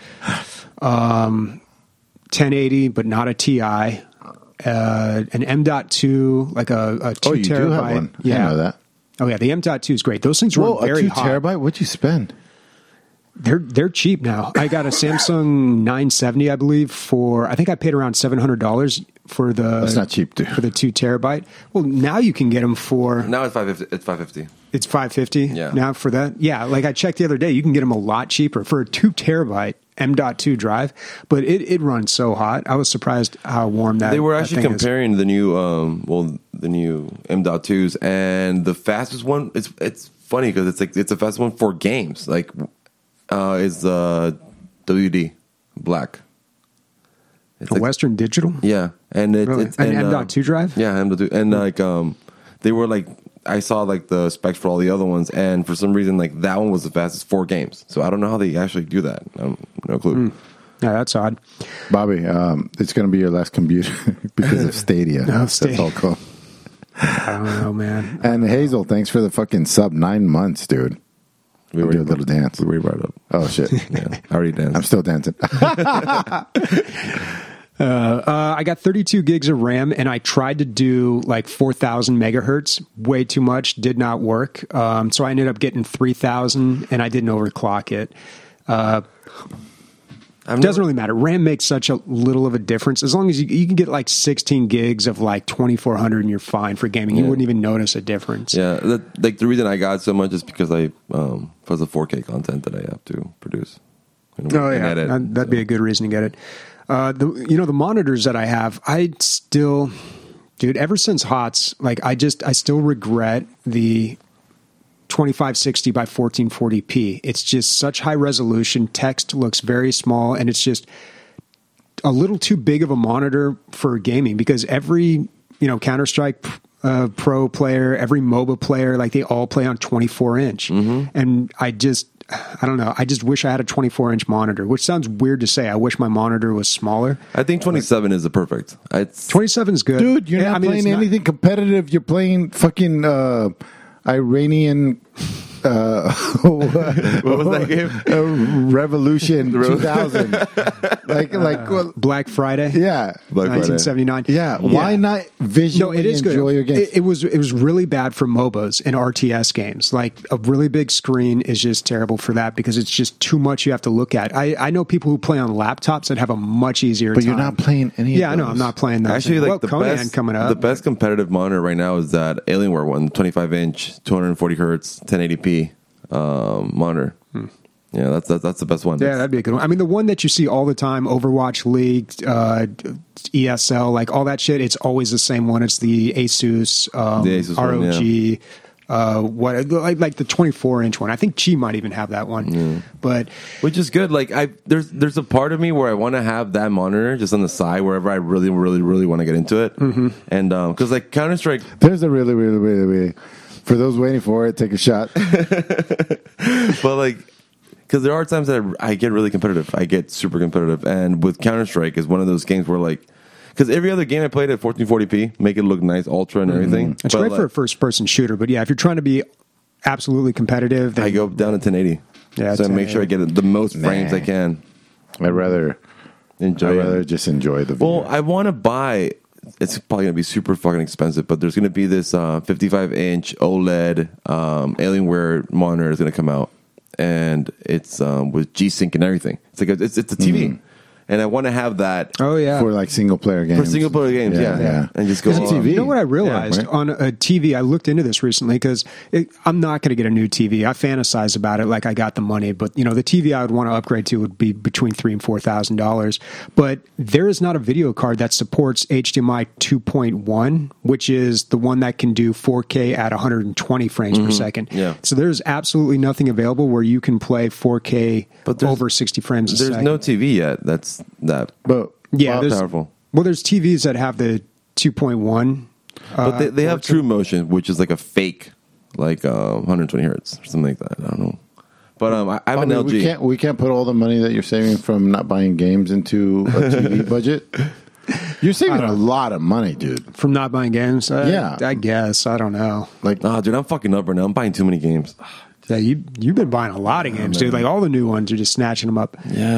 Um, ten eighty, but not a Ti. Uh, an M dot two, like a, a two Oh, you terabyte. do have one. I Yeah, didn't know that. Oh yeah, the M dot two is great. Those things run Whoa, a very two hot. terabyte? What'd you spend? They're they're cheap now. I got a Samsung nine seventy, I believe, for I think I paid around seven hundred dollars for the. That's not cheap, dude. For the two terabyte. Well, now you can get them for Now it's five fifty. It's five fifty. it's five fifty. Yeah. Now for that, yeah. Like I checked the other day, you can get them a lot cheaper for a two terabyte M dot two drive, but it, it runs so hot. I was surprised how warm that. They were that actually thing is. comparing the new, um, well, the new M dot twos, and the fastest one. It's it's funny because it's like it's the fastest one for games. Like, uh, is uh, W D Black. It's A like, Western Digital. yeah, and it, Really? it's An and, M uh, dot two drive? Yeah, M dot two, and like um, they were like I saw like the specs for all the other ones, and for some reason like that one was the fastest for games. So I don't know how they actually do that. I don't, no clue. Yeah, that's odd. Bobby, um, it's going to be your last computer because of Stadia. No, That's Stadia. all cool. I don't know, man. And Hazel, thanks for the fucking sub. Nine months, dude. We I'll do a little dance. We already brought it up. Oh, shit. Yeah, I already danced. I'm still dancing. Uh, I got thirty-two gigs of RAM, and I tried to do like four thousand megahertz. Way too much, did not work. Um, so I ended up getting three thousand, and I didn't overclock it. Uh, I've doesn't never- really matter. RAM makes such a little of a difference. As long as you, you can get like sixteen gigs of like twenty-four hundred, and you're fine for gaming. You Yeah. wouldn't even notice a difference. Yeah, that, like the reason I got so much is because I um for the four K content that I have to produce. And Oh and yeah, edit. that, that'd be a good reason to get it. Uh, the you know the monitors that I have, I still, dude. Ever since H O T S, like I just I still regret the twenty-five sixty by fourteen forty p. It's just such high resolution. Text looks very small, and it's just a little too big of a monitor for gaming because every you know Counter Strike uh, Pro player, every MOBA player, like they all play on twenty-four inch, and I just. I don't know. I just wish I had a twenty-four inch monitor, which sounds weird to say. I wish my monitor was smaller. I think twenty-seven is the perfect. It's twenty-seven is good. Dude, you're Yeah, not I mean, playing it's not- anything competitive. You're playing fucking uh, Iranian. Uh, what was that game? Uh, Revolution two thousand. like, like, well, Black Friday. yeah. Black Friday. nineteen seventy-nine. Yeah. Why not No, visually it is good. enjoy your game? It, it was it was really bad for MOBAs and R T S games. Like a really big screen is just terrible for that because it's just too much you have to look at. I, I know people who play on laptops that have a much easier But time. you're not playing any of Yeah, I know. those. I'm not playing that. actually like well, the Conan best coming up. The best competitive monitor right now is that Alienware one, twenty-five inch, two hundred forty hertz, ten eighty p um, monitor. Yeah, that's, that's that's the best one. Yeah, that'd be a good one. I mean, the one that you see all the time, Overwatch League, uh, E S L, like all that shit, it's always the same one. It's the Asus, um, The Asus one, R O G, uh, what like, like the twenty-four inch one. I think Chi might even have that one. But Which is good. Like I, there's there's a part of me where I want to have that monitor just on the side wherever I really, really, really want to get into it. Mm-hmm. And because like Counter Strike, There's a really, really, really, really. For those waiting for it, take a shot. but like, because there are times that I, I get really competitive. I get super competitive, and with Counter Strike is one of those games where like, because every other game I played at fourteen forty p, make it look nice, ultra and everything. it's But, great for a like, first person shooter. But yeah, if you're trying to be absolutely competitive, then I go down to ten eighty. Yeah, so I make sure I get the most frames Nah. I can. I'd rather, Enjoy I'd it. rather just enjoy the Well, video. I want to buy. It's probably gonna be super fucking expensive, but there's gonna be this uh, fifty-five inch OLED um, Alienware monitor is gonna come out, and it's um, with G Sync and everything. It's like a, it's it's a T V, and I want to have that oh yeah, for like single player games. for single player games. Yeah, yeah. and just go. It's a along. T V. You know what I realized right? on a T V? I looked into this recently because I'm not going to get a new T V. I fantasize about it like I got the money, but you know the T V I would want to upgrade to would be between three and four thousand dollars. But there is not a video card that supports H D M I two point one, which is the one that can do four K at one hundred twenty frames per second. Yeah. So there's absolutely nothing available where you can play four K But there's- over sixty frames a There's second. no T V yet. That's that. But yeah, Wow, there's, powerful. well, there's T Vs that have the two point one. But they, they have True Motion, which is like a fake, like uh, one hundred twenty hertz or something like that. I don't know. But um, I, I have I an mean, L G. we can't we can't put all the money that you're saving from not buying games into a T V budget. You're saving a lot of money, dude. From not buying games? I, Yeah. I guess. I don't know. Like, Nah, dude, I'm fucking up right now. I'm buying too many games. Yeah, you, you've been buying a lot of games, dude. Like, all the new ones, you're just snatching them up. Yeah.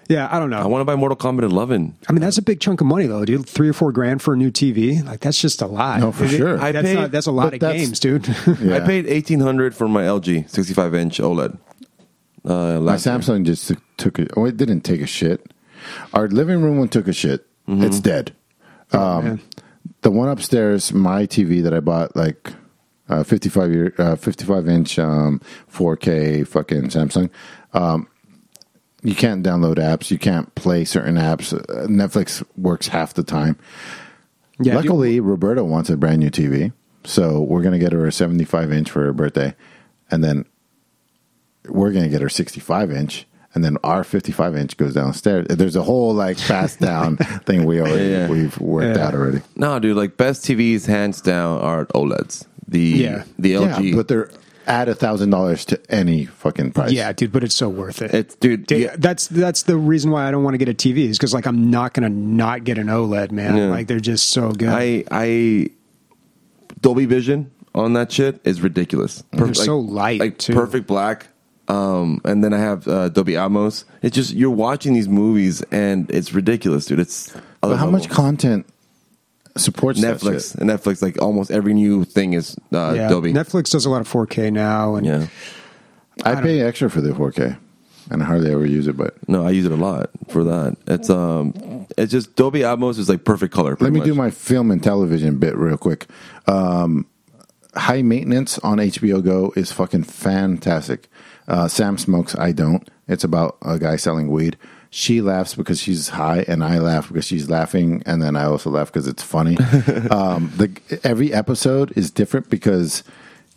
Yeah, I don't know. I want to buy Mortal Kombat eleven. I mean, that's a big chunk of money, though, dude. Three or four grand for a new T V. Like, that's just a lot. No, for It- sure. I that's, paid- not, that's a lot but of that's- games, dude. Yeah. I paid eighteen hundred for my L G sixty-five inch OLED. Uh, My last year. Samsung just took, took it. Oh, it didn't take a shit. Our living room one took a shit. It's dead. Um, man. the one upstairs, my T V that I bought, like uh, fifty-five year, uh, fifty-five inch, um, four K fucking Samsung. Um, you can't download apps. You can't play certain apps. Uh, Netflix works half the time. Yeah, dude. Luckily, Roberta wants a brand new T V, so we're gonna get her a seventy-five inch for her birthday, and then we're gonna get her sixty-five inch, and then our fifty-five inch goes downstairs. There's a whole like passed down thing we already Yeah. we've worked Yeah. out already. No, dude, like best T Vs hands down are OLEDs. The Yeah. the L G. Yeah, but they're add a thousand dollars to any fucking price. Yeah, dude, but it's so worth it. It's dude. Dude, yeah. That's that's the reason why I don't want to get a T V is because like I'm not gonna not get an OLED, man. Yeah. Like they're just so good. I I Dolby Vision on that shit is ridiculous. They're so light, like too. perfect black. Um, and then I have uh, Dolby Atmos. It's just you're watching these movies and it's ridiculous, dude. It's But how much content supports that Netflix shit? and Netflix like almost every new thing is uh, yeah, Dolby. Netflix does a lot of four K now, and Yeah, I pay extra for the four K, and I hardly ever use it. But no, I use it a lot for that. It's um, it's just Dolby Atmos is like perfect color. let pretty me much. do my film and television bit real quick. Um, High Maintenance on H B O Go is fucking fantastic. Uh, Sam smokes, I don't. It's about a guy selling weed. She laughs because she's high, and I laugh because she's laughing, and then I also laugh because it's funny. um, the every episode is different because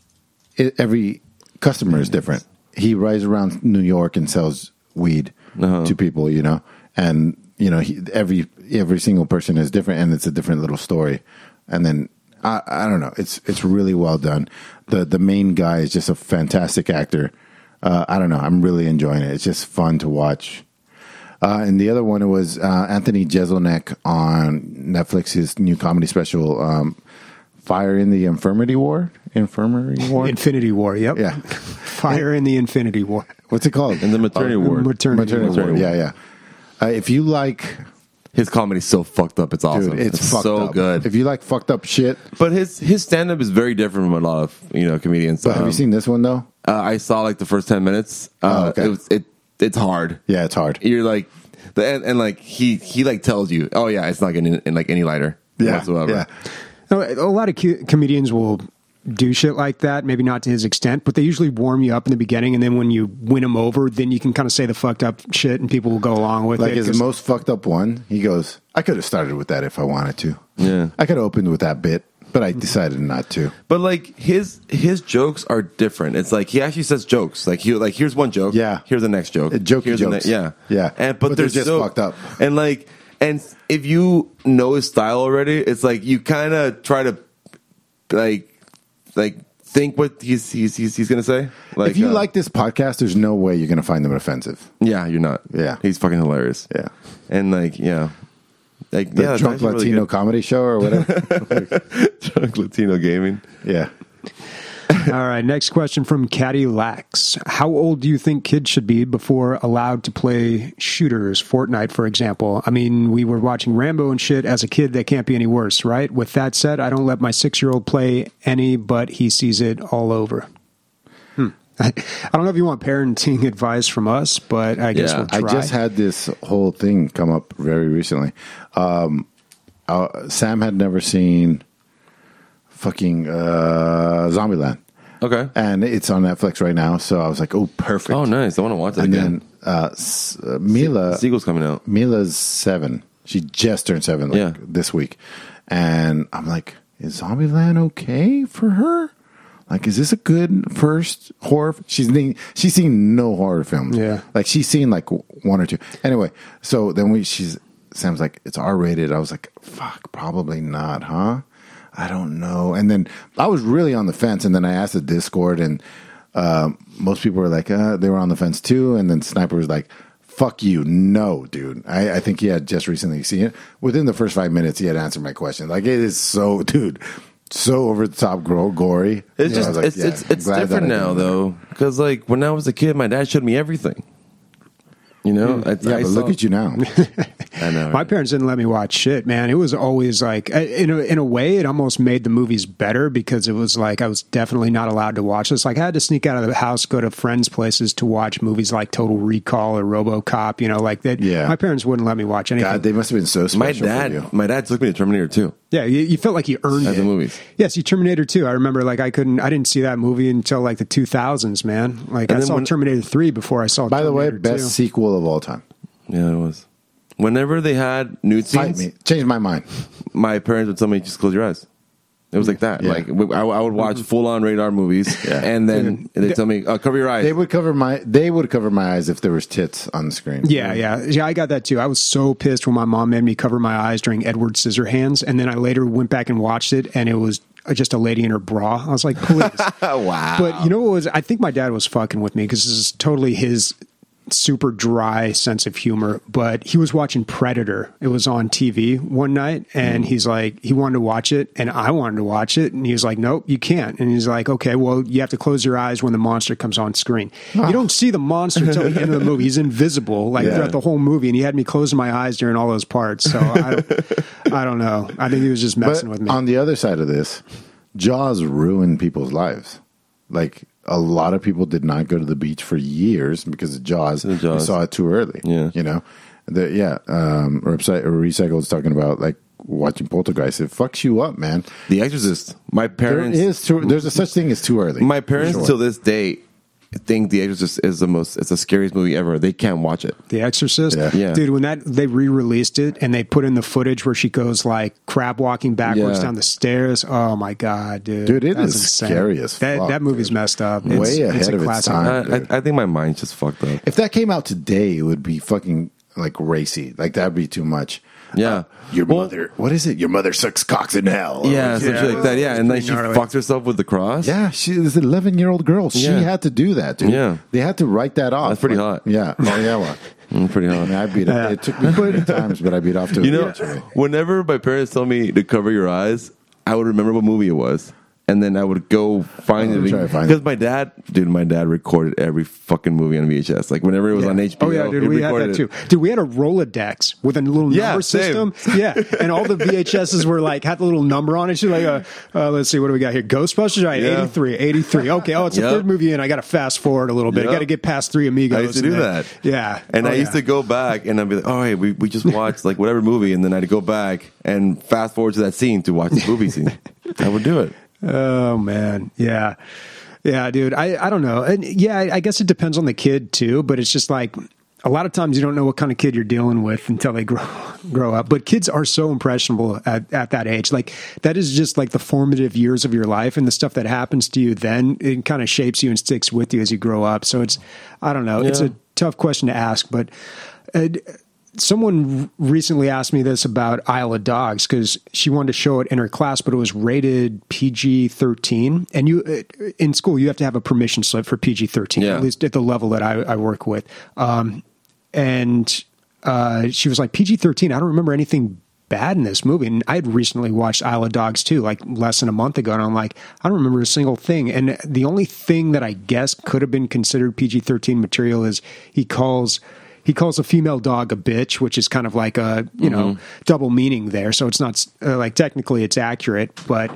it, every customer is different. He rides around New York and sells weed Uh-huh. to people, you know, and you know he, every every single person is different, and it's a different little story. And then I, I don't know, it's it's really well done. the The main guy is just a fantastic actor. Uh, I don't know, I'm really enjoying it. It's just fun to watch. Uh, and the other one was uh, Anthony Jeselnik on Netflix, his new comedy special, um, Fire in the Infirmary Ward. Infirmary Ward. Infinity War. Yep. Yeah. Fire in the Infinity War. What's it called? in the maternity ward. Maternity, Maternity War. Ward. Yeah, yeah. Uh, if you like, His comedy's so fucked up. It's awesome. dude, it's, fucked so up. good. If you like fucked up shit, But his his stand up is very different from a lot of you know comedians. but have Um, you seen this one though? Uh, I saw like the first ten minutes. Uh, Oh, okay. It was it. It's hard. Yeah, it's hard. You're like, the and, and like he he like tells you, oh yeah, it's not getting in, like any lighter Yeah, whatsoever. yeah. No, a lot of co- comedians will do shit like that, maybe not to his extent, but they usually warm you up in the beginning, and then when you win them over, then you can kind of say the fucked up shit, and people will go along with Like it. his 'cause- most fucked up one, he goes, I could have started with that if I wanted to. Yeah. I could have opened with that bit, but I decided not to. But like his his jokes are different. It's like he actually says jokes. Like he like here's one joke. Yeah. Here's the next joke. Uh, jokey here's the jokes. yeah. Yeah. And but, But they're they're, just so, fucked up. And like and if you know his style already, it's like you kind of try to like like think what he's he's he's, he's gonna say. Like if you uh, like this podcast, there's no way you're going to find them offensive. yeah, you're not. Yeah. he's fucking hilarious. Yeah. And like yeah. Like The yeah, it's drunk actually really Latino good. comedy show or whatever. drunk Latino gaming. Yeah. All right, next question from Caddy Lax. How old do you think kids should be before allowed to play shooters, Fortnite, for example? I mean, we were watching Rambo and shit as a kid. That can't be any worse, right? With that said, I don't let my six-year-old play any, but he sees it all over. Hmm. I, I don't know if you want parenting advice from us, but I guess Yeah, we'll I try. just had this whole thing come up very recently. Um, uh, Sam had never seen fucking uh, Zombieland. Okay. And it's on Netflix right now, so I was like, "Oh, perfect!" Oh, nice. I want to watch it And again. then uh, S- uh, Mila, Seagull's coming out. Mila's seven. She just turned seven like, Yeah. this week, and I'm like, "Is Zombieland okay for her? Like, is this a good first horror?" f- She's ne- she's seen no horror films. Yeah. like she's seen like w- one or two. Anyway, so then we she's Sam's like, "It's R rated." I was like, "Fuck, probably not, huh?" I don't know. And then I was really on the fence. And then I asked the Discord, and uh, most people were like, uh, they were on the fence too. And then Sniper was like, fuck you. No, dude. I, I think he had just recently seen it. Within the first five minutes, he had answered my question. Like, it is so, dude, so over the top gro- gory. It's Yeah, I just was like, it's yeah, it's, it's glad that different I now didn't. though, because like when I was a kid, my dad showed me everything. You know, I, Yeah, I but saw- look at you now. I know. My Right? parents didn't let me watch shit, man. It was always like, in a, in a way, it almost made the movies better because it was like I was definitely not allowed to watch this. Like I had to sneak out of the house, go to friends' places to watch movies like Total Recall or RoboCop. You know, like that. Yeah. My parents wouldn't let me watch anything. God, they must have been so special My for dad, you. my dad took me to Terminator two. Yeah, you, you felt like you earned At it. the movies. Yeah, see Terminator two. I remember like I couldn't, I didn't see that movie until like the two thousands, man. Like And I then saw when- Terminator three before I saw. By the way, Terminator best two. sequel of all time. Yeah, it was. Whenever they had nude Fight scenes, me. Change my mind. my parents would tell me just close your eyes. It was like that. Yeah. Like I, I would watch full on radar movies, Yeah. and then they tell me uh, cover your eyes. They would cover my. They would cover my eyes if there was tits on the screen. Yeah, yeah, yeah. I got that too. I was so pissed when my mom made me cover my eyes during Edward Scissorhands, and then I later went back and watched it, and it was just a lady in her bra. I was like, please. Wow. But you know what was? I think my dad was fucking with me because this is totally his super dry sense of humor. But he was watching Predator. It was on T V one night, and he's like, he wanted to watch it, and I wanted to watch it, and he was like, nope, you can't. And he's like, okay, well, you have to close your eyes when the monster comes on screen. You don't see the monster until the end of the movie. He's invisible like Yeah. throughout the whole movie, and he had me closing my eyes during all those parts. So I don't, I don't know. I think he was just But messing with me. on the other side of this, Jaws ruined people's lives. Like a lot of people did not go to the beach for years because of Jaws. The Jaws. They saw it too early. Yeah. you know, the, yeah. Um, or Recycle is talking about like watching Poltergeist. It fucks you up, man. The Exorcist. My There parents. is too, there's a such thing as too early. my for parents sure. till this day think The Exorcist is the most. It's the scariest movie ever. They can't watch it. The Exorcist, Yeah. Yeah. dude. When that they re-released it and they put in the footage where she goes like crab walking backwards Yeah. down the stairs. Oh my god, dude! Dude, it That's is insane. scary as that. fuck, That movie's dude. messed up. Way it's, ahead it's a of its classic. time. I, I, I think my mind's just fucked up. If that came out today, it would be fucking like racy. Like that'd be too much. Yeah. Your Well- mother, what is it? Your mother sucks cocks in hell. Yeah, some shit like that. Yeah, and then she gnarly. fucks herself with the cross. Yeah, she was an eleven year old girl. She Yeah. had to do that, dude. Yeah. They had to write that off. That's pretty Like, hot. Yeah. Oh, yeah, well. Mm, pretty I hard. mean, I beat it. It took me many times, but I beat off to it You know, eventually. whenever my parents told me to cover your eyes, I would remember what movie it was. And then I would go find Oh, it. try to find Because it. my dad, dude, my dad recorded every fucking movie on V H S. Like whenever it was Yeah. on H B O. Oh yeah, dude, he we had recorded that it. too. Dude, we had a Rolodex with a little Yeah, number same. system. Yeah, and all the V H Ses were like had the little number on it. She's like, uh, uh, let's see, what do we got here? Ghostbusters, right? Yeah. eighty-three, eighty-three. Okay, oh, it's the Yep. third movie, and I got to fast forward a little bit. I Yep. got to get past Three Amigos. I used to and do then- that. Yeah, And Oh, I used yeah. to go back and I'd be like, all right, we, we just watched like whatever movie. And then I'd go back and fast forward to that scene to watch the movie scene. I would do it. Oh man, yeah, yeah, dude. I, I don't know, and yeah, I, I guess it depends on the kid too. But it's just like a lot of times you don't know what kind of kid you're dealing with until they grow grow up. But kids are so impressionable at, at that age. Like that is just like the formative years of your life, and the stuff that happens to you then it kind of shapes you and sticks with you as you grow up. So it's I don't know. It's Yeah. a tough question to ask, but. Uh, Someone recently asked me this about Isle of Dogs because she wanted to show it in her class, but it was rated P G thirteen. And you, uh, in school, you have to have a permission slip for P G thirteen, Yeah. at least at the level that I, I work with. Um, and uh, she was like, P G thirteen, I don't remember anything bad in this movie. And I had recently watched Isle of Dogs too, like less than a month ago. And I'm like, I don't remember a single thing. And the only thing that I guess could have been considered P G thirteen material is he calls he calls a female dog a bitch, which is kind of like a, you know, Mm-hmm. double meaning there. So it's not uh, like technically it's accurate, but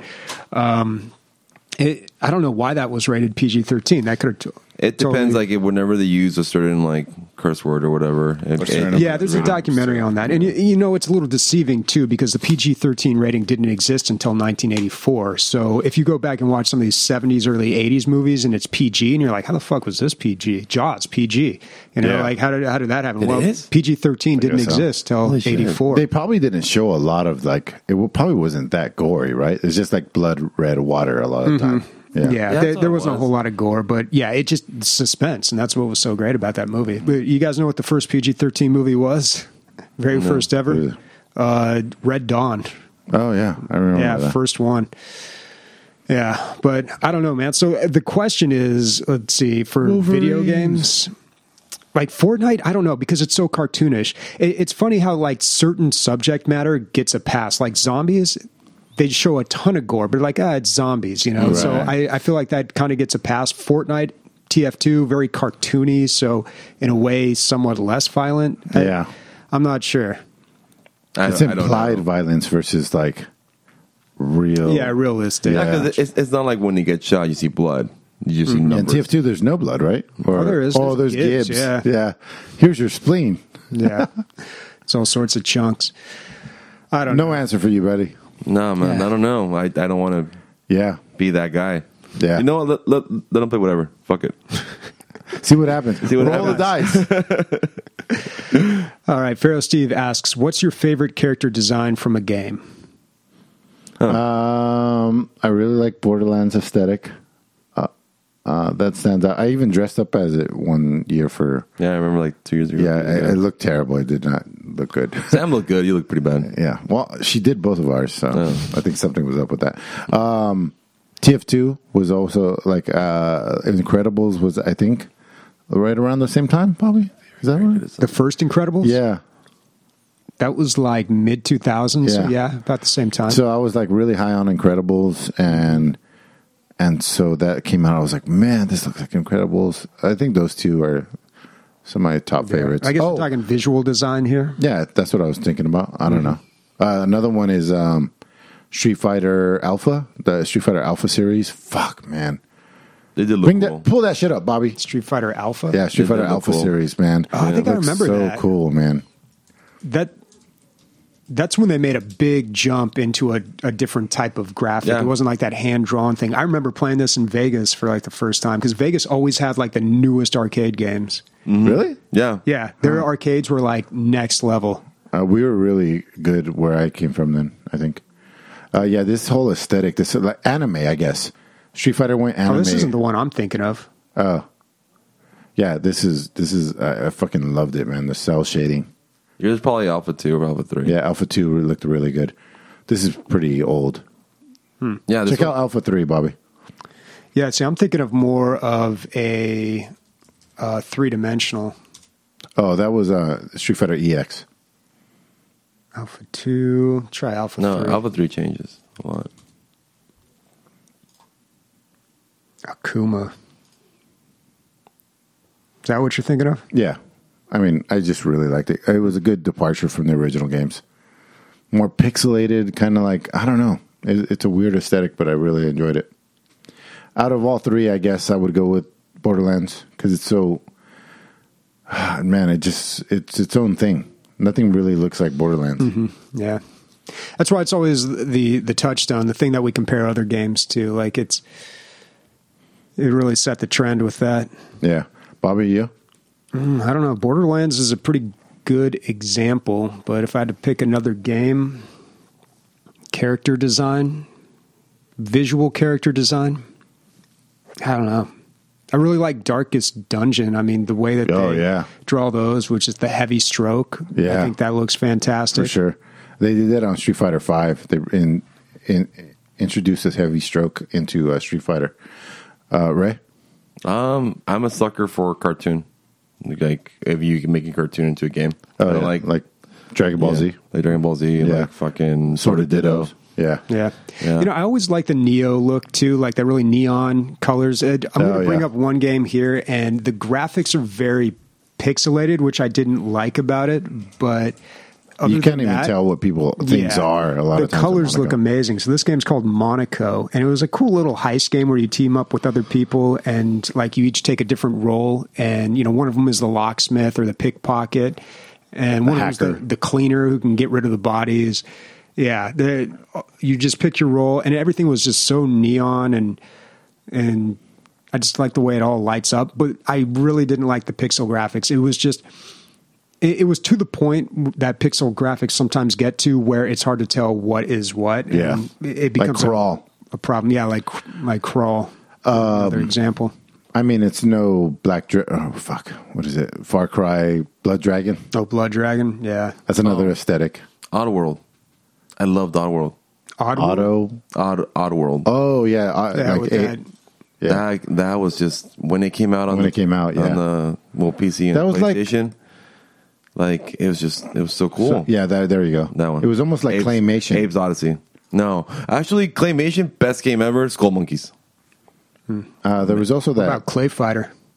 um, it, I don't know why that was rated P G thirteen. That could have. It depends, like, if whenever they use a certain, like, curse word or whatever. It, Or it- certain- Yeah, there's a documentary on that. And you, you know, it's a little deceiving, too, because the P G thirteen rating didn't exist until nineteen eighty-four. So if you go back and watch some of these seventies, early eighties movies and it's P G, and you're like, how the fuck was this P G? Jaws, P G. You know, Yeah. like, how did, how did that happen? It well, is? P G thirteen didn't guess so. exist till Holy shit. eighty-four. They probably didn't show a lot of like it w- probably wasn't that gory, right? It's just like blood red water a lot of the time. Yeah. Yeah, Yeah, there, that's all there it wasn't was. a whole lot of gore, but yeah, it just suspense, and that's what was so great about that movie. But you guys know what the first P G thirteen movie was? Very first ever? Uh, Red Dawn. Oh yeah, I remember Yeah, that. first one. Yeah, but I don't know, man. So uh, the question is, let's see, for video games, like Fortnite, I don't know because it's so cartoonish. It, it's funny how like certain subject matter gets a pass, like zombies. They show a ton of gore, but like, ah, it's zombies, you know. So I, Right. I feel like that kind of gets a pass. Fortnite, T F two, very cartoony, so in a way, somewhat less violent. I- Yeah. I'm not sure. I It's don't- I don't implied know. violence versus like real. Yeah, realistic. Yeah, Yeah. 'cause it's, it's not like when you get shot, you see blood. You just see And numbers. T F two, there's no blood, right? Or, Oh, there is. Oh, There's there's Gibbs, Gibbs. yeah. yeah. Here's your spleen. Yeah. It's all sorts of chunks. I don't know. No answer for you, buddy. No, man, Yeah. I don't know. I, I don't want to Yeah. be that guy. Yeah. You know what? Let, let, let them play whatever. Fuck it. See what happens. See what Roll the dice. All right. Pharaoh Steve asks, what's your favorite character design from a game? um, I really like Borderlands aesthetic. Uh, uh, that stands out. I even dressed up as it one year for. Yeah, I remember like two years ago. Yeah, it, it looked terrible. It did not look good. Sam looked good. You look pretty bad. Yeah. Well, she did both of ours, so Oh. I think something was up with that. Um, T F two was also like uh, Incredibles was, I think, right around the same time, probably. Is that right? The first Incredibles? Yeah. That was like mid two thousands. Yeah. So yeah, about the same time. So I was like really high on Incredibles, and and so that came out. I was like, man, this looks like Incredibles. I think those two are some of my top Yeah. favorites. I guess oh, we're talking visual design here. yeah, that's what I was thinking about. I don't know. Uh, another one is um, Street Fighter Alpha, the Street Fighter Alpha series. Fuck, man. They did look Bring cool. that, pull that shit up, Bobby. Street Fighter Alpha. Yeah, Street They Fighter did look Alpha cool. series, man. Oh, I think I Looks remember so that. cool, man. That that's when they made a big jump into a, a different type of graphic. Yeah. It wasn't like that hand drawn thing. I remember playing this in Vegas for like the first time because Vegas always had like the newest arcade games. Really? Yeah. Yeah, their arcades were like next level. Uh, we were really good where I came from then, I think. Uh, yeah, this whole aesthetic, this like anime, I guess. Street Fighter went anime. Oh, this isn't the one I'm thinking of. Oh, yeah, this is this is. I, I fucking loved it, man. The cell shading. Yours is probably Alpha two or Alpha three. Yeah, Alpha Two looked really good. This is pretty old. Yeah. This Check one- out Alpha Three, Bobby. Yeah, see, I'm thinking of more of a uh, three dimensional. Oh, that was uh, Street Fighter E X. Alpha two. Try Alpha No, three. Alpha three changes a lot. Akuma. Is that what you're thinking of? Yeah, I mean, I just really liked it. It was a good departure from the original games. More pixelated, kind of like I don't know. It, it's a weird aesthetic, but I really enjoyed it. Out of all three, I guess I would go with Borderlands because it's so. Man, it just it's its own thing. Nothing really looks like Borderlands. Yeah. That's why it's always the the touchstone, the thing that we compare other games to. Like it's it really set the trend with that. Yeah, Bobby, you? Mm, I don't know. Borderlands is a pretty good example, but if I had to pick another game, character design, visual character design, I don't know. I really like Darkest Dungeon. I mean, the way that Oh, they yeah. draw those, which is the heavy stroke. Yeah. I think that looks fantastic. For sure. They did that on Street Fighter Five. They in, in introduced this heavy stroke into uh, Street Fighter. Uh, Ray? Um, I'm a sucker for cartoon. Like if you can make a cartoon into a game. Oh, I don't yeah. like like Dragon Ball yeah, Z. like Dragon Ball Z, and Yeah. like fucking Sort of Ditto. dittos. Yeah. Yeah. Yeah. You know, I always like the Neo look too, like that really neon colors. Ed, I'm Oh, going to bring yeah. up one game here, and the graphics are very pixelated, which I didn't like about it. But other You can't than even that, tell what people things yeah, are a lot the of times. colors on look Monaco. amazing. So this game's called Monaco, and it was a cool little heist game where you team up with other people, and like you each take a different role. And you know, one of them is the locksmith or the pickpocket, and one of them is hacker. the, the cleaner who can get rid of the bodies. Yeah, the, you just pick your role, and everything was just so neon, and and I just like the way it all lights up. But I really didn't like the pixel graphics. It was just. It it was to the point that pixel graphics sometimes get to where it's hard to tell what is what. and Yeah. it, it Like becomes a- Crawl. A, problem. Yeah, like like Crawl. Another Um, example. I mean, it's no Black. Dra- oh fuck! What is it? Far Cry Blood Dragon. Oh, Blood Dragon. Yeah, That's another aesthetic. Oddworld. I loved Oddworld. Odd Auto. Odd Oddworld. Oh yeah, uh, Yeah, like with eight- that. yeah. That that was just when it came out on When the, it came out, yeah. on the well P C and That was like- PlayStation. Like, it was just it was so cool. So- yeah, that, there you go. That one. It was almost like Abe's- claymation. Abe's Odyssey. No, actually, claymation best game ever. Skull Monkeys. Uh, there was also What that. about Clay Fighter?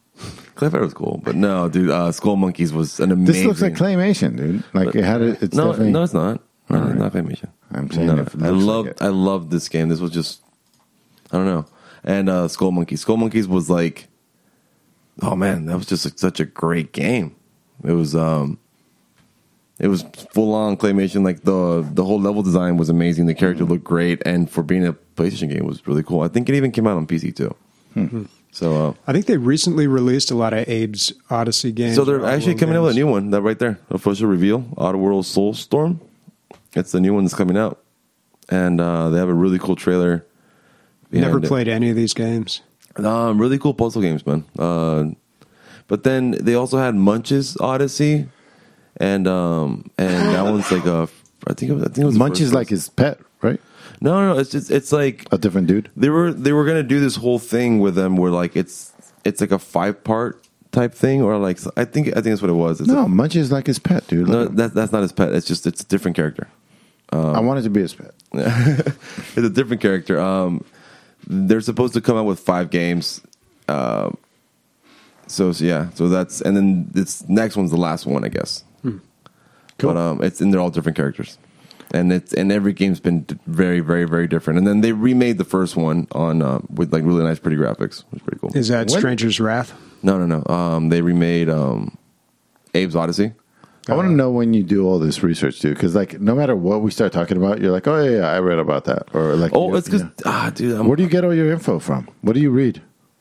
Clay Fighter was cool, but no, dude. Uh, Skull Monkeys was an amazing. This looks like claymation, dude. Like it had it. It's no, definitely, no, it's not. No, All it's right. not claymation. I'm saying no, if it I looks love, like it. I love this game. This was just, I don't know. And uh, Skull Monkeys, Skull Monkeys was like, oh man, that was just like, such a great game. It was, um, it was full on claymation. Like the the whole level design was amazing. The character Mm-hmm. looked great, and for being a PlayStation game, it was really cool. I think it even came out on P C too. Hmm. So, uh, I think they recently released a lot of Abe's Odyssey games. so they're or actually Oddworld coming out with a games. new one. That right there, official reveal, Oddworld Soulstorm. It's the new one that's coming out, and uh, they have a really cool trailer. Never behind it. played any of these games. Um, really cool puzzle games, man. Uh, but then they also had Munch's Odyssey, and um, and that one's like a. I think it was. I think it was the Munch first is like one. his pet, right? No, no, no. It's just it's like A different dude. they were they were gonna do this whole thing with them where like it's it's like a five part type thing or like I think I think that's what it was. It's No, a, Munch is like his pet, dude. no, Look at him. that, that's not his pet. It's just it's a different character. I wanted to be his pet. It's a different character. Um, they're supposed to come out with five games. Uh, so, so yeah, so that's and then this next one's the last one, I guess. Cool. But um, it's and they're all different characters, and it's and every game's been d- very, very, very different. And then they remade the first one on uh, with like really nice, pretty graphics. It was pretty cool. Is that When- Stranger's Wrath? No, no, no. Um, they remade um, Abe's Odyssey. I want to know when you do all this research, dude, because like no matter what we start talking about, you're like, oh yeah, yeah I read about that, or like, Oh, you- it's because you know. ah, dude, I'm, Where do you get all your info from? What do you read?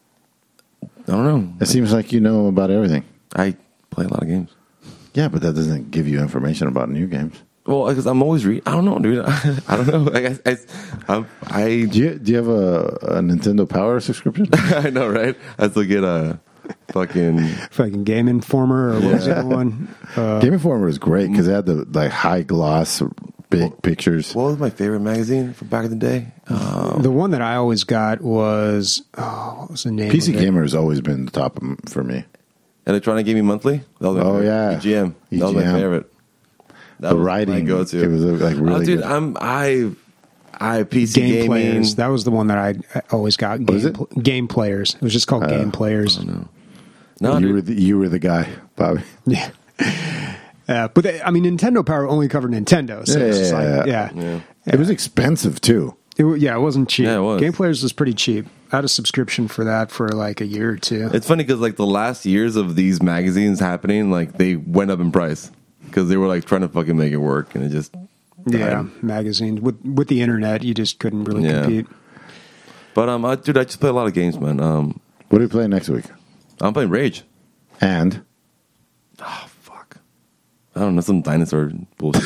I don't know. It seems like you know about everything. I play a lot of games. Yeah, but that doesn't give you information about new games. Well, because I'm always reading. I don't know, dude. I don't know. Like I, I, I'm- I, Do you do you have a, a Nintendo Power subscription? I know, right? I still get a fucking. Fucking Game Informer or what was the other one? Uh, Game Informer is great because they had the like high gloss, big pictures. What was my favorite magazine from back in the day? Um, the one that I always got was oh, what was the name? P C of it? Gamer has always been the top of- for me. Electronic Gaming Monthly. That was my Oh, favorite. yeah. E G M. That was my E G M. favorite. That The was writing, my go-to. it was, like, really oh, dude. good. I'm I, I P C Game gaming. Players. That was the one that I I always got. Game, was it? Pl- Game Players. It was just called Game Players. No, you dude. were the, you were the guy, Bobby. Yeah. Uh, but they, I mean, Nintendo Power only covered Nintendo, so Yeah, it's just yeah, like, yeah. yeah, Yeah. It was expensive too. It, wa- yeah, it wasn't cheap. Yeah, it was. Game Players was pretty cheap. I had a subscription for that for like a year or two. It's funny because like the last years of these magazines happening, like they went up in price because they were like trying to fucking make it work, and it just yeah, died. magazines with with the internet, you just couldn't really Yeah. compete. But um, I, dude, I just play a lot of games, man. Um, What are you playing next week? I'm playing Rage. And Oh fuck, I don't know, some dinosaur bullshit.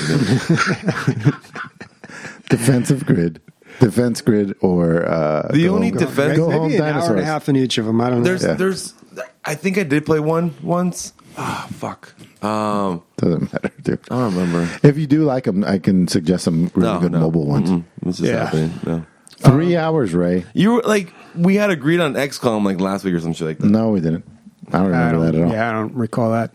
defensive grid, defense grid, or uh, The go only home, defense- go Maybe home an hour and a dinosaurs. half in each of them. I don't know. There's, Yeah. there's, I think I did play one once. Ah, fuck. Um, Doesn't matter, dude. I don't remember. If you do like them, I can suggest some really No, good no. mobile ones. Mm-mm. What's just Yeah. happening? No. Three hours, Ray. You were like, we had agreed on X COM like last week or some shit like that. No, we didn't. I don't I remember don't, that at all. yeah, I don't recall that.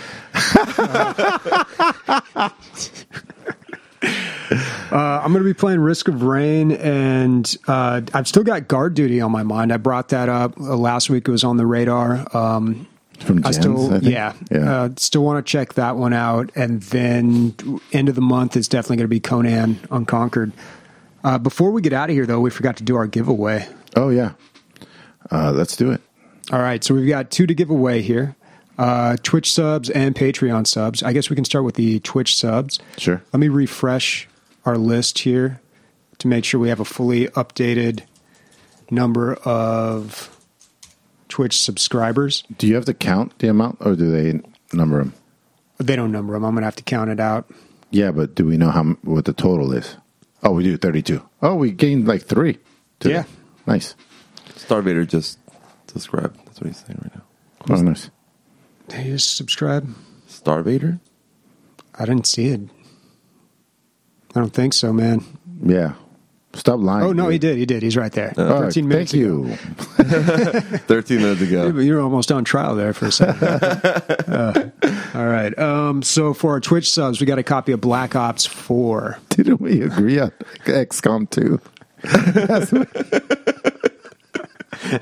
Uh, I'm going to be playing Risk of Rain, and uh, I've still got Guard Duty on my mind. I brought that up uh, last week. It was on the radar. Um, From I Jens, still, I think? yeah, yeah. Uh, still want to check that one out. And then end of the month is definitely going to be Conan Unconquered. Uh, before we get out of here, though, we forgot to do our giveaway. Oh yeah. Uh, let's do it. All right, so we've got two to give away here. Uh, Twitch subs and Patreon subs. I guess we can start with the Twitch subs. Sure. Let me refresh our list here to make sure we have a fully updated number of Twitch subscribers. Do you have to count the amount, or do they number them? They don't number them. I'm going to have to count it out. Yeah, but do we know how what the total is? Oh, we do thirty-two. Oh, we gained like three. today. Yeah. Nice. Starvader just subscribe. That's what he's saying right now. Oh, nice. Did you just subscribe? Starvader? I didn't see it. I don't think so, man. Yeah. Stop lying. Oh, no, dude. he did. He did. He's right there. Oh, thirteen minutes thank ago. you. thirteen minutes Yeah, ago. but you're almost on trial there for a second. Uh, all right. Um, so for our Twitch subs, we got a copy of Black Ops four. Didn't we agree on X COM two?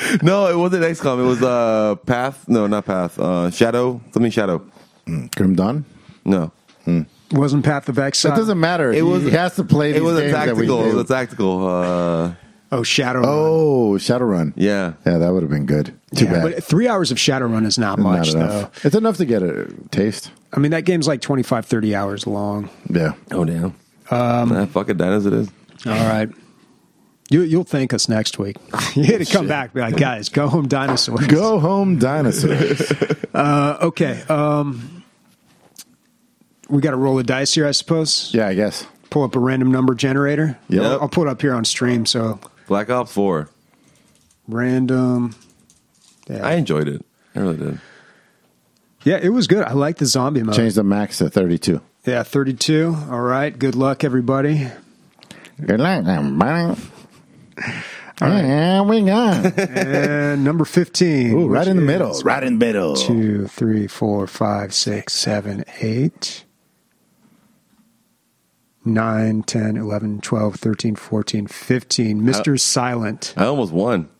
No, it wasn't X COM. It was uh, Path. No, not Path. Uh, Shadow. Something Shadow. Grim Dawn? No. Wasn't Path of Exile? It doesn't matter. It was. He has to play these It was a games that we tactical. It do. was a tactical. Uh, Oh, Shadowrun. Oh, Shadowrun. yeah. Yeah, that would have been good. Too Yeah, bad. but three hours of Shadowrun is not Not much, though. enough. It's enough to get a taste. I mean, that game's like twenty-five, thirty hours long. Yeah. Oh damn. Um, nah, fuck it, that as it is. All right. You, you'll thank us next week. You had to come back and be like, guys, go home dinosaurs. Go home, dinosaurs. Uh, okay. Um, we got to roll the dice here, I suppose. Yeah, I guess. Pull up a random number generator. Yep. I'll, I'll pull it up here on stream. So Black Ops four. random. Yeah. I enjoyed it. I really did. yeah, it was good. I like the zombie mode. Change the max to thirty-two. Yeah, thirty-two. All right. Good luck, everybody. Good luck, everybody. Yeah, we got. And number fifteen. Ooh, right which in the is middle. Right in the middle. Two, three, four, five, six, seven, eight, nine, ten, eleven, twelve, thirteen, fourteen, fifteen. Mister Silent. I almost won.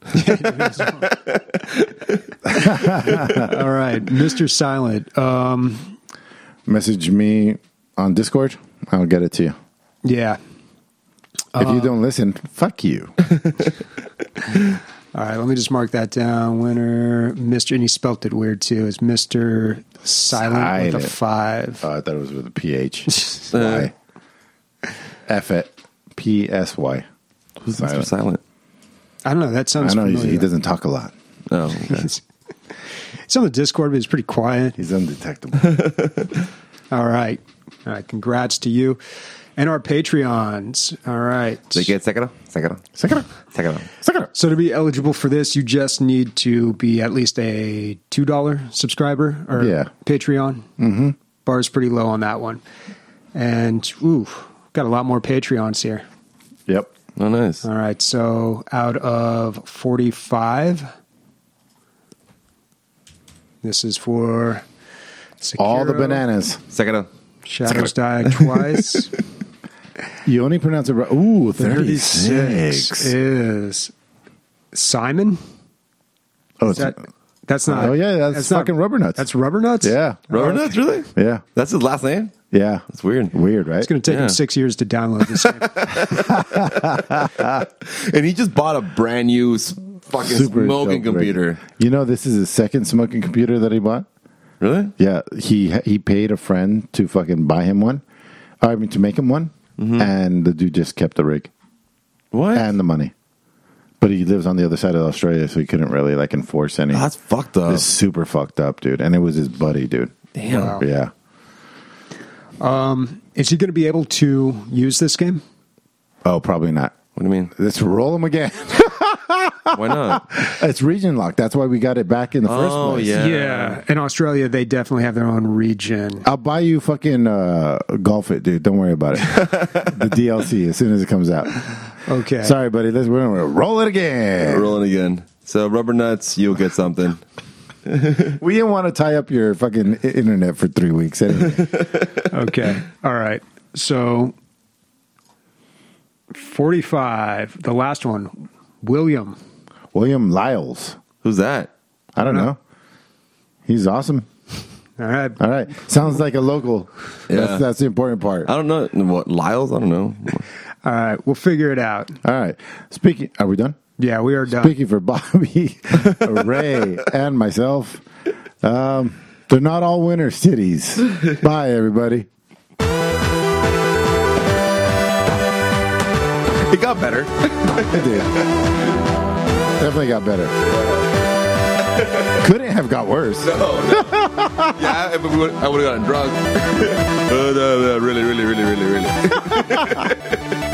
All right, Mister Silent. Um, Message me on Discord. I'll get it to you. yeah. If you don't listen, fuck you. All right, let me just mark that down. Winner, Mister and he spelt it weird too. Is Mister Silent with a Silent. five. Oh, I thought it was with a P H. Y. F it. P S Y. Who's Mister Silent? I don't know. That I sounds know familiar. he, he doesn't talk a lot. Oh, okay. He's, he's on the Discord, but he's pretty quiet. He's undetectable. All right. All right. Congrats to you and our Patreons. All right. They get Sekiro? Sekiro? Sekiro. Sekiro. Sekiro. So to be eligible for this, you just need to be at least a two dollars subscriber or Yeah. Patreon. Mm-hmm. Bar's pretty low on that one. And, ooh, got a lot more Patreons here. Yep. Oh, nice. All right. So out of forty-five, this is for Sekiro. All the bananas. Sekiro. Shadows Die Twice. You only pronounce it right. Ooh, thirty-six thirty-six. is Simon. Oh, Is that, that's not. Oh, yeah, that's fucking Rubber Nuts. That's Rubber Nuts. yeah. Rubber Nuts, really? Yeah. That's his last name? Yeah. That's weird. Weird, right? It's going to take Yeah. him six years to download this game. And he just bought a brand new s- fucking Super smoking dope, computer. Rick. You know, this is his second smoking computer that he bought. Really? Yeah, he he paid a friend to fucking buy him one. I mean, to make him one, and the dude just kept the rig What? and the money. But he lives on the other side of Australia, so he couldn't really like enforce any. That's fucked up. It's super fucked up, dude. And it was his buddy, dude. Damn. Wow. Yeah. Is he going to be able to use this game? Oh, probably not. What do you mean? Let's roll him again. Why not? It's region locked. That's why we got it back in the first Oh, place. yeah. In Australia, they definitely have their own region. I'll buy you fucking uh, golf it, dude. Don't worry about it. The D L C as soon as it comes out. Okay. Sorry, buddy. Let's we're gonna roll it again. Rolling again. So, Rubber Nuts, you'll get something. We didn't want to tie up your fucking i- internet for three weeks anyway. Okay. All right. So forty-five. The last one. William. William Lyles. Who's that? I don't know. He's awesome. All right. All right. Sounds like a local. Yeah. That's, that's the important part. I don't know. What, Lyles? I don't know. All right. We'll figure it out. All right. Speaking, are we done? Yeah, we are done. Speaking for Bobby, Ray, and myself, um, they're not all winter cities. Bye, everybody. It got better. It did. Definitely got better. Couldn't have got worse. No, no. Yeah, but we would, I would have gotten drunk. Uh, no, no, really, really, really, really, really.